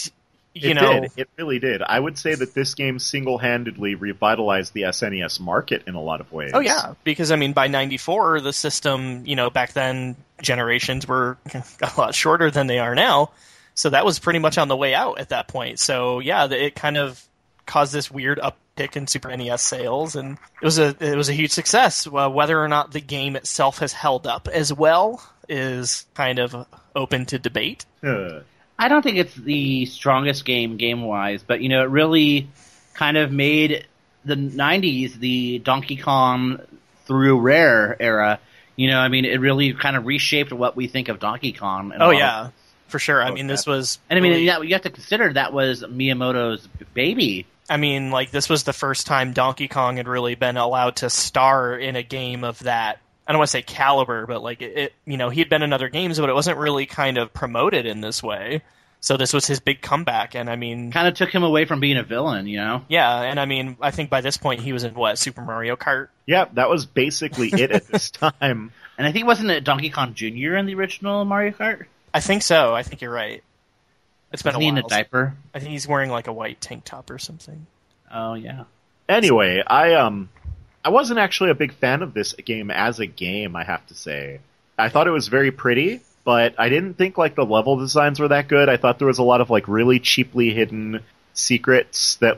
It really did. I would say that this game single-handedly revitalized the SNES market in a lot of ways. Oh, yeah. Because, by 94, the system, back then, generations were a lot shorter than they are now. So that was pretty much on the way out at that point. So, yeah, it kind of caused this weird uptick in Super NES sales, and it was a huge success. Whether or not the game itself has held up as well is kind of open to debate. I don't think it's the strongest game-wise, but, it really kind of made the 90s the Donkey Kong through Rare era. It really kind of reshaped what we think of Donkey Kong. Oh, yeah, for sure. This was... And, you have to consider that was Miyamoto's baby. This was the first time Donkey Kong had really been allowed to star in a game of that, I don't want to say caliber, but he'd been in other games, but it wasn't really kind of promoted in this way. So this was his big comeback, and kind of took him away from being a villain, Yeah, and I think by this point he was in Super Mario Kart? Yeah, that was basically it at this time. And I think wasn't it Donkey Kong Jr. in the original Mario Kart? I think so. I think you're right. It's been a while. Is he in a diaper? I think he's wearing a white tank top or something. Oh yeah. Anyway, I wasn't actually a big fan of this game as a game, I have to say. I thought it was very pretty, but I didn't think the level designs were that good. I thought there was a lot of really cheaply hidden secrets that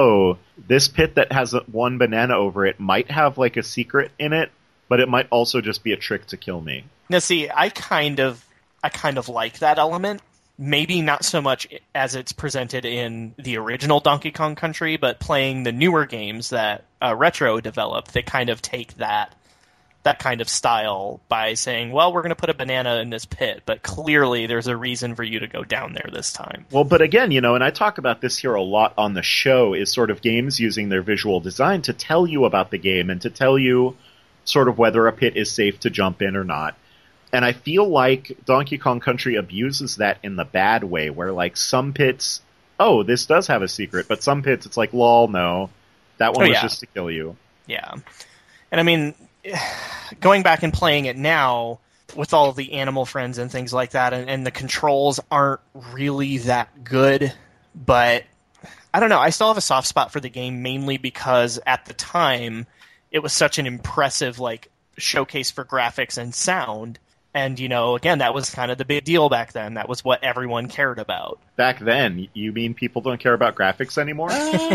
this pit that has one banana over it might have a secret in it, but it might also just be a trick to kill me. Now see, I kind of like that element. Maybe not so much as it's presented in the original Donkey Kong Country, but playing the newer games that Retro developed, they kind of take that kind of style by saying, well, we're going to put a banana in this pit, but clearly there's a reason for you to go down there this time. Well, but again, and I talk about this here a lot on the show, is sort of games using their visual design to tell you about the game and to tell you sort of whether a pit is safe to jump in or not. And I feel like Donkey Kong Country abuses that in the bad way, where some pits, this does have a secret, but some pits it's lol, no, that one was just to kill you. Yeah. And going back and playing it now with all of the animal friends and things like that, and the controls aren't really that good, but I don't know, I still have a soft spot for the game, mainly because at the time it was such an impressive showcase for graphics and sound. And, again, that was kind of the big deal back then. That was what everyone cared about. Back then? You mean people don't care about graphics anymore?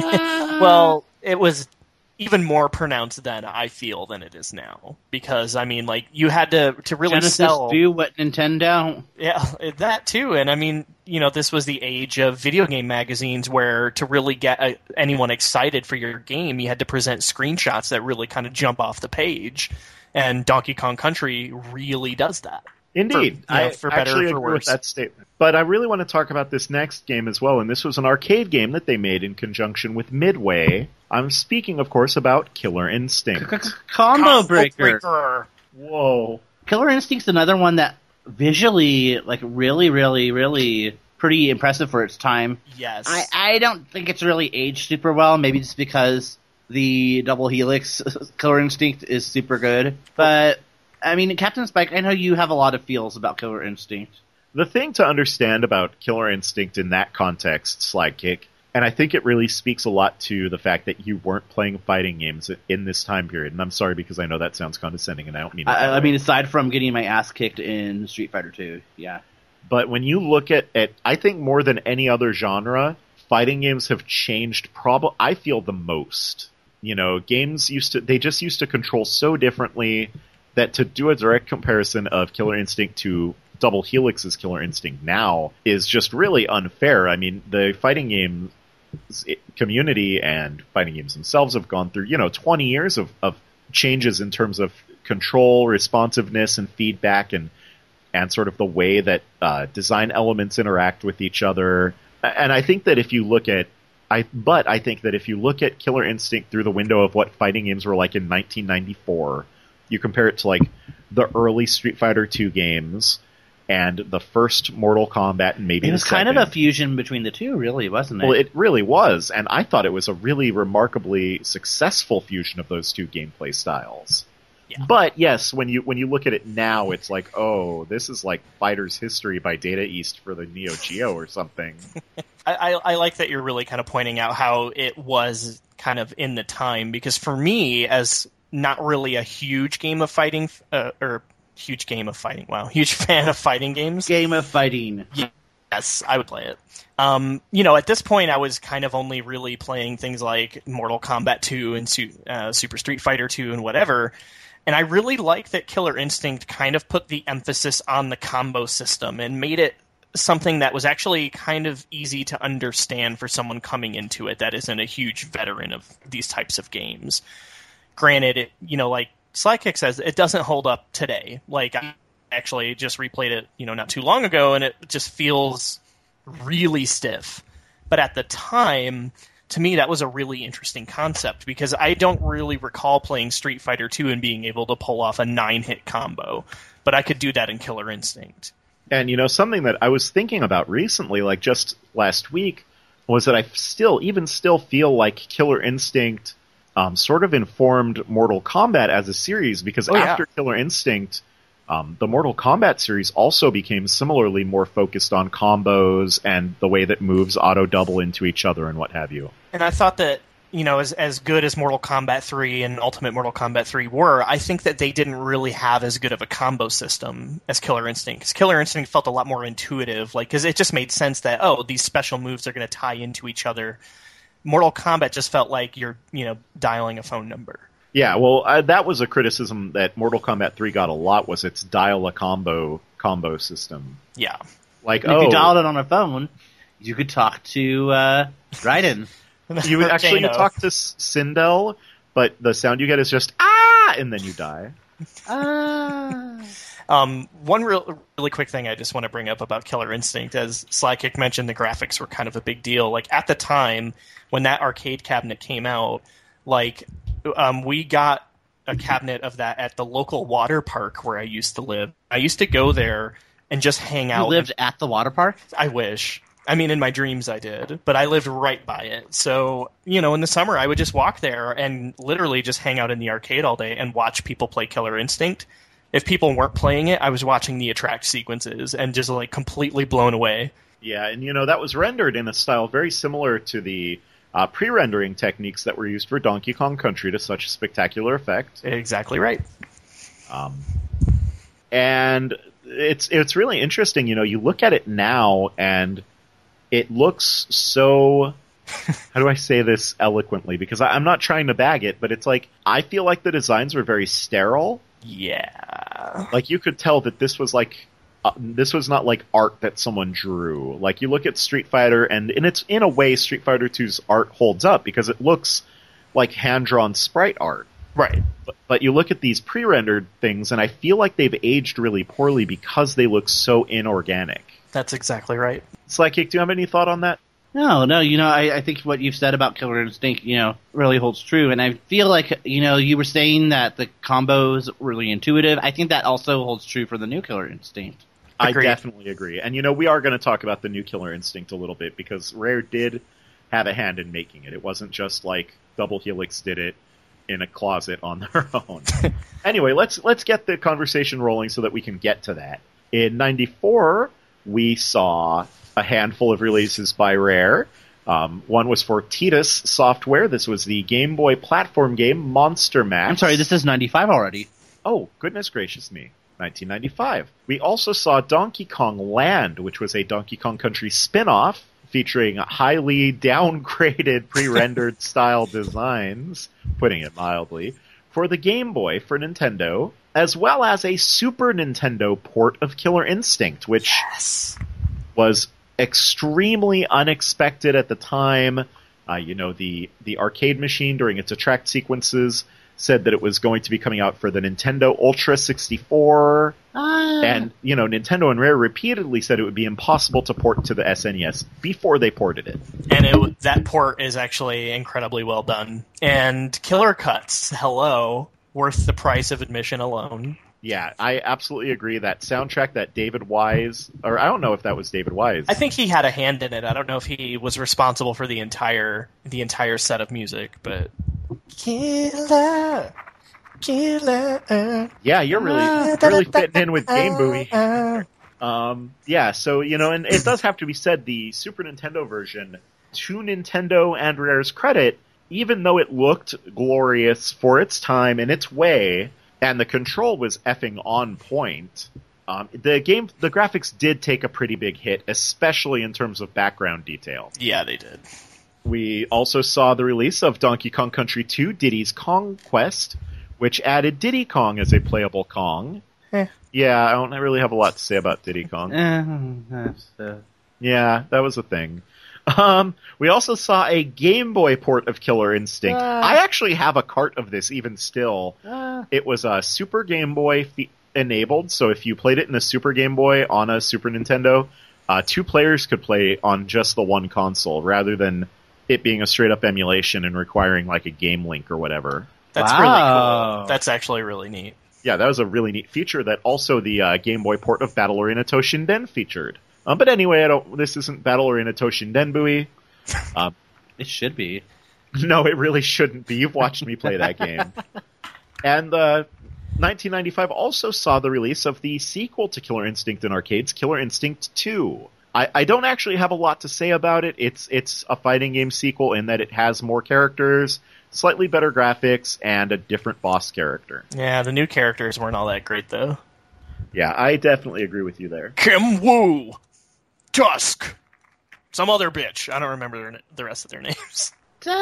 Well, it was even more pronounced then, I feel, than it is now. Because, you had to really Genesis sell... do what Nintendo... Yeah, that too. And, this was the age of video game magazines where to really get anyone excited for your game, you had to present screenshots that really kind of jump off the page. And Donkey Kong Country really does that. Indeed. For better actually or for agree worse. with that statement. But I really want to talk about this next game as well, and this was an arcade game that they made in conjunction with Midway. I'm speaking, of course, about Killer Instinct. Combo Breaker. Whoa. Killer Instinct's another one that visually, really, really, really pretty impressive for its time. Yes. I don't think it's really aged super well, maybe just because the Double Helix Killer Instinct is super good. But, I mean, Captain Spike, I know you have a lot of feels about Killer Instinct. The thing to understand about Killer Instinct in that context, Slagkick, and I think it really speaks a lot to the fact that you weren't playing fighting games in this time period. And I'm sorry because I know that sounds condescending and I don't mean it. I mean, aside from getting my ass kicked in Street Fighter 2, yeah. But when you look at I think more than any other genre, fighting games have changed I feel the most. You know, games used to control so differently that to do a direct comparison of Killer Instinct to Double Helix's Killer Instinct now is just really unfair. I mean, the fighting game community and fighting games themselves have gone through, 20 years of changes in terms of control, responsiveness, and feedback, and sort of the way that design elements interact with each other. And I think that if you look at Killer Instinct through the window of what fighting games were like in 1994, you compare it to like the early Street Fighter 2 games and the first Mortal Kombat, and maybe it was kind of a fusion between the two, really, wasn't it? Well, it really was, and I thought it was a really remarkably successful fusion of those two gameplay styles. Yeah. But yes, when you look at it now, it's like, oh, this is like Fighter's History by Data East for the Neo Geo or something. I like that you're really kind of pointing out how it was kind of in the time, because for me, as not really a huge game of fighting, huge fan of fighting games. Game of fighting. Yes, I would play it. At this point, I was kind of only really playing things like Mortal Kombat 2 and Super Street Fighter 2 and whatever. And I really like that Killer Instinct kind of put the emphasis on the combo system and made it something that was actually kind of easy to understand for someone coming into it that isn't a huge veteran of these types of games. Granted, like Slagkick says, it doesn't hold up today. Like, I actually just replayed it, not too long ago, and it just feels really stiff. But at the time, to me, that was a really interesting concept, because I don't really recall playing Street Fighter 2 and being able to pull off a 9-hit combo. But I could do that in Killer Instinct. And, something that I was thinking about recently, like just last week, was that I still feel like Killer Instinct sort of informed Mortal Kombat as a series, because after Killer Instinct, the Mortal Kombat series also became similarly more focused on combos and the way that moves auto-double into each other and what have you. And I thought that, as good as Mortal Kombat 3 and Ultimate Mortal Kombat 3 were, I think that they didn't really have as good of a combo system as Killer Instinct. Because Killer Instinct felt a lot more intuitive, because it just made sense that, these special moves are going to tie into each other. Mortal Kombat just felt like you're, dialing a phone number. Yeah, well, that was a criticism that Mortal Kombat 3 got a lot, was its dial-a-combo system. Yeah. Like, if you dialed it on a phone, you could talk to Raiden. You would actually talk to Sindel, but the sound you get is just, ah, and then you die. One really quick thing I just want to bring up about Killer Instinct, as Slagkick mentioned, the graphics were kind of a big deal. Like, at the time, when that arcade cabinet came out, we got a cabinet of that at the local water park where I used to live. I used to go there and just hang out. You lived at the water park? I wish. I mean, in my dreams I did, but I lived right by it. So, in the summer I would just walk there and literally just hang out in the arcade all day and watch people play Killer Instinct. If people weren't playing it, I was watching the attract sequences and just completely blown away. Yeah, and that was rendered in a style very similar to the pre-rendering techniques that were used for Donkey Kong Country to such spectacular effect. Exactly right. And it's really interesting, you look at it now and it looks so... How do I say this eloquently? Because I'm not trying to bag it, but it's like, I feel like the designs were very sterile. Yeah. Like, you could tell that this was this was not like art that someone drew. Like, you look at Street Fighter, and it's in a way Street Fighter 2's art holds up, because it looks like hand-drawn sprite art. Right. But you look at these pre-rendered things, and I feel like they've aged really poorly because they look so inorganic. That's exactly right. Slagkick, do you have any thought on that? No, I think what you've said about Killer Instinct, really holds true. And I feel like, you were saying that the combos were really intuitive. I think that also holds true for the new Killer Instinct. I Agreed. definitely agree. And, we are going to talk about the new Killer Instinct a little bit, because Rare did have a hand in making it. It wasn't just like Double Helix did it in a closet on their own. Anyway, let's get the conversation rolling so that we can get to that. In 94, we saw a handful of releases by Rare. One was for Titus Software. This was the Game Boy platform game Monster Max. I'm sorry, this is 95 already. Oh, goodness gracious me. 1995. We also saw Donkey Kong Land, which was a Donkey Kong Country spin-off featuring highly downgraded pre-rendered style designs, putting it mildly, for the Game Boy for Nintendo, as well as a Super Nintendo port of Killer Instinct, which was extremely unexpected at the time. The arcade machine during its attract sequences said that it was going to be coming out for the Nintendo Ultra 64. And, Nintendo and Rare repeatedly said it would be impossible to port to the SNES before they ported it. And that port is actually incredibly well done. And Killer Cuts, hello, worth the price of admission alone. Yeah, I absolutely agree. That soundtrack that David Wise, or I don't know if that was David Wise. I think he had a hand in it. I don't know if he was responsible for the entire set of music, but Killer. Yeah, you're really fitting in with Game Buoy. So, and it does have to be said, the Super Nintendo version, to Nintendo and Rare's credit, even though it looked glorious for its time in its way, and the control was effing on point, the graphics did take a pretty big hit, especially in terms of background detail. Yeah, they did. We also saw the release of Donkey Kong Country 2, Diddy's Kong Quest, which added Diddy Kong as a playable Kong. Yeah, I don't really have a lot to say about Diddy Kong. Yeah, that was a thing. We also saw a Game Boy port of Killer Instinct. I actually have a cart of this even still. It was a Super Game Boy enabled, so if you played it in a Super Game Boy on a Super Nintendo, 2 players could play on just the one console, rather than it being a straight-up emulation and requiring like a game link or whatever. That's really cool. That's actually really neat. Yeah, that was a really neat feature that also the Game Boy port of Battle Arena Toshinden featured. But anyway, this isn't Battle Arena Toshinden, Buoy. It should be. No, it really shouldn't be. You've watched me play that game. And 1995 also saw the release of the sequel to Killer Instinct in arcades, Killer Instinct 2. I don't actually have a lot to say about it. It's a fighting game sequel in that it has more characters, slightly better graphics, and a different boss character. Yeah, the new characters weren't all that great, though. Yeah, I definitely agree with you there. Kim Woo! Tusk! Some other bitch. I don't remember the rest of their names.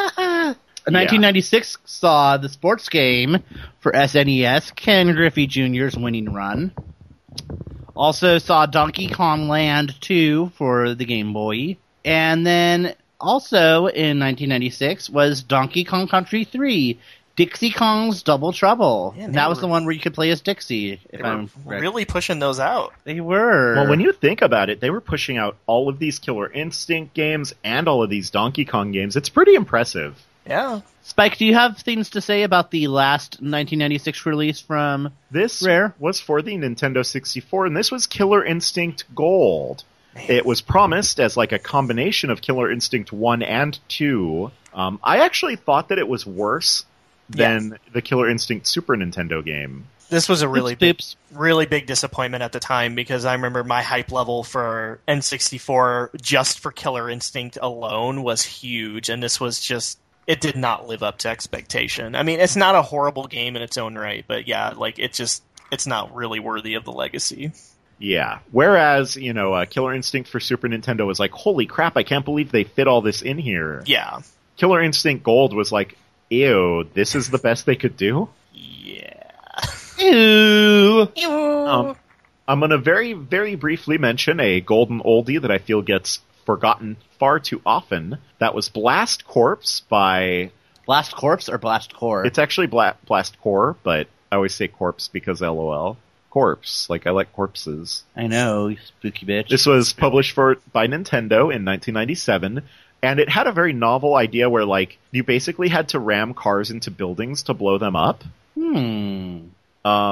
1996 saw the sports game for SNES, Ken Griffey Jr.'s Winning Run. Also saw Donkey Kong Land 2 for the Game Boy. And then also in 1996 was Donkey Kong Country 3, Dixie Kong's Double Trouble. Yeah, and that was the one where you could play as Dixie, if I'm correct. Really pushing those out. They were. Well, when you think about it, they were pushing out all of these Killer Instinct games and all of these Donkey Kong games. It's pretty impressive. Yeah. Spike, do you have things to say about the last 1996 release from This Rare? was for the Nintendo 64, and this was Killer Instinct Gold. It was promised as like a combination of Killer Instinct 1 and 2. I actually thought that it was worse than the Killer Instinct Super Nintendo game. This was a really big disappointment at the time, because I remember my hype level for N64 just for Killer Instinct alone was huge, and this was just... It did not live up to expectation. I mean, it's not a horrible game in its own right, but yeah, like it's not really worthy of the legacy. Yeah. Whereas, Killer Instinct for Super Nintendo was like, holy crap, I can't believe they fit all this in here. Yeah. Killer Instinct Gold was like, ew, this is the best they could do? Yeah. Ew. I'm going to very, very briefly mention a golden oldie that I feel gets forgotten far too often. That was Blast Corps by... Blast Corpse or Blast Core? It's actually Blast Core, but I always say corpse because LOL. Corpse. Like, I like corpses. I know, you spooky bitch. This was published by Nintendo in 1997, and it had a very novel idea where, like, you basically had to ram cars into buildings to blow them up. And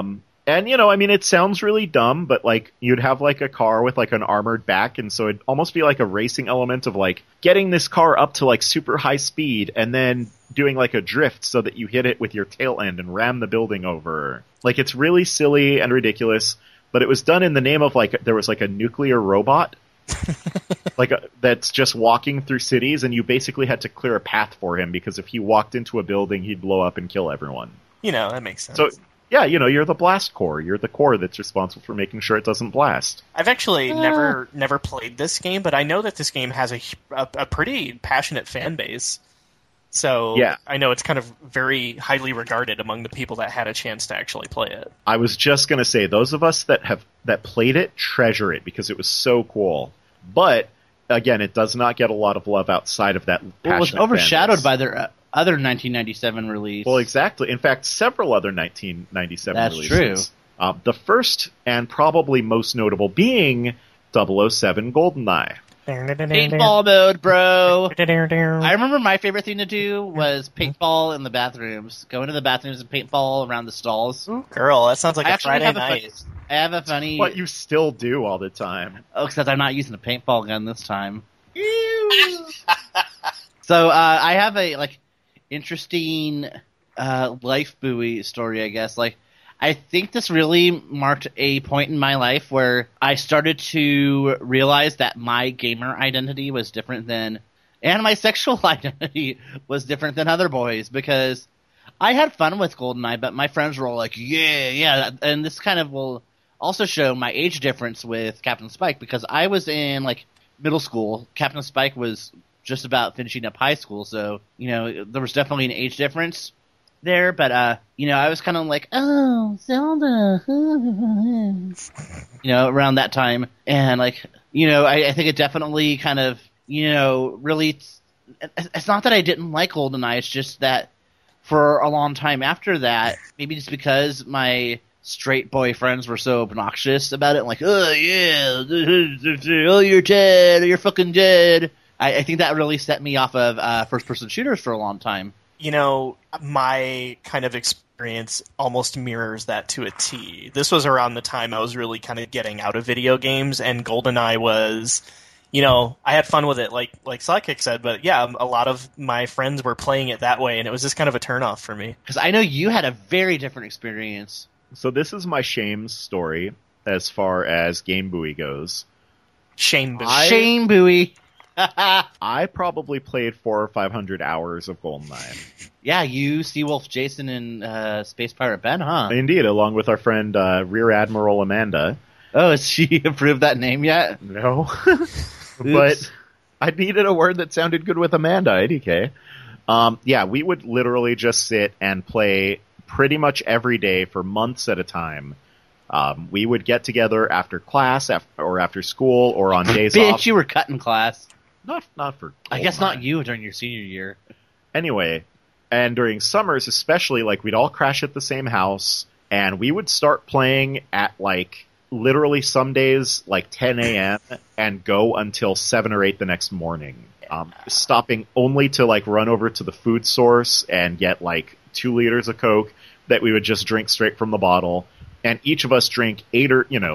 And, I mean, it sounds really dumb, but, like, you'd have, like, a car with, like, an armored back, and so it'd almost be like a racing element of, like, getting this car up to, like, super high speed, and then doing, like, a drift so that you hit it with your tail end and ram the building over. Like, it's really silly and ridiculous, but it was done in the name of, like, there was, like, a nuclear robot, that's just walking through cities, and you basically had to clear a path for him, because if he walked into a building, he'd blow up and kill everyone. That makes sense. So, yeah, you're the blast core. You're the core that's responsible for making sure it doesn't blast. I've actually never played this game, but I know that this game has a pretty passionate fan base. So yeah. I know it's kind of very highly regarded among the people that had a chance to actually play it. I was just going to say, those of us that played it treasure it because it was so cool. But again, it does not get a lot of love outside of that. It was overshadowed by their other 1997 release. Well, exactly. In fact, several other 1997 releases. That's true. The first and probably most notable being 007 GoldenEye. Paintball mode, bro. I remember my favorite thing to do was paintball in the bathrooms. Go into the bathrooms and paintball around the stalls. Ooh, girl, that sounds like a Friday night. I have a funny... What you still do all the time. Oh, except I'm not using a paintball gun this time. So I have a interesting life buoy story, I guess. I think this really marked a point in my life where I started to realize that my gamer identity was different and my sexual identity was different than other boys, because I had fun with GoldenEye, but my friends were all like, yeah, and this kind of will also show my age difference with Captain Spike, because I was in middle school. Captain Spike was just about finishing up high school, so there was definitely an age difference there, but I was kind of like, oh, Zelda, around that time, and I think it definitely kind of really, it's not that I didn't like GoldenEye, it's just that for a long time after that, maybe just because my straight boy friends were so obnoxious about it, oh yeah, oh you're dead, you're fucking dead. I think that really set me off of first-person shooters for a long time. My kind of experience almost mirrors that to a T. This was around the time I was really kind of getting out of video games, and GoldenEye was, I had fun with it, like Sidekick said, but yeah, a lot of my friends were playing it that way, and it was just kind of a turnoff for me. Because I know you had a very different experience. So this is my shame story as far as Game Buoy goes. Shame Buoy. Shame Buoy. I probably played 400 or 500 hours of GoldenEye. Yeah, you, Seawolf Jason, and Space Pirate Ben, huh? Indeed, along with our friend Rear Admiral Amanda. Oh, has she approved that name yet? No. But I needed a word that sounded good with Amanda, IDK. Yeah, we would literally just sit and play pretty much every day for months at a time. We would get together after class or after school or on days off. Bitch, you were cutting class. Not for GoldenEye. I guess not you during your senior year. Anyway, and during summers especially, we'd all crash at the same house, and we would start playing at literally some days 10 a.m. and go until 7 or 8 the next morning. Stopping only to run over to the food source and get 2 liters of Coke that we would just drink straight from the bottle. And each of us drink 8 or 10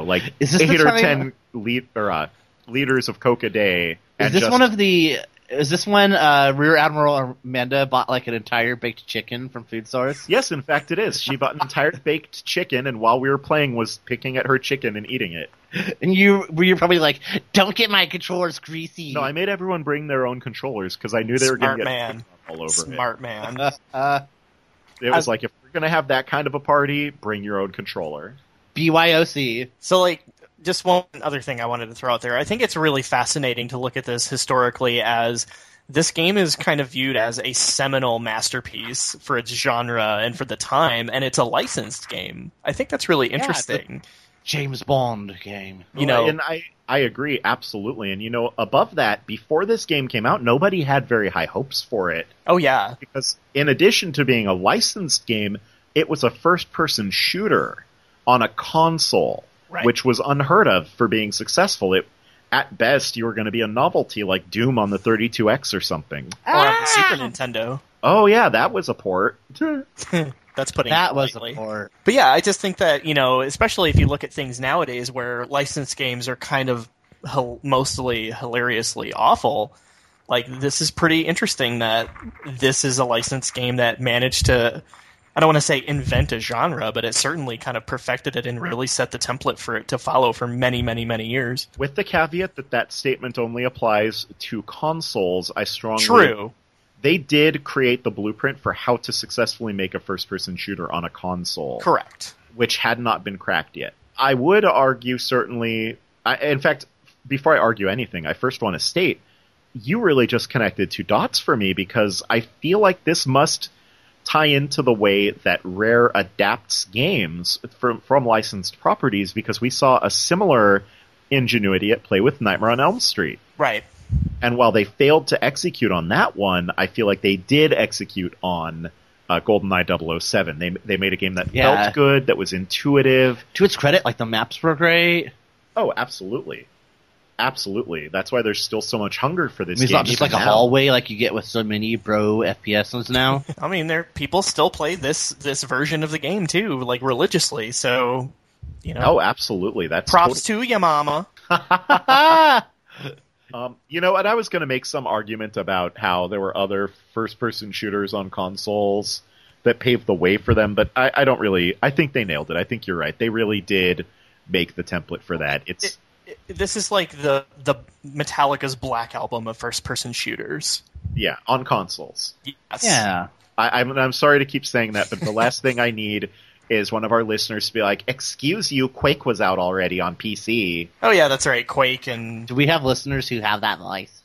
liters of Coke a day. Is this when Rear Admiral Amanda bought an entire baked chicken from Food Source? Yes, in fact it is. She bought an entire baked chicken, and while we were playing was picking at her chicken and eating it. And you're probably like, don't get my controllers greasy. No, I made everyone bring their own controllers because I knew they were going to get all over Smart man. It was if we're going to have that kind of a party, bring your own controller. BYOC. So, just one other thing I wanted to throw out there. I think it's really fascinating to look at this historically, as this game is kind of viewed as a seminal masterpiece for its genre and for the time, and it's a licensed game. I think that's really interesting. James Bond game. And I agree, absolutely. And, above that, before this game came out, nobody had very high hopes for it. Oh, yeah. Because in addition to being a licensed game, it was a first-person shooter on a console. Right. Which was unheard of for being successful. At best, you were going to be a novelty like Doom on the 32X or something. Or on the Super Nintendo. Oh, yeah, that was a port. That's putting That it was a lightly. port. But yeah, I just think that, especially if you look at things nowadays where licensed games are kind of mostly hilariously awful, like, this is pretty interesting that this is a licensed game that managed to, I don't want to say invent a genre, but it certainly kind of perfected it and really set the template for it to follow for many, many, many years. With the caveat that statement only applies to consoles, I strongly... True. They did create the blueprint for how to successfully make a first-person shooter on a console. Correct. Which had not been cracked yet. I would argue certainly... in fact, before I argue anything, I first want to state, you really just connected two dots for me, because I feel like this must tie into the way that Rare adapts games from licensed properties, because we saw a similar ingenuity at play with Nightmare on Elm Street. Right. And while they failed to execute on that one, I feel like they did execute on GoldenEye 007. They made a game that felt good, that was intuitive. To its credit, like, the maps were great. Oh, absolutely. Absolutely. That's why there's still so much hunger for this game. It's not just like a hallway like you get with so many FPSs now. I mean, people still play this version of the game, too, like, religiously, so, Oh, absolutely. That's props to ya, mama. And I was going to make some argument about how there were other first-person shooters on consoles that paved the way for them, but I don't really... I think they nailed it. I think you're right. They really did make the template for that. This is like the Metallica's Black Album of first-person shooters. Yeah, on consoles. Yes. Yeah. I'm sorry to keep saying that, but the last thing I need is one of our listeners to be like, excuse you, Quake was out already on PC. Oh yeah, that's right, Quake and... Do we have listeners who have that voice?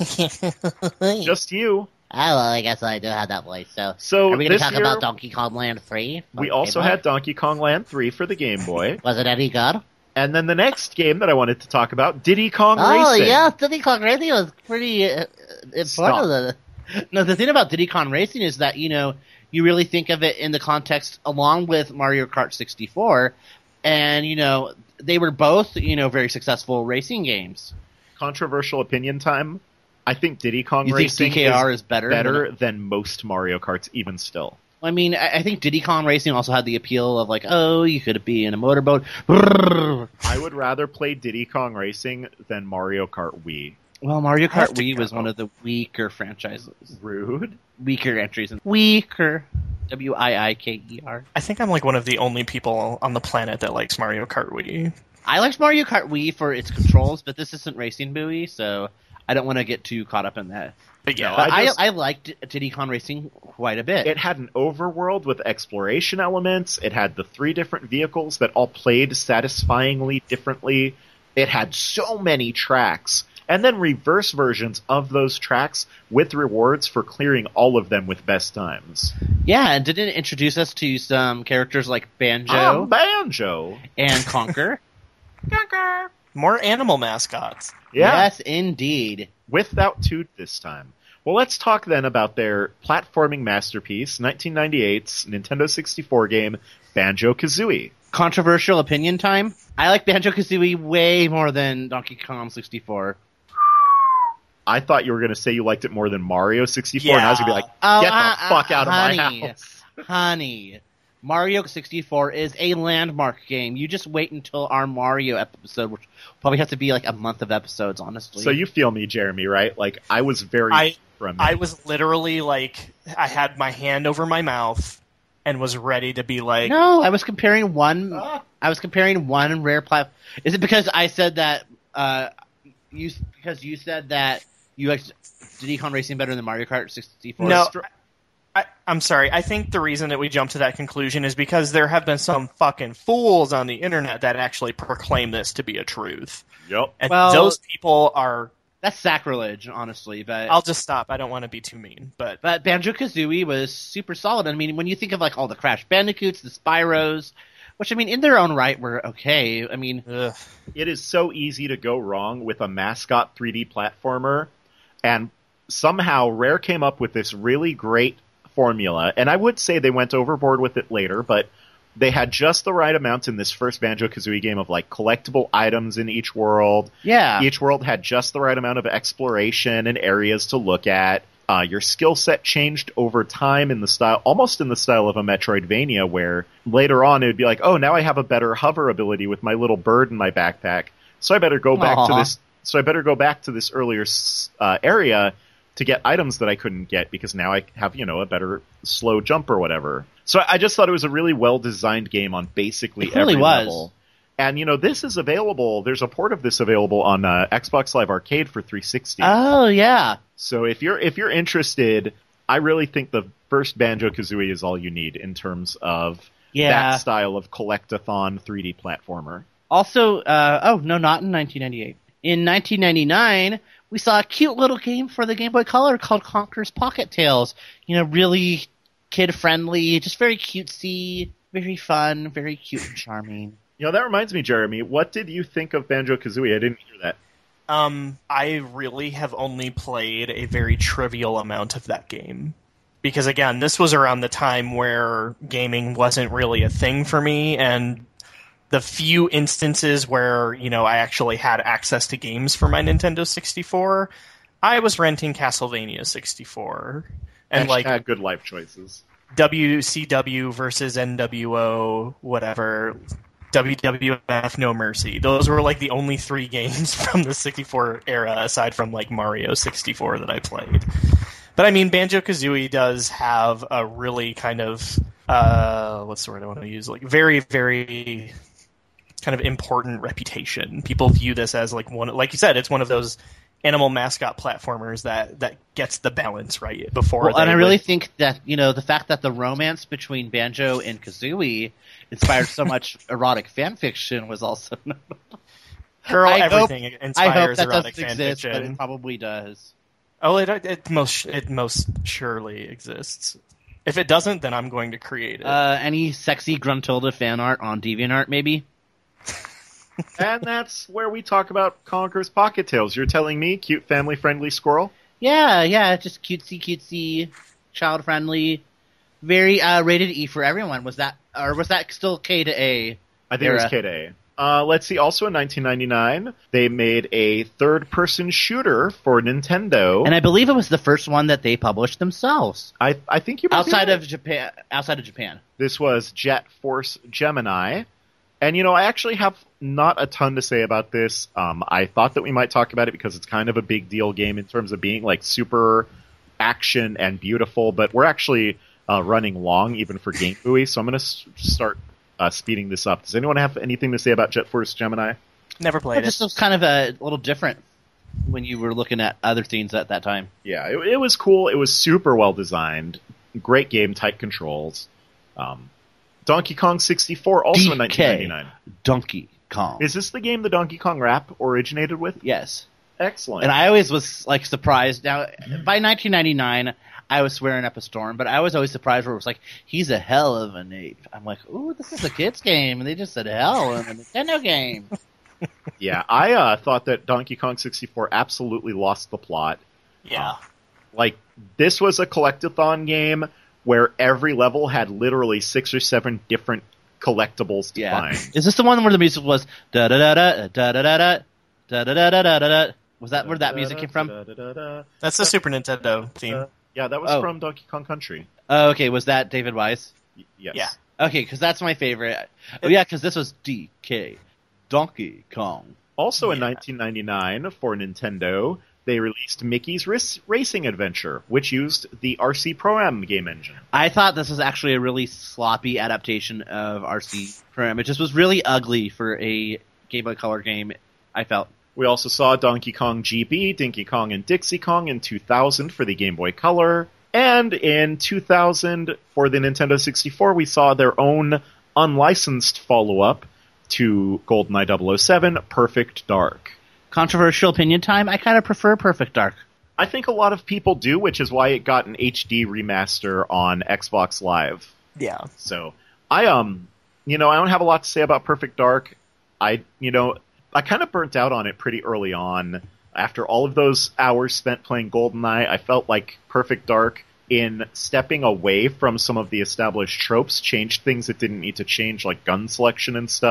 Just you. Oh, well, I guess I do have that voice. So are we going to this talk year, about Donkey Kong Land 3? We also had Donkey Kong Land 3 for the Game Boy. Was it any good? And then the next game that I wanted to talk about, Diddy Kong Racing. Racing. Oh, yes, Diddy Kong Racing was pretty important. No, the thing about Diddy Kong Racing is that, you really think of it in the context along with Mario Kart 64, and, they were both, very successful racing games. Controversial opinion time. I think Diddy Kong you Racing think DKR is better than most Mario Karts, even still. I mean, I think Diddy Kong Racing also had the appeal of, like, oh, you could be in a motorboat. Brrr. I would rather play Diddy Kong Racing than Mario Kart Wii. Well, Mario Kart Wii was one of the weaker franchises. Rude. Weaker entries. Weaker. Wiiker. I think I'm like one of the only people on the planet that likes Mario Kart Wii. I liked Mario Kart Wii for its controls, but this isn't Racing Buoy, so I don't want to get too caught up in that. But yeah, I liked Diddy Kong Racing quite a bit. It had an overworld with exploration elements. It had the 3 different vehicles that all played satisfyingly differently. It had so many tracks. And then reverse versions of those tracks with rewards for clearing all of them with best times. Yeah, and didn't it introduce us to some characters like Banjo? Banjo! And Conker. Conker! More animal mascots. Yeah. Yes, indeed. Without Toot this time. Well, let's talk then about their platforming masterpiece, 1998's Nintendo 64 game, Banjo-Kazooie. Controversial opinion time? I like Banjo-Kazooie way more than Donkey Kong 64. I thought you were going to say you liked it more than Mario 64, yeah. and I was going to be like, get the fuck out of my house. Honey, Mario 64 is a landmark game. You just wait until our Mario episode, which probably have to be like a month of episodes, honestly. So you feel me, Jeremy, right? Like, I was very... I was literally like, I had my hand over my mouth and was ready to be like... No, I was comparing one... I was comparing one rare platform... Is it because I said that... Because you said that you liked Diddy Kong Racing better than Mario Kart 64? No, I'm sorry. I think the reason that we jumped to that conclusion is because there have been some fucking fools on the internet that actually proclaim this to be a truth. Yep. And those people are... That's sacrilege, honestly. But I'll just stop. I don't want to be too mean. But Banjo-Kazooie was super solid. I mean, when you think of like all the Crash Bandicoots, the Spyros, which I mean, in their own right, were okay. I mean, it is so easy to go wrong with a mascot 3D platformer, and somehow Rare came up with this really great formula. And I would say they went overboard with it later, but they had just the right amount in this first Banjo-Kazooie game of like collectible items in each world. Yeah. Each world had just the right amount of exploration and areas to look at. Your skill set changed over time almost in the style of a Metroidvania, where later on it would be like, oh, now I have a better hover ability with my little bird in my backpack, so I better go back to this. So I better go back to this earlier area to get items that I couldn't get because now I have, a better slow jump or whatever. So I just thought it was a really well-designed game on basically every level. And, this is available. There's a port of this available on Xbox Live Arcade for 360. Oh, yeah. So if you're interested, I really think the first Banjo-Kazooie is all you need in terms of that style of collect-a-thon 3D platformer. Also, not in 1998. In 1999, we saw a cute little game for the Game Boy Color called Conker's Pocket Tales. Really kid-friendly, just very cutesy, very fun, very cute and charming. That reminds me, Jeremy, what did you think of Banjo-Kazooie? I didn't hear that. I really have only played a very trivial amount of that game. Because, again, this was around the time where gaming wasn't really a thing for me, and the few instances where, I actually had access to games for my Nintendo 64, I was renting Castlevania 64. And, Hashtag good life choices. WCW versus NWO, whatever... WWF No Mercy. Those were the only 3 games from the 64 era, aside from Mario 64 that I played. But I mean, Banjo-Kazooie does have a really kind of, what's the word I want to use? Very, very kind of important reputation. People view this as one, like you said, it's one of those animal mascot platformers that gets the balance right before. Well, and I really think that, the fact that the romance between Banjo and Kazooie inspired so much erotic fan fiction was also... Everything inspires that erotic doesn't fan exist, fiction. but it probably does. Oh, it most surely exists. If it doesn't, then I'm going to create it. Any sexy Gruntilda fan art on DeviantArt, maybe? And that's where we talk about Conker's Pocket Tales. You're telling me, cute family-friendly squirrel? Yeah, just cutesy, child-friendly, very rated E for everyone. Was that still K to A? I think it was K to A. Let's see, also in 1999, they made a third-person shooter for Nintendo. And I believe it was the first one that they published themselves. I think you might outside be right. Outside of Japan. This was Jet Force Gemini. And, I actually have not a ton to say about this. I thought that we might talk about it because it's kind of a big deal game in terms of being, super action and beautiful. But we're actually running long, even for Game Buoy, so I'm going to start speeding this up. Does anyone have anything to say about Jet Force Gemini? Never played it. This was kind of a little different when you were looking at other things at that time. Yeah, it was cool. It was super well designed. Great game, tight controls. Donkey Kong 64, also in 1999. Donkey Kong. Is this the game the Donkey Kong rap originated with? Yes. Excellent. And I always was surprised. Now, by 1999, I was swearing up a storm, but I was always surprised where it was he's a hell of an ape. I'm like, ooh, this is a kid's game, and they just said hell in a Nintendo game. Yeah, I thought that Donkey Kong 64 absolutely lost the plot. Yeah. This was a collect-a-thon game where every level had literally 6 or 7 different collectibles to find. Is this the one where the music was da da da da da da da da da da da da da? Was that where that music came from? That's the Super Nintendo theme. Yeah, that was from Donkey Kong Country. Oh, okay. Was that David Wise? Yes. Yeah. Okay, because that's my favorite. Oh, yeah, because this was DK. Donkey Kong. Also in 1999, for Nintendo, they released Mickey's Racing Adventure, which used the RC Pro-Am game engine. I thought this was actually a really sloppy adaptation of RC Pro-Am. It just was really ugly for a Game Boy Color game, I felt. We also saw Donkey Kong GB, Dinky Kong, and Dixie Kong in 2000 for the Game Boy Color. And in 2000, for the Nintendo 64, we saw their own unlicensed follow-up to GoldenEye 007, Perfect Dark. Controversial opinion time, I kind of prefer Perfect Dark. I think a lot of people do, which is why it got an HD remaster on Xbox Live. Yeah. So, I don't have a lot to say about Perfect Dark. I kind of burnt out on it pretty early on. After all of those hours spent playing GoldenEye, I felt like Perfect Dark, in stepping away from some of the established tropes, changed things it didn't need to change, like gun selection and stuff.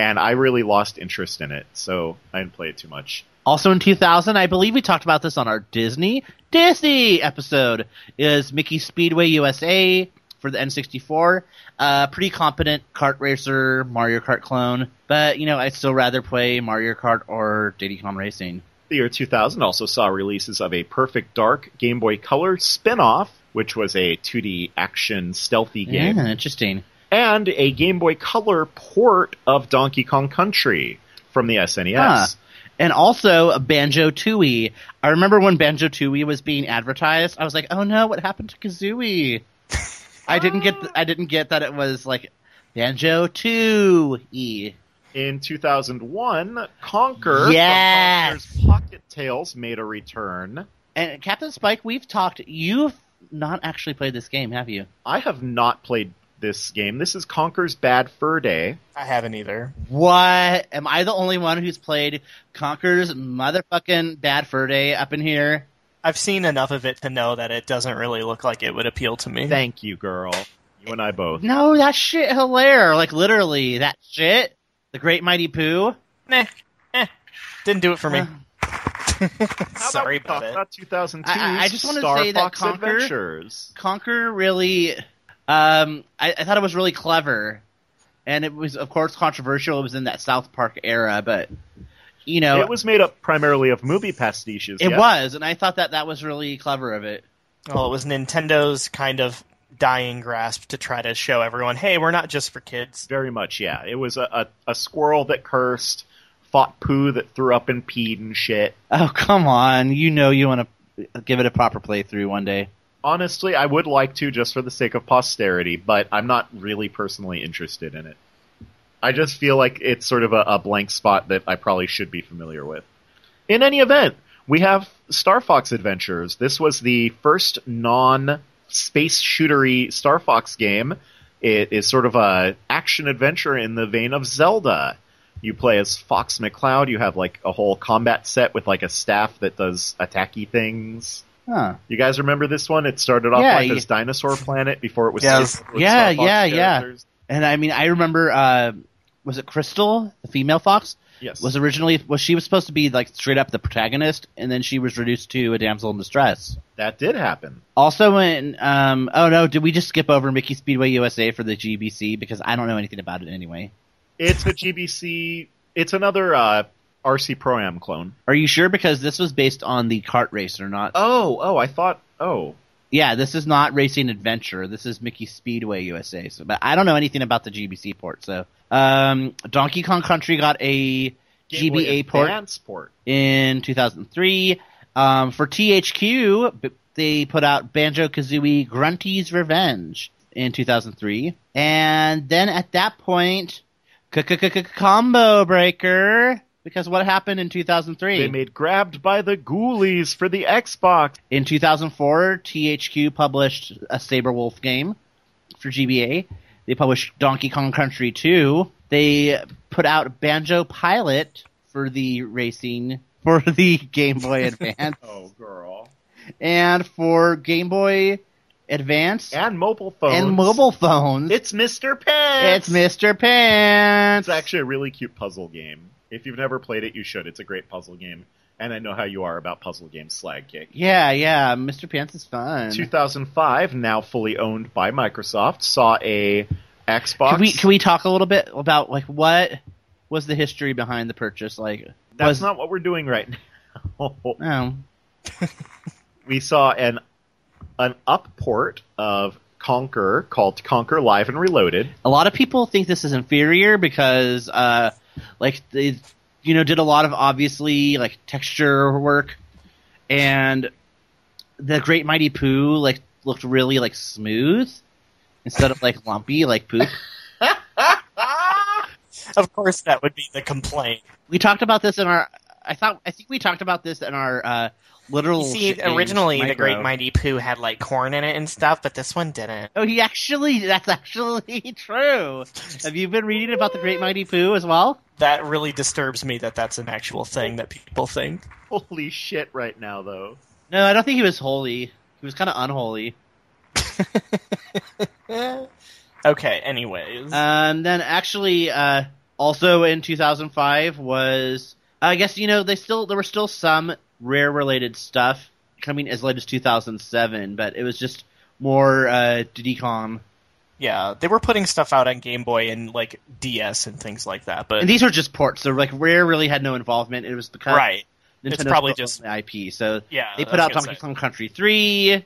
and I really lost interest in it, so I didn't play it too much. Also in 2000, I believe we talked about this on our Disney episode, is Mickey Speedway USA for the N64. Pretty competent kart racer, Mario Kart clone, but, I'd still rather play Mario Kart or Diddy Kong Racing. The year 2000 also saw releases of a Perfect Dark Game Boy Color spin-off, which was a 2D action stealthy game. Yeah, interesting. And a Game Boy Color port of Donkey Kong Country from the SNES. Huh. And also Banjo-Tooie. I remember when Banjo-Tooie was being advertised, I was like, "Oh no, what happened to Kazooie?" I didn't get that it was like Banjo-Tooie. In 2001, Conker Yes! from Conker's Pocket Tales made a return. And Captain Spike, you've not actually played this game, have you? I have not played this game. This is Conker's Bad Fur Day. I haven't either. What? Am I the only one who's played Conker's motherfucking Bad Fur Day up in here? I've seen enough of it to know that it doesn't really look like it would appeal to me. Thank you, girl. You and I both. No, that shit hilarious. Like, literally, that shit. The Great Mighty Pooh. Didn't do it for me. Sorry How about it. about 2002's I just want to Star say that Fox Adventures. Conker really, I thought it was really clever, and it was, of course, controversial. It was in that South Park era, but it was made up primarily of movie pastiches. It yes? was, and I thought that was really clever of it. Well, it was Nintendo's kind of dying grasp to try to show everyone, hey, we're not just for kids. Very much, yeah. It was a squirrel that cursed, fought poo that threw up and peed and shit. Oh, come on. You want to give it a proper playthrough one day. Honestly, I would like to just for the sake of posterity, but I'm not really personally interested in it. I just feel like it's sort of a blank spot that I probably should be familiar with. In any event, we have Star Fox Adventures. This was the first non-space shootery Star Fox game. It is sort of a action-adventure in the vein of Zelda. You play as Fox McCloud. You have like a whole combat set with like a staff that does attacky things. Huh. You guys remember this one? It started off as Dinosaur Planet before it was Yes. Yeah. And I mean, I remember, was it Crystal, the female fox? Yes. She was supposed to be like straight up the protagonist, and then she was reduced to a damsel in distress. That did happen. Also in, oh no, did we just skip over Mickey Speedway USA for the GBC? Because I don't know anything about it anyway. It's a GBC, it's another, RC Pro-Am clone. Are you sure? Because this was based on the kart racer, not... Oh. Yeah, this is not Racing Adventure. This is Mickey Speedway USA. So, but I don't know anything about the GBC port. So, Donkey Kong Country got a GBA port in 2003. For THQ, they put out Banjo-Kazooie Grunty's Revenge in 2003. And then at that point, Combo Breaker... Because what happened in 2003? They made Grabbed by the Ghoulies for the Xbox. In 2004, THQ published a Saberwolf game for GBA. They published Donkey Kong Country 2. They put out Banjo Pilot for the Game Boy Advance. Oh, girl. And for Game Boy Advance. And mobile phones. It's Mr. Pants. It's actually a really cute puzzle game. If you've never played it, you should. It's a great puzzle game. And I know how you are about puzzle games, Slag Kick. Yeah, Mr. Pants is fun. 2005, now fully owned by Microsoft, saw a Xbox. Can we talk a little bit about, like, what was the history behind the purchase? Like, That's not what we're doing right now. Oh. We saw an up port of Conker called Conker Live and Reloaded. A lot of people think this is inferior because... like they, did a lot of obviously like texture work, and the Great Mighty Pooh like looked really like smooth instead of like lumpy like poop. Of course, that would be the complaint. We talked about this in our. I think we talked about this in our literal. You see, originally the Great Mighty Pooh had like corn in it and stuff, but this one didn't. Oh, that's actually true. Have you been reading about the Great Mighty Pooh as well? That really disturbs me that that's an actual thing that people think. Holy shit right now, though. No, I don't think he was holy. He was kind of unholy. Okay, anyways. Then actually, Also in 2005 was, I guess, there were still some Rare related stuff coming as late as 2007, but it was just more Diddy Kong. Yeah, they were putting stuff out on Game Boy and like DS and things like that. But And these were just ports. So like Rare really had no involvement. It was because right. Nintendo It's probably still just owned the IP. So yeah. they put out Donkey Kong Country 3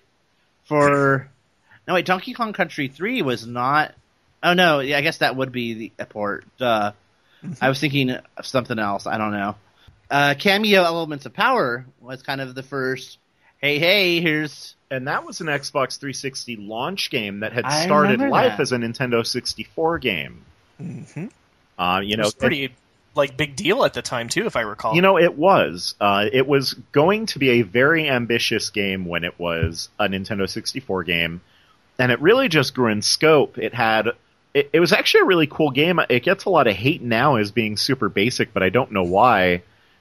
for. No wait, Donkey Kong Country 3 was not. Oh no, yeah, I guess that would be a port. Duh. I was thinking of something else. I don't know. Cameo Elements of Power was kind of the first. Hey, here's. And that was an Xbox 360 launch game that had I started remember life that. as a Nintendo 64 game. Mm-hmm. It was pretty big deal at the time too, if I recall. It was. It was going to be a very ambitious game when it was a Nintendo 64 game, and it really just grew in scope. It was actually a really cool game. It gets a lot of hate now as being super basic, but I don't know why.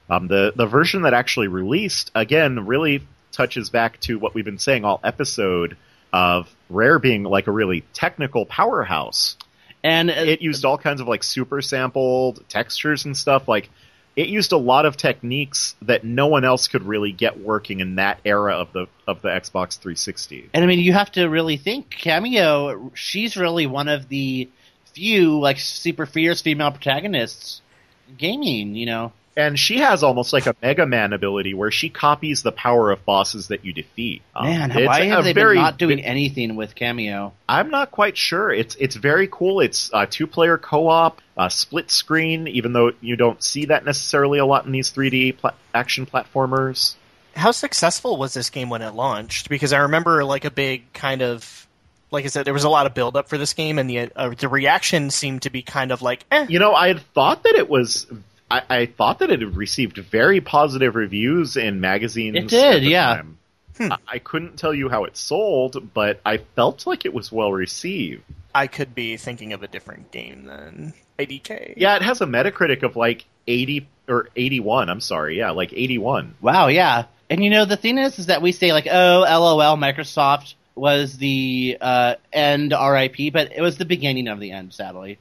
The version that actually released, again, really touches back to what we've been saying all episode of Rare being like a really technical powerhouse. And It used all kinds of like super sampled textures and stuff. Like it used a lot of techniques that no one else could really get working in that era of the Xbox 360. And I mean, you have to really think Cameo. She's really one of the few like super fierce female protagonists in gaming. And she has almost like a Mega Man ability where she copies the power of bosses that you defeat. Man, It's why have a they very been not doing anything with Cameo? I'm not quite sure. It's very cool. It's two-player co-op, split screen, even though you don't see that necessarily a lot in these 3D action platformers. How successful was this game when it launched? Because I remember like a big kind of, like I said, there was a lot of build up for this game, and the reaction seemed to be kind of like, eh. I had thought that it was. I thought that it had received very positive reviews in magazines. It did, at the yeah. time. I couldn't tell you how it sold, but I felt like it was well received. I could be thinking of a different game than IDK. Yeah, it has a Metacritic of like 80 or 81. I'm sorry, yeah, like 81. Wow, yeah. And the thing is that we say like, oh, LOL, Microsoft was the end RIP, but it was the beginning of the end, sadly.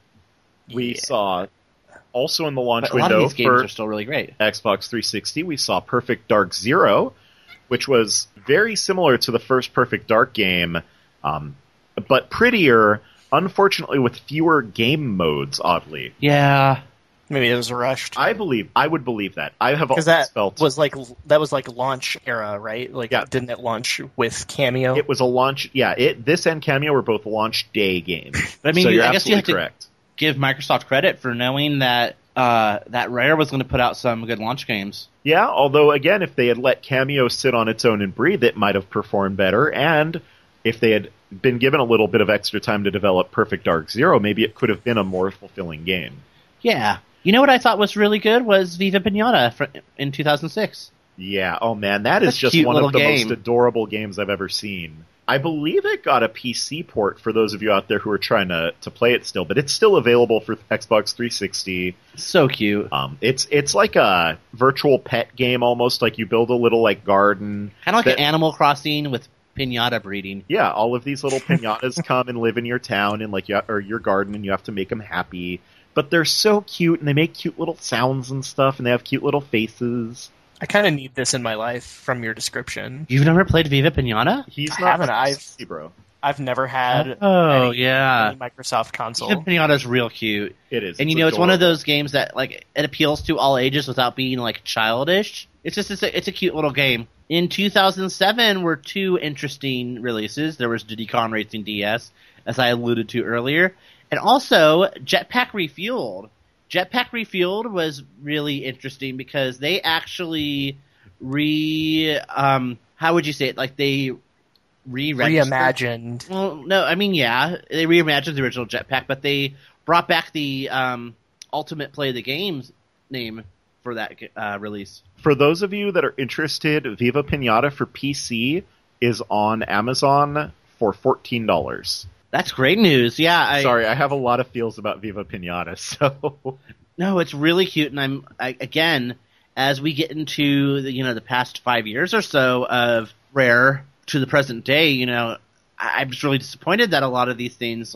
We saw. Also in the launch But a lot window of these games for are still really great. Xbox 360, we saw Perfect Dark Zero, which was very similar to the first Perfect Dark game, but prettier, unfortunately with fewer game modes, oddly. Yeah. Maybe it was rushed. I would believe that. I have always Because felt... that was like launch era, right? Like, Yeah. didn't it launch with Cameo? It was a launch... Yeah, this and Cameo were both launch day games. But I mean, so you're I guess you absolutely have to correct. give Microsoft credit for knowing that that Rare was going to put out some good launch games. Yeah, although, again, if they had let Cameo sit on its own and breathe, it might have performed better, and if they had been given a little bit of extra time to develop Perfect Dark Zero, maybe it could have been a more fulfilling game. Yeah. You know what I thought was really good was Viva Pinata in 2006. Yeah, oh man, that is That's a just cute one of little the game. most adorable games I've ever seen. I believe it got a PC port for those of you out there who are trying to play it still, but it's still available for Xbox 360. So cute. It's like a virtual pet game almost, like you build a little like garden. Kind of like that- an Animal Crossing with pinata breeding. Yeah, all of these little pinatas come and live in your town and or your garden, and you have to make them happy. But they're so cute, and they make cute little sounds and stuff, and they have cute little faces. I kind of need this in my life from your description. You've never played Viva Pinata? He's I not haven't, I've- 360, bro. I've never had Oh, any yeah. Microsoft console. Viva Pinata's real cute. It is. And it's one of adorable. those games that like it appeals to all ages without being like childish. It's a cute little game. In 2007 were two interesting releases. There was Diddy Kong Racing DS, as I alluded to earlier, and also Jetpack Refueled. Jetpack Refueled was really interesting because they actually how would you say it? Like they Reimagined. Well, no, I mean, yeah, they reimagined the original Jetpack, but they brought back the Ultimate Play the Games name for that release. For those of you that are interested, Viva Pinata for PC is on Amazon for $14. That's great news. Yeah, Sorry, I have a lot of feels about Viva Pinata, so... No, it's really cute, and again, as we get into the past 5 years or so of Rare to the present day, I'm just really disappointed that a lot of these things like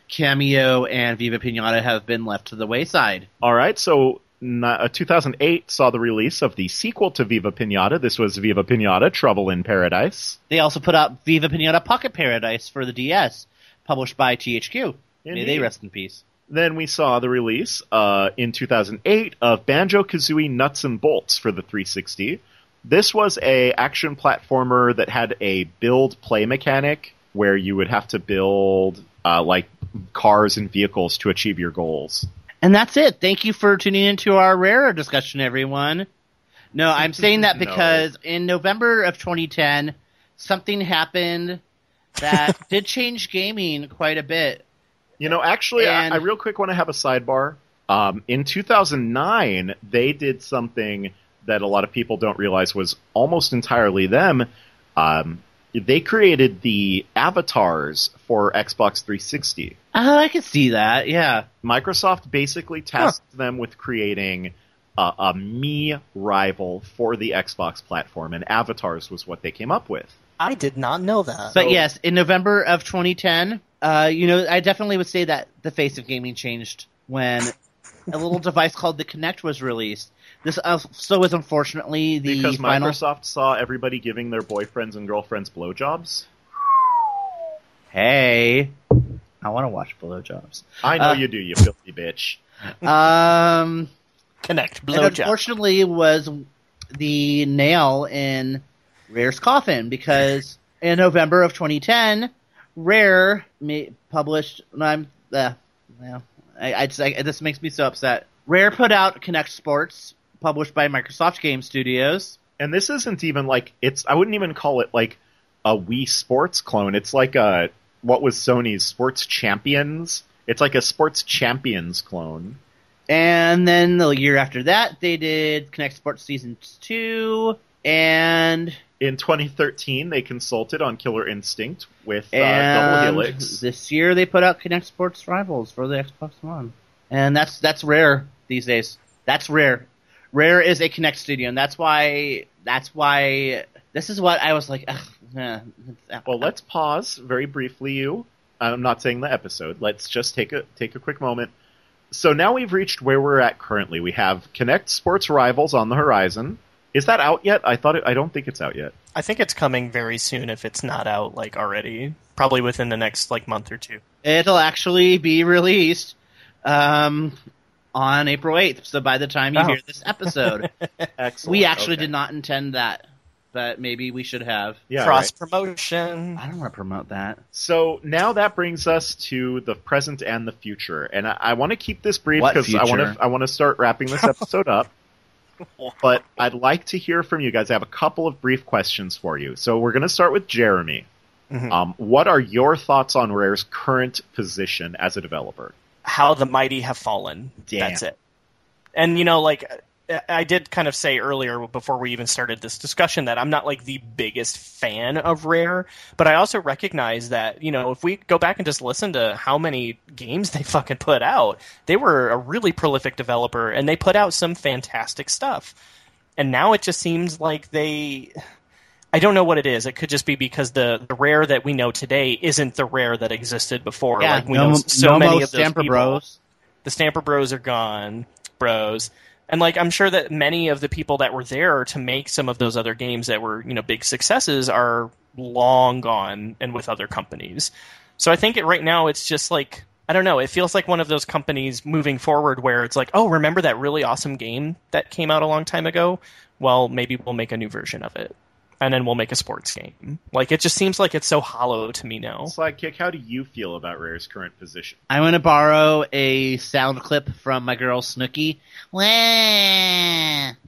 Cameo and Viva Pinata have been left to the wayside. All right, so 2008 saw the release of the sequel to Viva Pinata. This was Viva Pinata: Trouble in Paradise. They also put out Viva Pinata Pocket Paradise for the DS, published by THQ. May they rest in peace. Then we saw the release in 2008 of Banjo-Kazooie Nuts and Bolts for the 360. This was a action platformer that had a build play mechanic where you would have to build like cars and vehicles to achieve your goals. And that's it. Thank you for tuning into our Rare discussion, everyone. No, I'm saying that because in November of 2010, something happened that did change gaming quite a bit. You know, actually, I real quick want to have a sidebar. In 2009, they did something that a lot of people don't realize was almost entirely them. They created the avatars for Xbox 360. Oh, I can see that, yeah. Microsoft basically tasked them with creating a Mii rival for the Xbox platform, and avatars was what they came up with. I did not know that. But yes, in November of 2010, I definitely would say that the face of gaming changed when a little device called the Kinect was released. This also was unfortunately the because final... Microsoft saw everybody giving their boyfriends and girlfriends blowjobs. Hey, I want to watch blowjobs. I know you do, you filthy bitch. Kinect blowjob. Unfortunately, it was the nail in Rare's coffin because in November of 2010, Rare published. This makes me so upset. Rare put out Kinect Sports, published by Microsoft Game Studios. And this isn't even like I wouldn't even call it like a Wii Sports clone. It's like what was Sony's Sports Champions? It's like a Sports Champions clone. And then the year after that, they did Kinect Sports Season 2, and in 2013, they consulted on Killer Instinct with Double Helix. This year, they put out Kinect Sports Rivals for the Xbox One. And that's Rare these days. That's Rare. Rare is a Kinect studio, and that's why this is what I was like. Well, let's pause very briefly. I'm not saying the episode. Let's just take a quick moment. So now we've reached where we're at currently. We have Kinect Sports Rivals on the horizon. Is that out yet? I don't think it's out yet. I think it's coming very soon if it's not out like already. Probably within the next like month or two. It'll actually be released on April 8th. So by the time you hear this episode, we actually did not intend that, but maybe we should have. Yeah, cross promotion. I don't want to promote that. So now that brings us to the present and the future, and I want to keep this brief because I want to start wrapping this episode up. But I'd like to hear from you guys. I have a couple of brief questions for you. So we're going to start with Jeremy. Mm-hmm. What are your thoughts on Rare's current position as a developer? How the mighty have fallen. Damn. That's it. And, I did kind of say earlier before we even started this discussion that I'm not like the biggest fan of Rare, but I also recognize that, if we go back and just listen to how many games they fucking put out, they were a really prolific developer and they put out some fantastic stuff. And now it just seems like I don't know what it is. It could just be because the Rare that we know today isn't the Rare that existed before. Yeah, like we know so many of those Stamper people. Bros. The Stamper Bros are gone, bros. And I'm sure that many of the people that were there to make some of those other games that were, big successes are long gone and with other companies. So I think right now it's just I don't know, it feels like one of those companies moving forward where it's like, oh, remember that really awesome game that came out a long time ago? Well, maybe we'll make a new version of it. And then we'll make a sports game. It just seems like it's so hollow to me now. Sidekick, how do you feel about Rare's current position? I'm going to borrow a sound clip from my girl Snooki. Sounded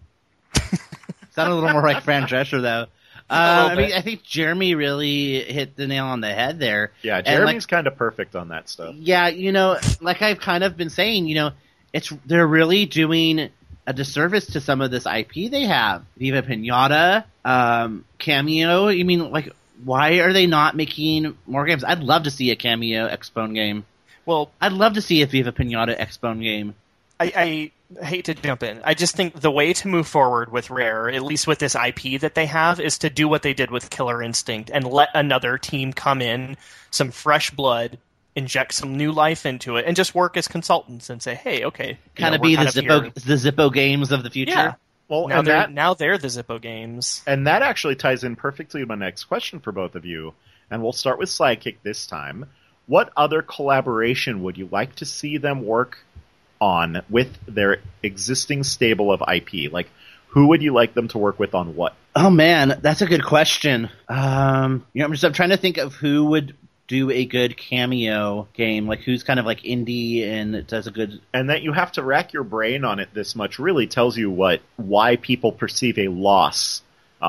a little more like Fran Drescher, though. I think Jeremy really hit the nail on the head there. Yeah, Jeremy's kind of perfect on that stuff. Yeah, like I've kind of been saying, they're really doing a disservice to some of this IP they have. Viva Pinata, Cameo. Why are they not making more games? I'd love to see a Cameo X-Bone game. Well, I'd love to see a Viva Pinata X-Bone game. I hate to jump in. I just think the way to move forward with Rare, at least with this IP that they have, is to do what they did with Killer Instinct and let another team come in, some fresh blood, inject some new life into it and just work as consultants and say, hey, okay. Kind of be the Zippo games of the future. Yeah. Well, now they're the Zippo games. And that actually ties in perfectly to my next question for both of you. And we'll start with Sidekick this time. What other collaboration would you like to see them work on with their existing stable of IP? Like, who would you like them to work with on what? Oh man, that's a good question. I'm trying to think of who would do a good cameo game, like who's kind of like indie and does a good. And that you have to rack your brain on it this much really tells you why people perceive a loss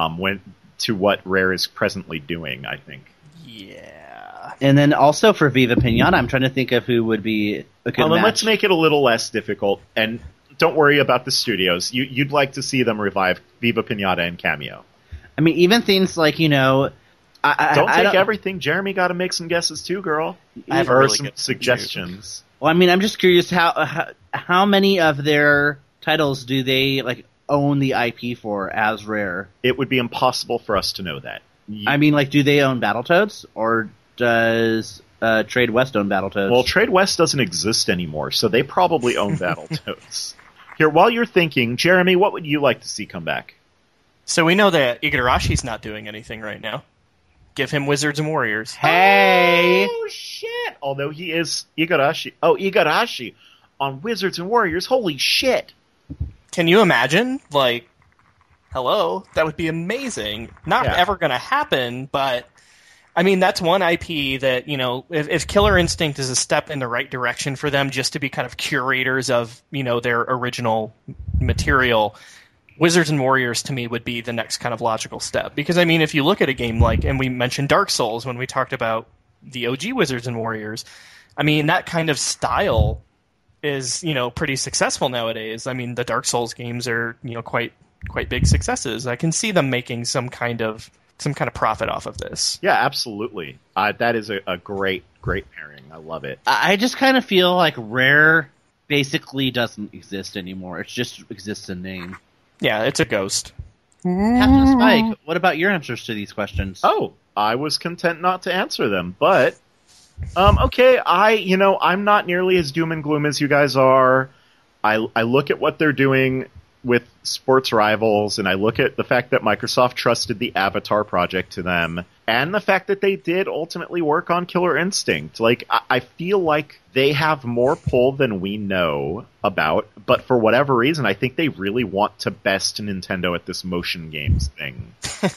to what Rare is presently doing, I think. Yeah. And then also for Viva Pinata, I'm trying to think of who would be a good match. Let's make it a little less difficult, and don't worry about the studios. You'd like to see them revive Viva Pinata and Cameo. I mean, even things like, don't take everything. Jeremy got to make some guesses too, girl. I have or really some good suggestions. Well, I mean, I'm just curious how many of their titles do they like own the IP for as Rare? It would be impossible for us to know that. I mean, like, do they own Battletoads, or does Trade West own Battletoads? Well, Trade West doesn't exist anymore, so they probably own Battletoads. Here, while you're thinking, Jeremy, what would you like to see come back? So we know that Igarashi's not doing anything right now. Give him Wizards and Warriors. Hey! Oh, shit! Although he is Igarashi. Oh, Igarashi on Wizards and Warriors. Holy shit! Can you imagine? Like, hello? That would be amazing. Not ever going to happen, but I mean, that's one IP that, if Killer Instinct is a step in the right direction for them just to be kind of curators of, their original material, Wizards and Warriors to me would be the next kind of logical step. Because, I mean, if you look at a game like, and we mentioned Dark Souls when we talked about the OG Wizards and Warriors, I mean, that kind of style is, pretty successful nowadays. I mean, the Dark Souls games are, quite big successes. I can see them making some kind of profit off of this. Yeah, absolutely. That is a great pairing. I love it. I just kind of feel like Rare basically doesn't exist anymore. It just exists in name. Yeah, it's a ghost. Captain Spike, what about your answers to these questions? Oh, I was content not to answer them, but okay, I'm not nearly as doom and gloom as you guys are. I look at what they're doing with Sports Rivals, and I look at the fact that Microsoft trusted the Avatar project to them, and the fact that they did ultimately work on Killer Instinct. Like, I feel like they have more pull than we know about, but for whatever reason, I think they really want to best Nintendo at this motion games thing.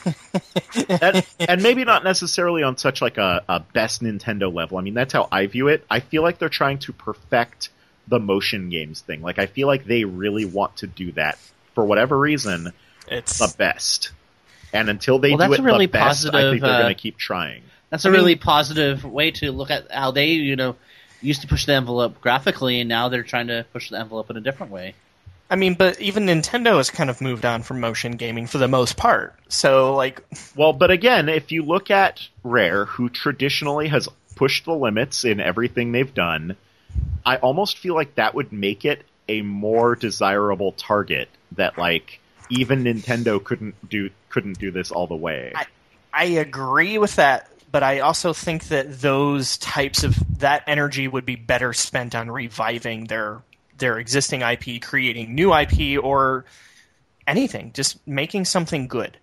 and maybe not necessarily on such like a best Nintendo level. I mean, that's how I view it. I feel like they're trying to perfect the motion games thing. Like, I feel like they really want to do that. For whatever reason, it's the best. And until they do it really the best, positive, I think they're going to keep trying. That's a really positive way to look at how they, used to push the envelope graphically, and now they're trying to push the envelope in a different way. I mean, but even Nintendo has kind of moved on from motion gaming for the most part. So, like... Well, but again, if you look at Rare, who traditionally has pushed the limits in everything they've done, I almost feel like that would make it a more desirable target that, like, even Nintendo couldn't do this all the way. I agree with that, but I also think that those types of that energy would be better spent on reviving their existing IP, creating new IP, or anything, just making something good.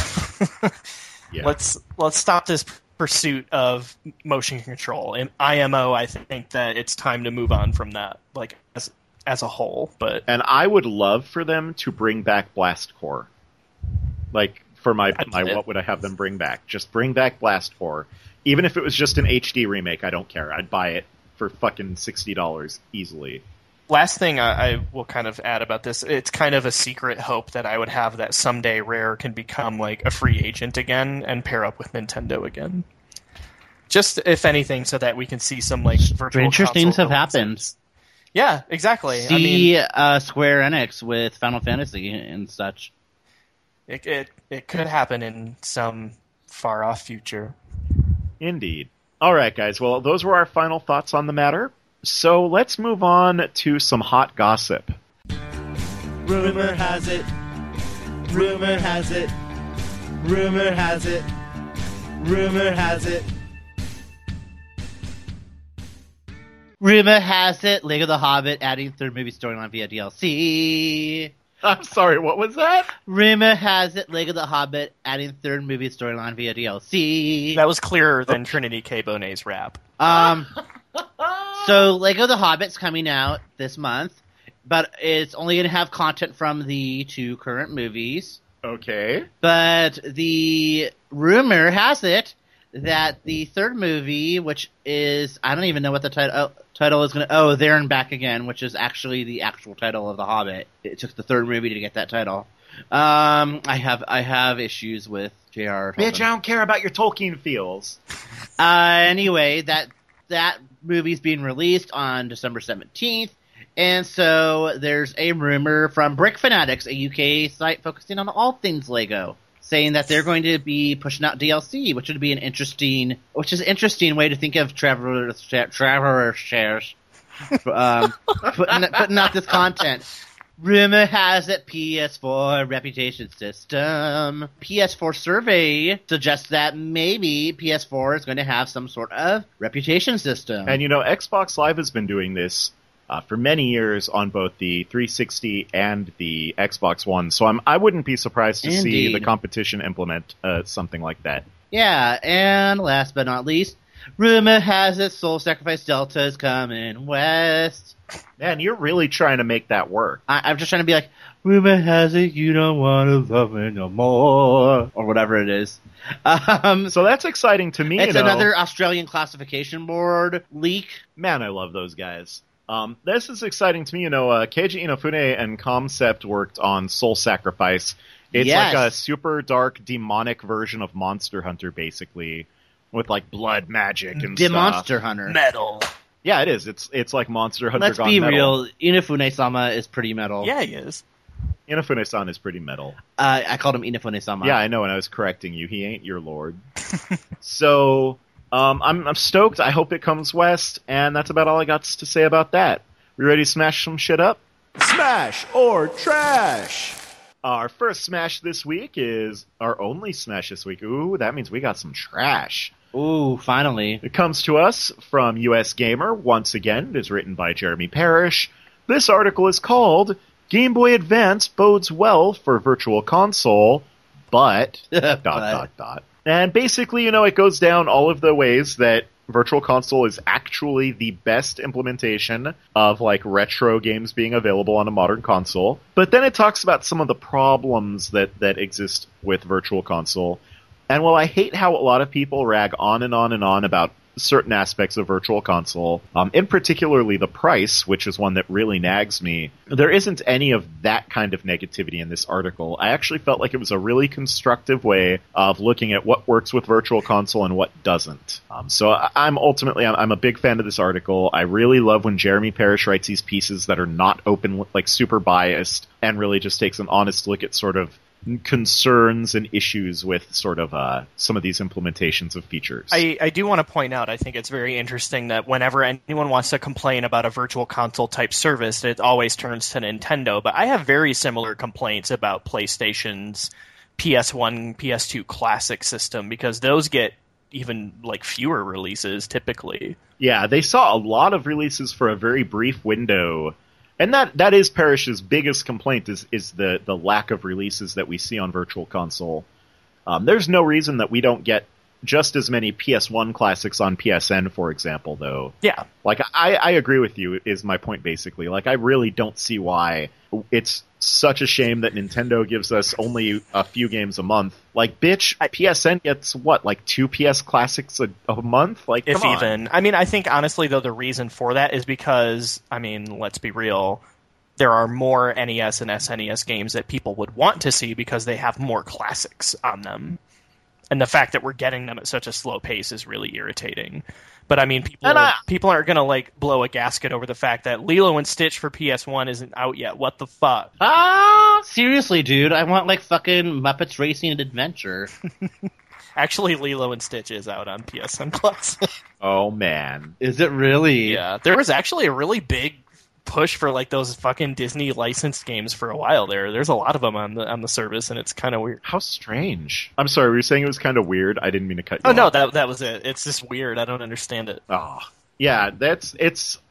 Yeah. Let's stop this pursuit of motion control. In IMO, I think that it's time to move on from that, like as a whole. And I would love for them to bring back Blast Corps. Like, for my what would I have them bring back? Just bring back Blast Corps. Even if it was just an HD remake, I don't care. I'd buy it for fucking $60 easily. Last thing I will kind of add about this, it's kind of a secret hope that I would have that someday Rare can become like a free agent again and pair up with Nintendo again. Just, if anything, so that we can see some like virtual Stranger things have consoles. happened. Yeah, exactly. See Square Enix with Final Fantasy and such. It could happen in some far-off future. Indeed. All right, guys. Well, those were our final thoughts on the matter. So let's move on to some hot gossip. Rumor has it. Rumor has it. Rumor has it. Rumor has it. Rumor has it, Lego The Hobbit adding third movie storyline via DLC. I'm sorry, what was that? Rumor has it, Lego The Hobbit adding third movie storyline via DLC. That was clearer than Trinity K. Bonet's rap. So Lego The Hobbit's coming out this month, but it's only going to have content from the 2 current movies. Okay. But the rumor has it that the third movie, which is, I don't even know what the title is going to, There and Back Again, which is actually the actual title of The Hobbit. It took the third movie to get that title. I have issues with J.R. Tolkien. Bitch, I don't care about your Tolkien feels. Anyway, that movie's being released on December 17th. And so there's a rumor from Brick Fanatics, a UK site focusing on all things Lego, saying that they're going to be pushing out DLC, which would be an interesting way to think of Traveler's Shares, putting out this content. Rumor has it PS4 reputation system. PS4 survey suggests that maybe PS4 is going to have some sort of reputation system. And Xbox Live has been doing this for many years on both the 360 and the Xbox One, so I wouldn't be surprised to see the competition implement something like that. Yeah, and last but not least, rumor has it Soul Sacrifice Delta is coming west. Man, you're really trying to make that work. I'm just trying to be like, rumor has it you don't want to love me no more, or whatever it is. So that's exciting to me. It's another Australian classification board leak. Man, I love those guys. This is exciting to me. Keiji Inafune and Concept worked on Soul Sacrifice. It's like a super dark, demonic version of Monster Hunter, basically, with like blood magic and stuff. Monster Hunter. Metal. Yeah, it is. It's like Monster Hunter Let's gone be metal. real. Inafune-sama is pretty metal. Yeah, he is. Inafune-san is pretty metal. I called him Inafune-sama. Yeah, I know, and I was correcting you. He ain't your lord. So, I'm stoked. I hope it comes west, and that's about all I got to say about that. We ready to smash some shit up? Smash or trash. Our first smash this week is our only smash this week. Ooh, that means we got some trash. Ooh, finally. It comes to us from US Gamer. Once again, it is written by Jeremy Parrish. This article is called Game Boy Advance Bodes Well for Virtual Console, but... ... And basically, it goes down all of the ways that Virtual Console is actually the best implementation of, retro games being available on a modern console. But then it talks about some of the problems that exist with Virtual Console. And while I hate how a lot of people rag on and on and on about certain aspects of Virtual Console, in particularly the price, which is one that really nags me, there isn't any of that kind of negativity in this article. I actually felt like it was a really constructive way of looking at what works with Virtual Console and what doesn't. So I'm a big fan of this article. I really love when Jeremy Parrish writes these pieces that are not open, super biased, and really just takes an honest look at sort of concerns and issues with sort of some of these implementations of features. I do want to point out, I think it's very interesting that whenever anyone wants to complain about a Virtual Console type service, it always turns to Nintendo. But I have very similar complaints about PlayStation's PS1, PS2 Classic system, because those get even fewer releases typically. Yeah, they saw a lot of releases for a very brief window. And that is Parrish's biggest complaint is the lack of releases that we see on Virtual Console. There's no reason that we don't get just as many PS1 classics on PSN, for example, though. Yeah. I agree with you, is my point, basically. I really don't see why it's such a shame that Nintendo gives us only a few games a month. Bitch, PSN gets, 2 PS classics a month? If come on. even. I think, honestly, though, the reason for that is because, let's be real, there are more NES and SNES games that people would want to see because they have more classics on them. And the fact that we're getting them at such a slow pace is really irritating. But people aren't going to blow a gasket over the fact that Lilo and Stitch for PS1 isn't out yet. What the fuck? Seriously, dude, I want fucking Muppets Racing and Adventure. Actually, Lilo and Stitch is out on PSN Classic. Oh man, is it really? Yeah, there was actually a really big push for those fucking Disney licensed games for a while there. There's a lot of them on the service, and it's kind of weird. How strange. I'm sorry, were you saying it was kind of weird? I didn't mean to cut you off. No, that was it. It's just weird. I don't understand it. Oh. Yeah, it's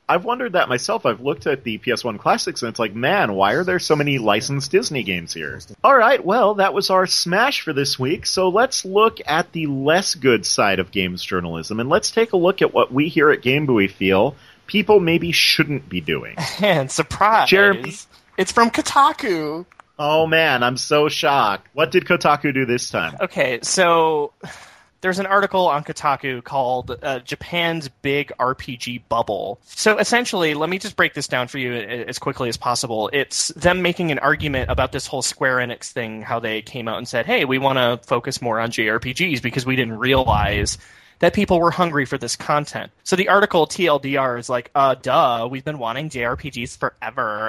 I've wondered that myself. I've looked at the PS1 classics, and it's like, man, why are there so many licensed Disney games here? All right, well, that was our Smash for this week, so let's look at the less good side of games journalism, and let's take a look at what we here at Game Buoy feel people maybe shouldn't be doing. And surprise! Jeremy? It's from Kotaku. Oh, man, I'm so shocked. What did Kotaku do this time? Okay, so there's an article on Kotaku called Japan's Big RPG Bubble. So essentially, let me just break this down for you as quickly as possible. It's them making an argument about this whole Square Enix thing, how they came out and said, hey, we want to focus more on JRPGs because we didn't realize that people were hungry for this content. So the article, TLDR, is like, duh, we've been wanting JRPGs forever,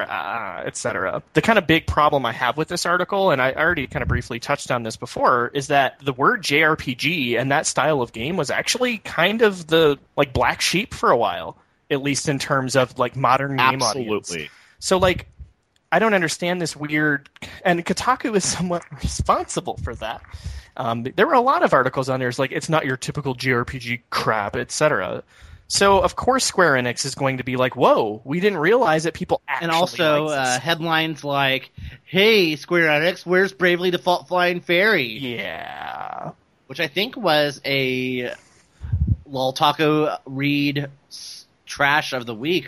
etc. The kind of big problem I have with this article, and I already kind of briefly touched on this before, is that the word JRPG and that style of game was actually kind of the like black sheep for a while, at least in terms of like modern game audience. Absolutely. So like, I don't understand this weird, and Kotaku is somewhat responsible for that. There were a lot of articles on there. It's like, it's not your typical JRPG crap, etc. So, of course, Square Enix is going to be like, whoa, we didn't realize that people actually And also like this. headlines like, hey, Square Enix, where's Bravely Default Flying Fairy? Yeah. Which I think was a Lol Taco read trash of the week.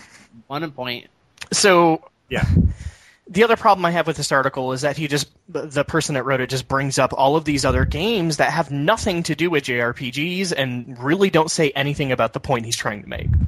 One point. So, Yeah. the other problem I have with this article is that the person that wrote it just brings up all of these other games that have nothing to do with JRPGs and really don't say anything about the point he's trying to make.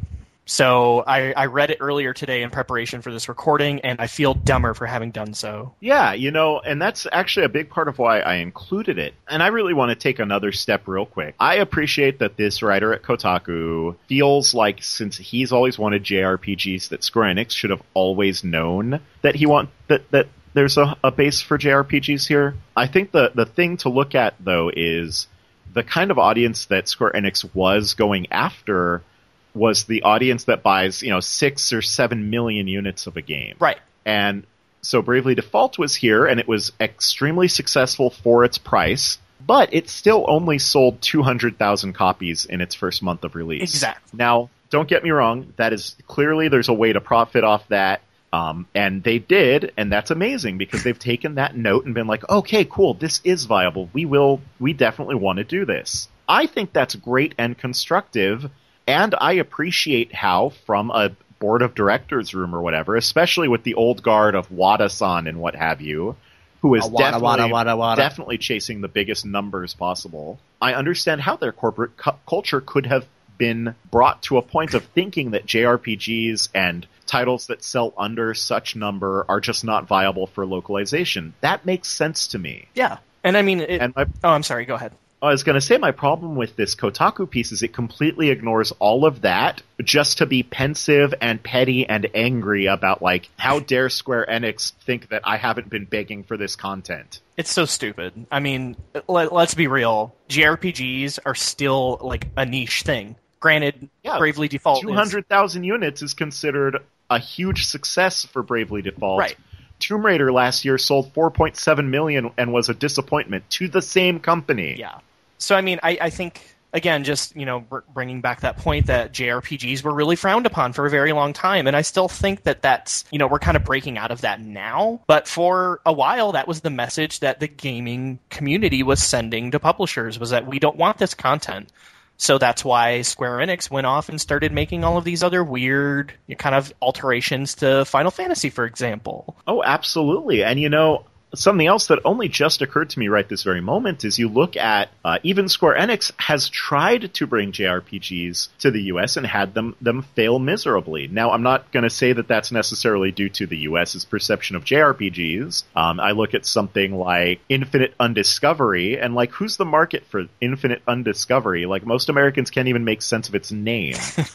So I read it earlier today in preparation for this recording, and I feel dumber for having done so. Yeah, and that's actually a big part of why I included it. And I really want to take another step real quick. I appreciate that this writer at Kotaku feels like since he's always wanted JRPGs, that Square Enix should have always known that that there's a base for JRPGs here. I think the thing to look at, though, is the kind of audience that Square Enix was going after was the audience that buys, 6 or 7 million units of a game. Right. And so Bravely Default was here, and it was extremely successful for its price, but it still only sold 200,000 copies in its first month of release. Exactly. Now, don't get me wrong, that is clearly there's a way to profit off that, and they did, and that's amazing because they've taken that note and been like, okay, cool, this is viable. We definitely want to do this. I think that's great and constructive. And I appreciate how, from a board of directors room or whatever, especially with the old guard of Wada-san and what have you, who is definitely chasing the biggest numbers possible, I understand how their corporate culture could have been brought to a point of thinking that JRPGs and titles that sell under such number are just not viable for localization. That makes sense to me. Yeah. And I mean... I'm sorry, go ahead. I was going to say my problem with this Kotaku piece is it completely ignores all of that just to be pensive and petty and angry about, like, how dare Square Enix think that I haven't been begging for this content. It's so stupid. I mean, let's be real. JRPGs are still, like, a niche thing. Granted, yeah, Bravely Default 200,000 units is considered a huge success for Bravely Default. Right. Tomb Raider last year sold 4.7 million and was a disappointment to the same company. Yeah. So, I mean, I think, again, just, bringing back that point that JRPGs were really frowned upon for a very long time. And I still think that that's, we're kind of breaking out of that now. But for a while, that was the message that the gaming community was sending to publishers, was that we don't want this content. So that's why Square Enix went off and started making all of these other weird kind of alterations to Final Fantasy, for example. Oh, absolutely. And, something else that only just occurred to me right this very moment is you look at even Square Enix has tried to bring JRPGs to the U.S. and had them fail miserably. Now, I'm not going to say that that's necessarily due to the U.S.'s perception of JRPGs. I look at something like Infinite Undiscovery, and like, who's the market for Infinite Undiscovery? Like, most Americans can't even make sense of its name.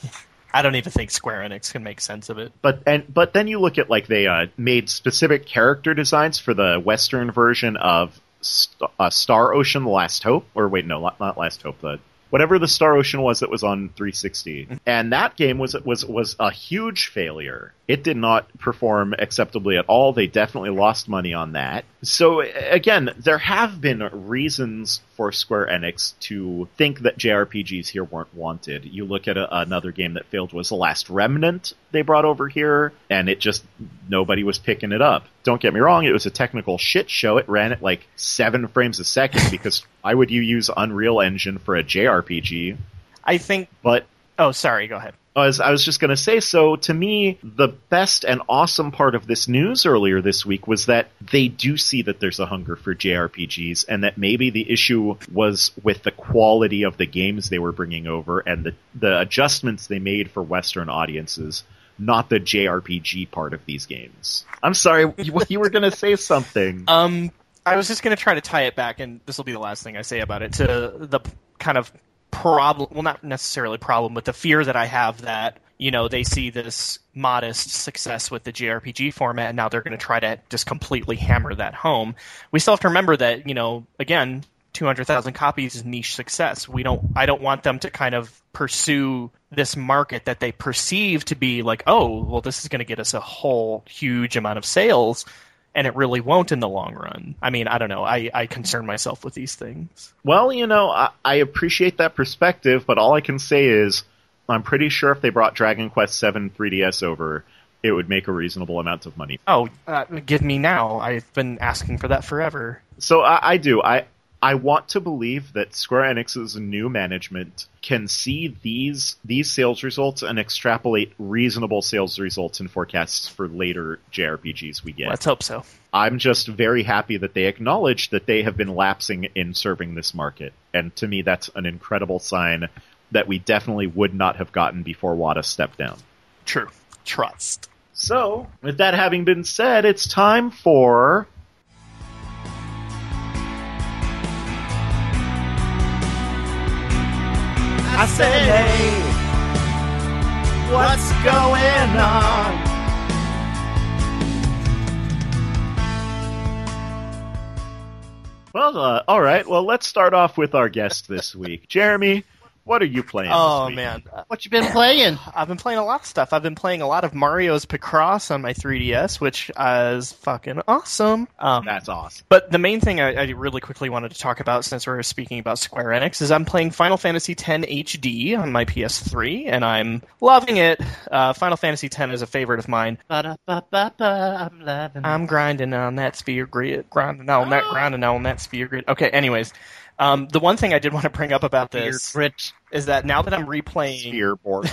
I don't even think Square Enix can make sense of it. But then you look at, like, they made specific character designs for the Western version of Star Ocean: The Last Hope. Or wait, no, not Last Hope. Whatever the Star Ocean was that was on 360. And that game was a huge failure. It did not perform acceptably at all. They definitely lost money on that. So again, there have been reasons for Square Enix to think that JRPGs here weren't wanted. You look at another game that failed was The Last Remnant they brought over here, and nobody was picking it up. Don't get me wrong, it was a technical shit show. It ran at like 7 frames a second because why would you use Unreal Engine for a JRPG? I think... But... Oh, sorry, go ahead. I was just going to say, so to me, the best and awesome part of this news earlier this week was that they do see that there's a hunger for JRPGs, and that maybe the issue was with the quality of the games they were bringing over and the adjustments they made for Western audiences, not the JRPG part of these games. I'm sorry, you were going to say something. I was just going to try to tie it back, and this will be the last thing I say about it, to the kind of problem, well, not necessarily problem, but the fear that I have that, they see this modest success with the JRPG format, and now they're going to try to just completely hammer that home. We still have to remember that, again, 200,000 copies is niche success. I don't want them to kind of pursue this market that they perceive to be like, oh, well, this is going to get us a whole huge amount of sales. And it really won't in the long run. I mean, I don't know. I concern myself with these things. Well, I appreciate that perspective, but all I can say is I'm pretty sure if they brought Dragon Quest VII 3DS over, it would make a reasonable amount of money. Oh, give me now. I've been asking for that forever. So I do. I want to believe that Square Enix's new management can see these sales results and extrapolate reasonable sales results and forecasts for later JRPGs we get. Let's hope so. I'm just very happy that they acknowledge that they have been lapsing in serving this market. And to me, that's an incredible sign that we definitely would not have gotten before Wata stepped down. True. Trust. So, with that having been said, it's time for... I said, hey, what's going on? Well, all right. Well, let's start off with our guest this week. Jeremy, what are you playing this week? Man. What you been playing? I've been playing a lot of stuff. I've been playing a lot of Mario's Picross on my 3DS, which is fucking awesome. That's awesome. But the main thing I really quickly wanted to talk about, since we're speaking about Square Enix, is I'm playing Final Fantasy X HD on my PS3, and I'm loving it. Final Fantasy X is a favorite of mine. I'm loving I'm grinding on that sphere grid. Grinding on that sphere grid. Okay, anyways. The one thing I did want to bring up about this is that now that I'm replaying... Sphere board.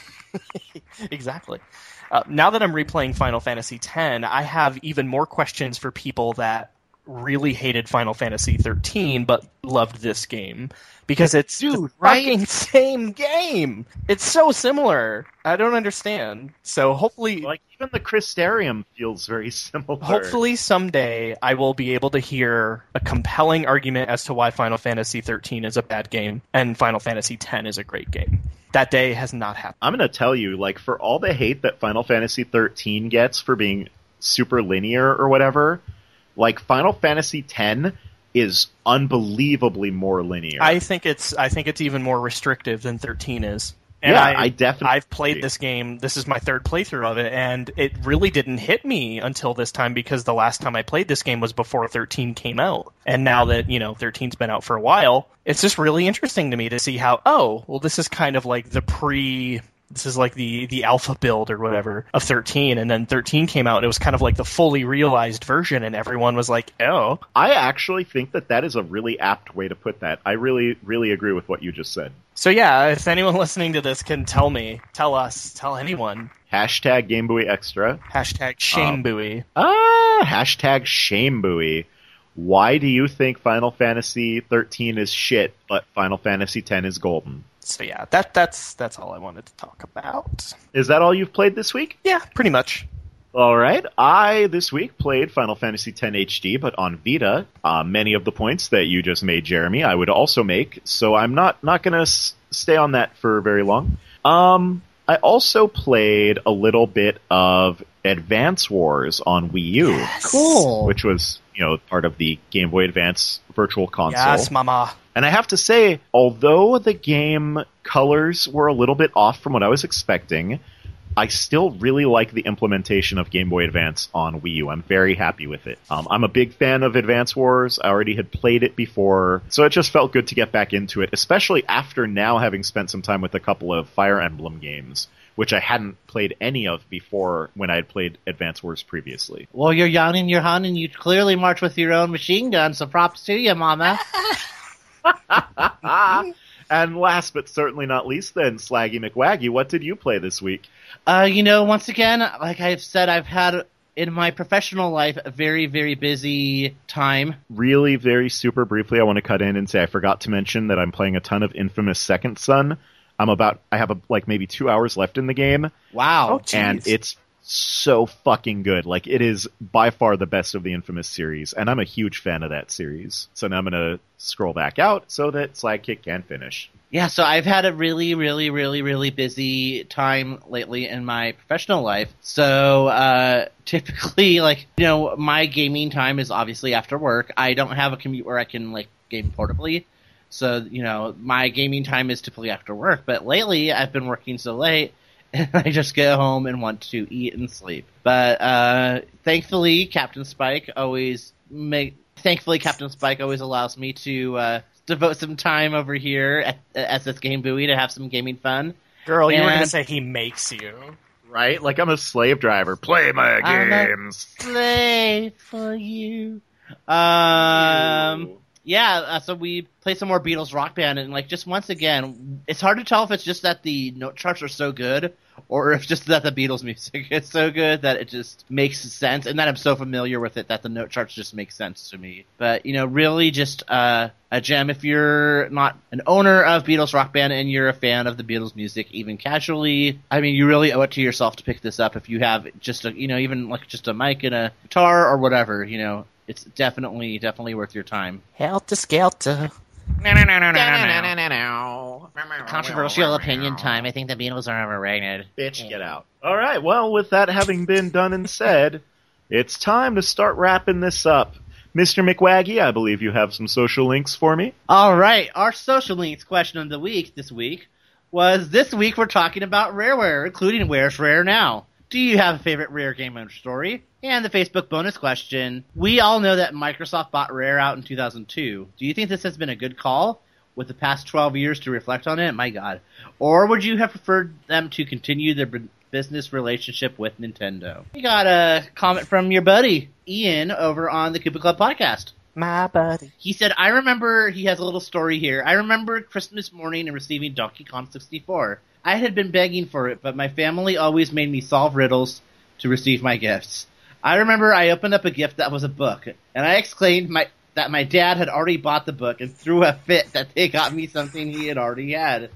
Exactly. Now that I'm replaying Final Fantasy X, I have even more questions for people that really hated Final Fantasy 13 but loved this game. Because it's the fucking same game. It's so similar. I don't understand. So hopefully... Like, even the Crystarium feels very similar. Hopefully someday I will be able to hear a compelling argument as to why Final Fantasy 13 is a bad game and Final Fantasy X is a great game. That day has not happened. I'm going to tell you, like, for all the hate that Final Fantasy 13 gets for being super linear or whatever, like, Final Fantasy X is unbelievably more linear. I think it's even more restrictive than 13 is. And yeah, I definitely... I've played this game. This is my third playthrough of it, and it really didn't hit me until this time because the last time I played this game was before 13 came out. And now that, 13's been out for a while, it's just really interesting to me to see how, this is kind of like this is like the alpha build or whatever of 13, and then 13 came out and it was kind of like the fully realized version, and everyone was like, oh. I actually think that is a really apt way to put that. I really, really agree with what you just said. So yeah, if anyone listening to this can tell anyone. Hashtag Game Buoy Extra. Hashtag Shamebuoy. Hashtag Shamebuoy. Why do you think Final Fantasy 13 is shit, but Final Fantasy 10 is golden? So yeah, that's all I wanted to talk about. Is that all you've played this week? Yeah, pretty much. All right. I, this week, played Final Fantasy X HD, but on Vita. Many of the points that you just made, Jeremy, I would also make, so I'm not going to stay on that for very long. I also played a little bit of Advance Wars on Wii U. Yes. Cool. Which was, part of the Game Boy Advance Virtual Console. Yes, mama. And I have to say, although the game colors were a little bit off from what I was expecting, I still really like the implementation of Game Boy Advance on Wii U. I'm very happy with it. I'm a big fan of Advance Wars. I already had played it before, so it just felt good to get back into it, especially after now having spent some time with a couple of Fire Emblem games, which I hadn't played any of before when I had played Advance Wars previously. Well, you're young and you're Han, and you clearly march with your own machine gun, so props to you, Mama. And last but certainly not least then, Slaggy McWaggy, what did you play this week? Once again, like I've said, I've had in my professional life a very, very busy time. Really, very super briefly, I want to cut in and say I forgot to mention that I'm playing a ton of Infamous Second Son. I have maybe 2 hours left in the game. Wow. Oh, and it's so fucking good. Like, it is by far the best of the Infamous series, and I'm a huge fan of that series. So now I'm going to scroll back out so that Slagkick can finish. Yeah, so I've had a really, really, really, really busy time lately in my professional life. So typically, my gaming time is obviously after work. I don't have a commute where I can, game portably. So, my gaming time is typically after work. But lately, I've been working so late, and I just get home and want to eat and sleep. But thankfully, Captain Spike always allows me to devote some time over here at SS Game Buoy to have some gaming fun. Girl, you were going to say he makes you. Right? Like I'm a slave driver. Play my games. I'm a slave for you. Yeah, so we play some more Beatles Rock Band, and just once again, it's hard to tell if it's just that the note charts are so good, or if just that the Beatles music is so good that it just makes sense, and that I'm so familiar with it that the note charts just make sense to me. But, really just a gem if you're not an owner of Beatles Rock Band and you're a fan of the Beatles music, even casually. I mean, you really owe it to yourself to pick this up if you have just even just a mic and a guitar or whatever, It's definitely worth your time. Helter Skelter. Controversial opinion time. I think the Beatles are overrated. Bitch, get out. All right, well, with that having been done and said, it's time to start wrapping this up. Mr. McWaggy, I believe you have some social links for me. All right, our social links question of the week this week was, this week we're talking about Rareware, including Where's Rare Now? Do you have a favorite Rare game owner story? And the Facebook bonus question, we all know that Microsoft bought Rare out in 2002. Do you think this has been a good call with the past 12 years to reflect on it? My God. Or would you have preferred them to continue their business relationship with Nintendo? We got a comment from your buddy, Ian, over on the Koopa Club podcast. My buddy. He said, he has a little story here. I remember Christmas morning and receiving Donkey Kong 64. I had been begging for it, but my family always made me solve riddles to receive my gifts. I remember I opened up a gift that was a book, and I exclaimed that my dad had already bought the book and threw a fit that they got me something he had already had.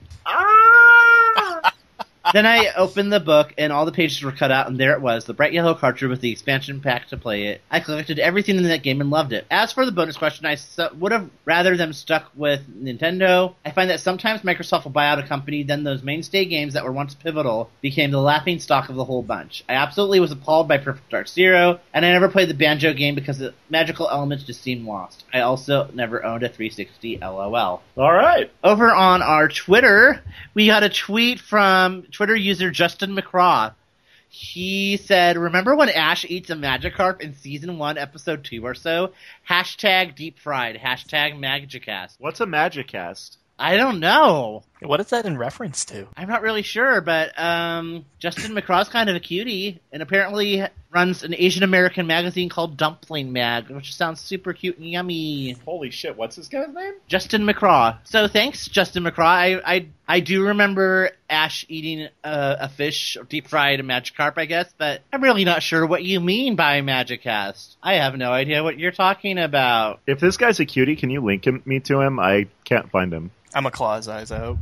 Then I opened the book, and all the pages were cut out, and there it was, the bright yellow cartridge with the expansion pack to play it. I collected everything in that game and loved it. As for the bonus question, I would have rather them stuck with Nintendo. I find that sometimes Microsoft will buy out a company, then those mainstay games that were once pivotal became the laughing stock of the whole bunch. I absolutely was appalled by Perfect Dark Zero, and I never played the Banjo game because the magical elements just seemed lost. I also never owned a 360, LOL. All right. Over on our Twitter, we got a tweet from Twitter user Justin McCraw. He said, remember when Ash eats a Magikarp in Season 1, Episode 2 or so? Hashtag deep fried. Hashtag Magicast. What's a Magicast? I don't know. What is that in reference to? I'm not really sure, but Justin McCraw's kind of a cutie, and apparently runs an Asian American magazine called Dumpling Mag, which sounds super cute and yummy. Holy shit, what's this guy's name? Justin McCraw. So thanks, Justin McCraw. I do remember Ash eating a fish, or deep fried a Magikarp, I guess, but I'm really not sure what you mean by Magicast. I have no idea what you're talking about. If this guy's a cutie, can you link me to him? I can't find him. I'm a Claw's eyes out.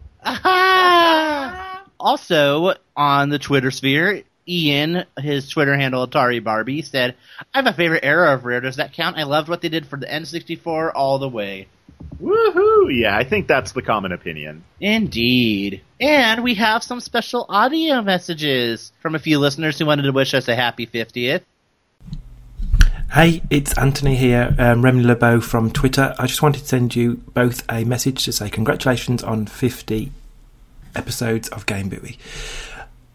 Also, on the Twitter sphere, Ian, his Twitter handle, Atari Barbie, said, I have a favorite era of Rare. Does that count? I loved what they did for the N64 all the way. Woohoo! Yeah, I think that's the common opinion. Indeed. And we have some special audio messages from a few listeners who wanted to wish us a happy 50th. Hey, it's Anthony here, Remy LeBeau from Twitter. I just wanted to send you both a message to say congratulations on 50 episodes of Game Buoy.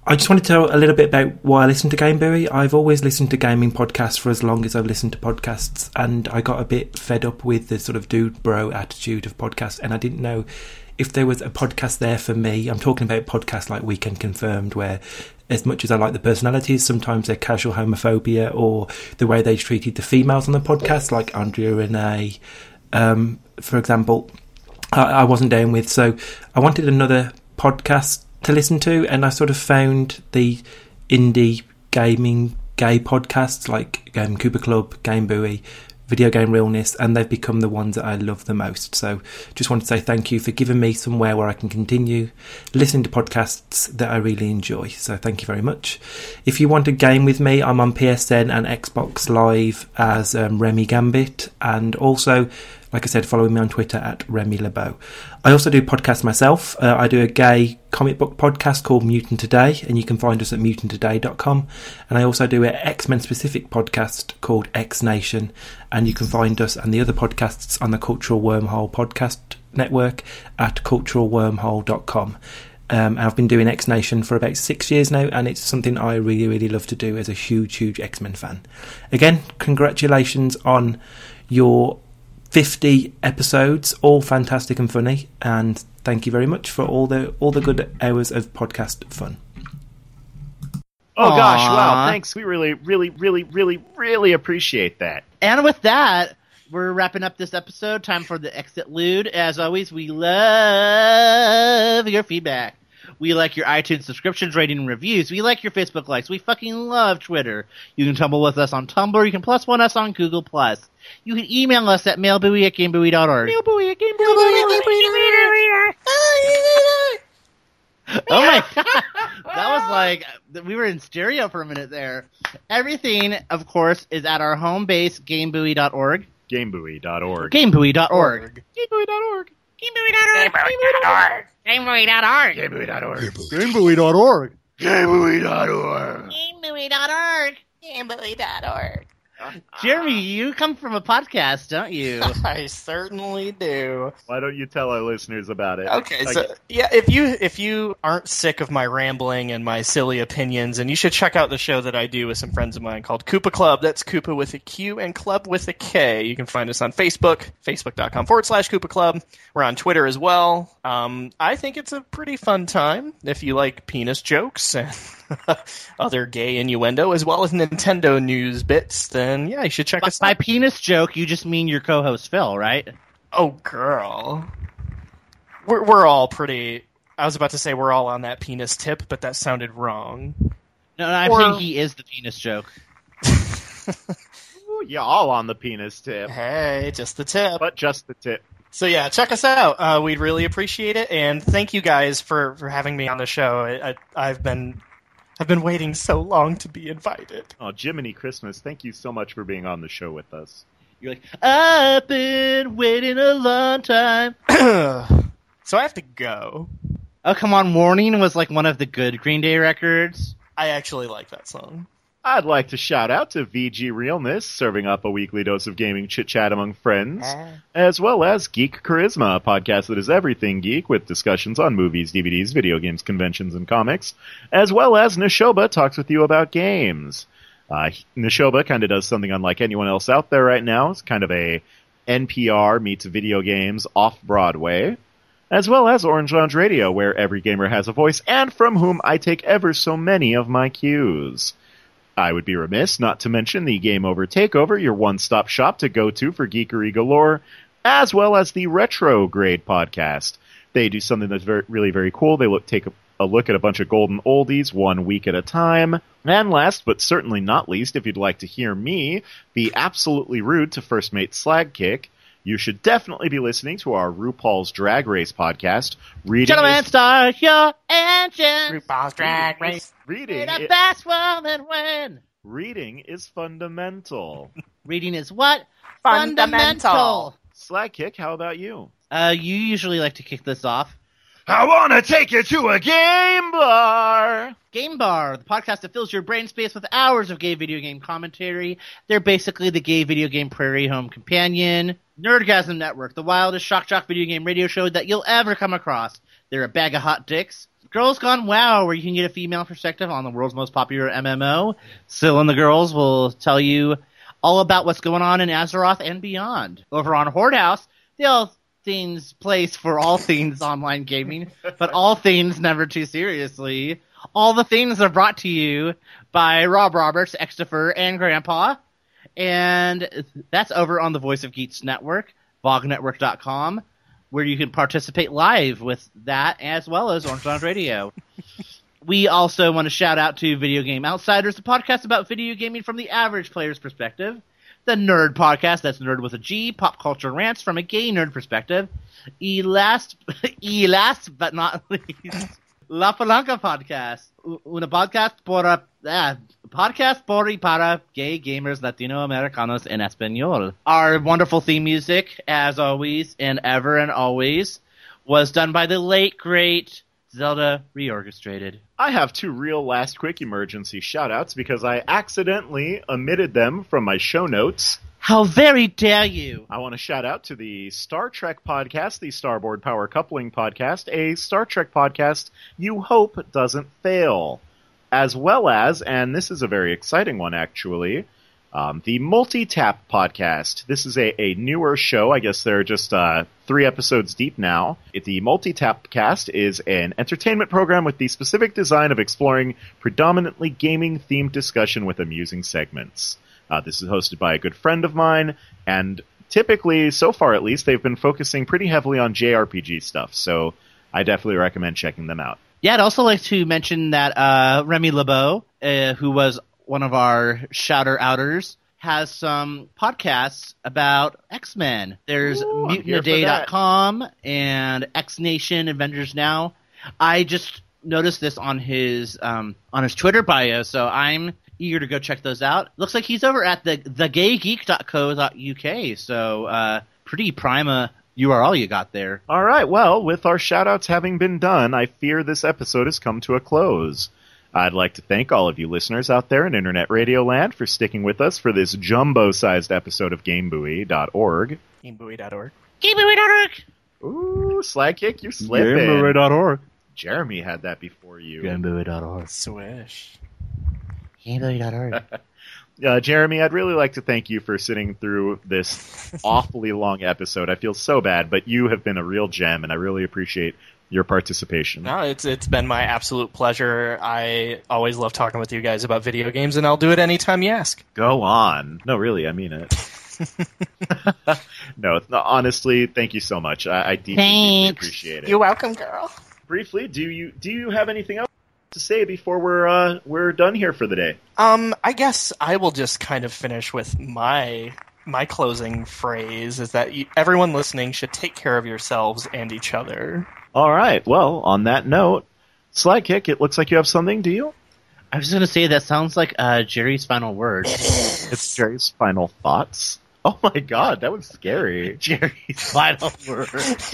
I just wanted to tell a little bit about why I listen to Game Buoy. I've always listened to gaming podcasts for as long as I've listened to podcasts, and I got a bit fed up with the sort of dude bro attitude of podcasts, and I didn't know if there was a podcast there for me. I'm talking about podcasts like Weekend Confirmed, where as much as I like the personalities, sometimes they're casual homophobia or the way they treated the females on the podcast, like Andrea Renee, for example, I wasn't down with. So I wanted another podcast to listen to, and I sort of found the indie gaming gay podcasts like Cooper Club, Game Buoy, Video Game Realness, and they've become the ones that I love the most. So just want to say thank you for giving me somewhere where I can continue listening to podcasts that I really enjoy. So thank you very much. If you want to game with me, I'm on PSN and Xbox Live as Remy Gambit, and also, like I said, follow me on Twitter at Remy LeBeau. I also do podcasts myself. I do a gay comic book podcast called Mutant Today, and you can find us at mutanttoday.com. And I also do an X-Men specific podcast called X Nation, and you can find us and the other podcasts on the Cultural Wormhole podcast network at culturalwormhole.com. I've been doing X Nation for about 6 years now, and it's something I really, really love to do as a huge X-Men fan. Again, congratulations on your 50 episodes, all fantastic and funny, and thank you very much for all the good hours of podcast fun. Oh Aww. gosh, wow, thanks. We really appreciate that. And with that, we're wrapping up this episode. Time for the exit lewd. As always, we love your feedback. We like your iTunes subscriptions, rating, and reviews. We like your Facebook likes. We fucking love Twitter. You can tumble with us on Tumblr. You can plus one us on Google+. You can email us at mailbuoy@gamebuoy.org. Oh my god! That was like, we were in stereo for a minute there. Everything, of course, is at our home base, gamebuoy.org. Gamebuoy.org. Gamebuoy.org. Gamebuoy.org. Gamebuoy.org. Gamebuoy.org. Gamebuoy.org. Gamebuoy.org. Gamebuoy.org. Gamebuoy.org. Jeremy, you come from a podcast, don't you? I certainly do. Why don't you tell our listeners about it? Okay, so yeah, if you aren't sick of my rambling and my silly opinions, and you should check out the show that I do with some friends of mine called Koopa Club. That's Koopa with a Q and Club with a K. You can find us on Facebook, facebook.com/Koopa Club. We're on Twitter as well. I think it's a pretty fun time if you like penis jokes and other gay innuendo, as well as Nintendo news bits, then yeah, you should check us out. By penis joke, you just mean your co-host Phil, right? Oh, girl. We're all pretty... I was about to say we're all on that penis tip, but that sounded wrong. No, I'm saying he is the penis joke. Ooh, you're all on the penis tip. Hey, just the tip. But just the tip. So yeah, check us out. We'd really appreciate it, and thank you guys for having me on the show. I've been waiting so long to be invited. Oh, Jiminy Christmas, thank you so much for being on the show with us. You're like, I've been waiting a long time. So I have to go. Oh, come on. Warning was like one of the good Green Day records. I actually like that song. I'd like to shout out to VG Realness, serving up a weekly dose of gaming chit-chat among friends, as well as Geek Charisma, a podcast that is everything geek with discussions on movies, DVDs, video games, conventions, and comics, as well as Neshoba talks with you about games. Neshoba kind of does something unlike anyone else out there right now. It's kind of a NPR meets video games off-Broadway, as well as Orange Lounge Radio, where every gamer has a voice, and from whom I take ever so many of my cues. I would be remiss not to mention the Game Over Takeover, your one-stop shop to go to for geekery galore, as well as the Retrograde podcast. They do something that's really very cool. They take a look at a bunch of golden oldies 1 week at a time. And last, but certainly not least, if you'd like to hear me be absolutely rude to First Mate Slagkick, you should definitely be listening to our RuPaul's Drag Race podcast. Gentlemen, start your engine. RuPaul's Drag Race. Reading the best woman win. Reading is fundamental. Reading is what? Fundamental. Slagkick, how about you? You usually like to kick this off. I want to take you to a game bar. Game Bar, the podcast that fills your brain space with hours of gay video game commentary. They're basically the gay video game prairie home companion. Nerdgasm Network, the wildest shock jock video game radio show that you'll ever come across. They're a bag of hot dicks, Girls Gone WoW, where you can get a female perspective on the world's most popular MMO. Syl and the girls will tell you all about what's going on in Azeroth and beyond. Over on Horde House, the all things place for all things online gaming, but all things never too seriously. All the things are brought to you by Rob Roberts, Extifer, and Grandpa. And that's over on the Voice of Geeks Network, vognetwork.com, where you can participate live with that as well as Orange Lounge Radio. We also want to shout out to Video Game Outsiders, the podcast about video gaming from the average player's perspective. The Nerd Podcast, that's Nerd with a G, pop culture rants from a gay nerd perspective. Last but not least, La Palanca Podcast, una podcast por y para gay gamers latinoamericanos en español. Our wonderful theme music, as always and ever and always, was done by the late, great Zelda Reorchestrated. I have 2 real last quick emergency shout-outs because I accidentally omitted them from my show notes. How very dare you! I want to shout out to the Star Trek podcast, the Starboard Power Coupling podcast, a Star Trek podcast you hope doesn't fail. As well as, and this is a very exciting one actually, the Multitap podcast. This is a newer show. I guess they're just 3 episodes deep now. The Multitap cast is an entertainment program with the specific design of exploring predominantly gaming-themed discussion with amusing segments. This is hosted by a good friend of mine, and typically, so far at least, they've been focusing pretty heavily on JRPG stuff, so I definitely recommend checking them out. Yeah, I'd also like to mention that Remy LeBeau, who was one of our shouter-outers, has some podcasts about X-Men. There's MutantAday.com and X-Nation Avengers Now. I just noticed this on his Twitter bio, so I'm eager to go check those out. Looks like he's over at the thegaygeek.co.uk, so pretty prima URL you got there. All right, well, with our shout-outs having been done, I fear this episode has come to a close. I'd like to thank all of you listeners out there in Internet Radio Land for sticking with us for this jumbo-sized episode of GameBuoy.org. GameBuoy.org. GameBuoy.org! Ooh, Slagkick, you're slipping. GameBuoy.org. Jeremy had that before you. GameBuoy.org. Swish. GameBuoy.org. Jeremy, I'd really like to thank you for sitting through this awfully long episode. I feel so bad, but you have been a real gem, and I really appreciate your participation. No, it's been my absolute pleasure. I always love talking with you guys about video games, and I'll do it anytime you ask. Go on. No, really, I mean it. No, honestly, thank you so much. I deeply appreciate it. You're welcome, girl. Briefly, do you have anything else to say before we're done here for the day? I guess I will just kind of finish with my closing phrase is that everyone listening should take care of yourselves and each other. All right. Well, on that note, Slagkick, it looks like you have something, do you? I was going to say that sounds like Jerry's final word. It's Jerry's final thoughts. Oh my god, that was scary. Jerry's final word.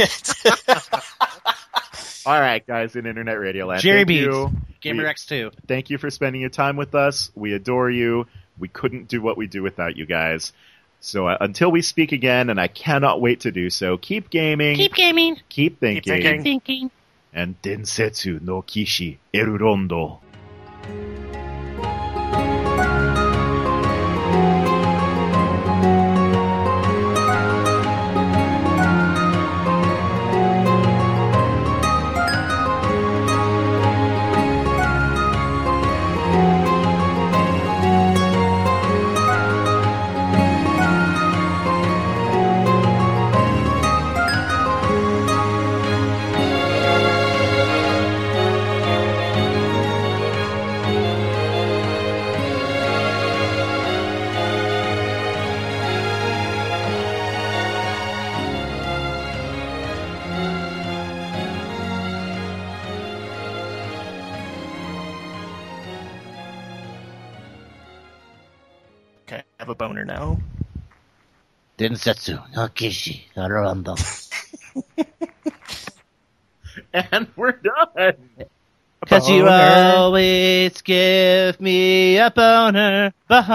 All right, guys in Internet Radio Land. Jerry thank Beats, you. Gamer X2. Thank you for spending your time with us. We adore you. We couldn't do what we do without you guys. So until we speak again, and I cannot wait to do so, keep gaming. Keep gaming. Keep thinking. Keep thinking. And Densetsu no Kishi Erurondo. Okay, I have a boner now. Densetsu no Kishi Erurondo. And we're done. Cause you always give me a boner.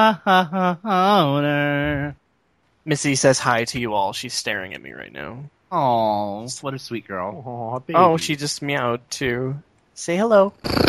Missy says hi to you all. She's staring at me right now. Aw, what a sweet girl. Aw, baby. Oh, she just meowed too. Say hello.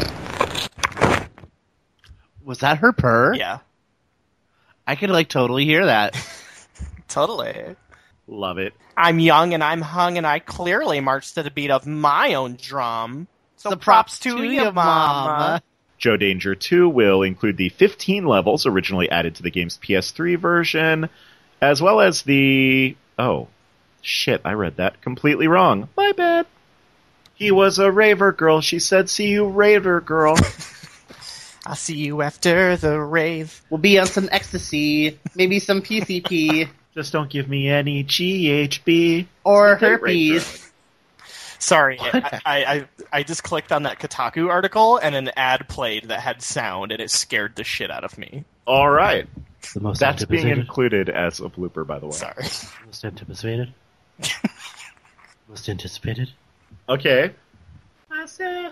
Was that her purr? Yeah, I could totally hear that. totally. Love it. I'm young and I'm hung and I clearly march to the beat of my own drum. So props to to you, ya, mama. Joe Danger 2 will include the 15 levels originally added to the game's PS3 version, as well as the... Oh, shit, I read that completely wrong. My bad. He was a raver girl. She said, see you raver girl. I'll see you after the rave. We'll be on some ecstasy, maybe some PCP, Just don't give me any GHB. or Okay, herpes. Sorry, I just clicked on that Kotaku article and an ad played that had sound and it scared the shit out of me. All right. The most That's being anticipated. included as a blooper, by the way. Sorry. Most anticipated. Most anticipated. Okay. I say,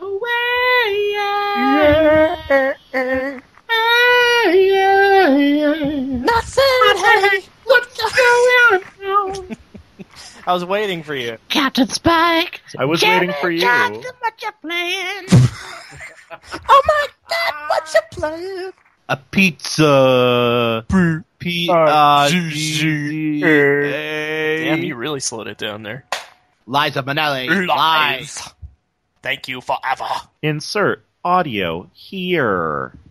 Nothing. What's going on? I was waiting for you. Captain Spike. I was waiting for you. What you playing? Oh my god, what's your plan? A pizza. Damn, you really slowed it down there. Liza Minnelli. Live. Thank you forever. Insert audio here.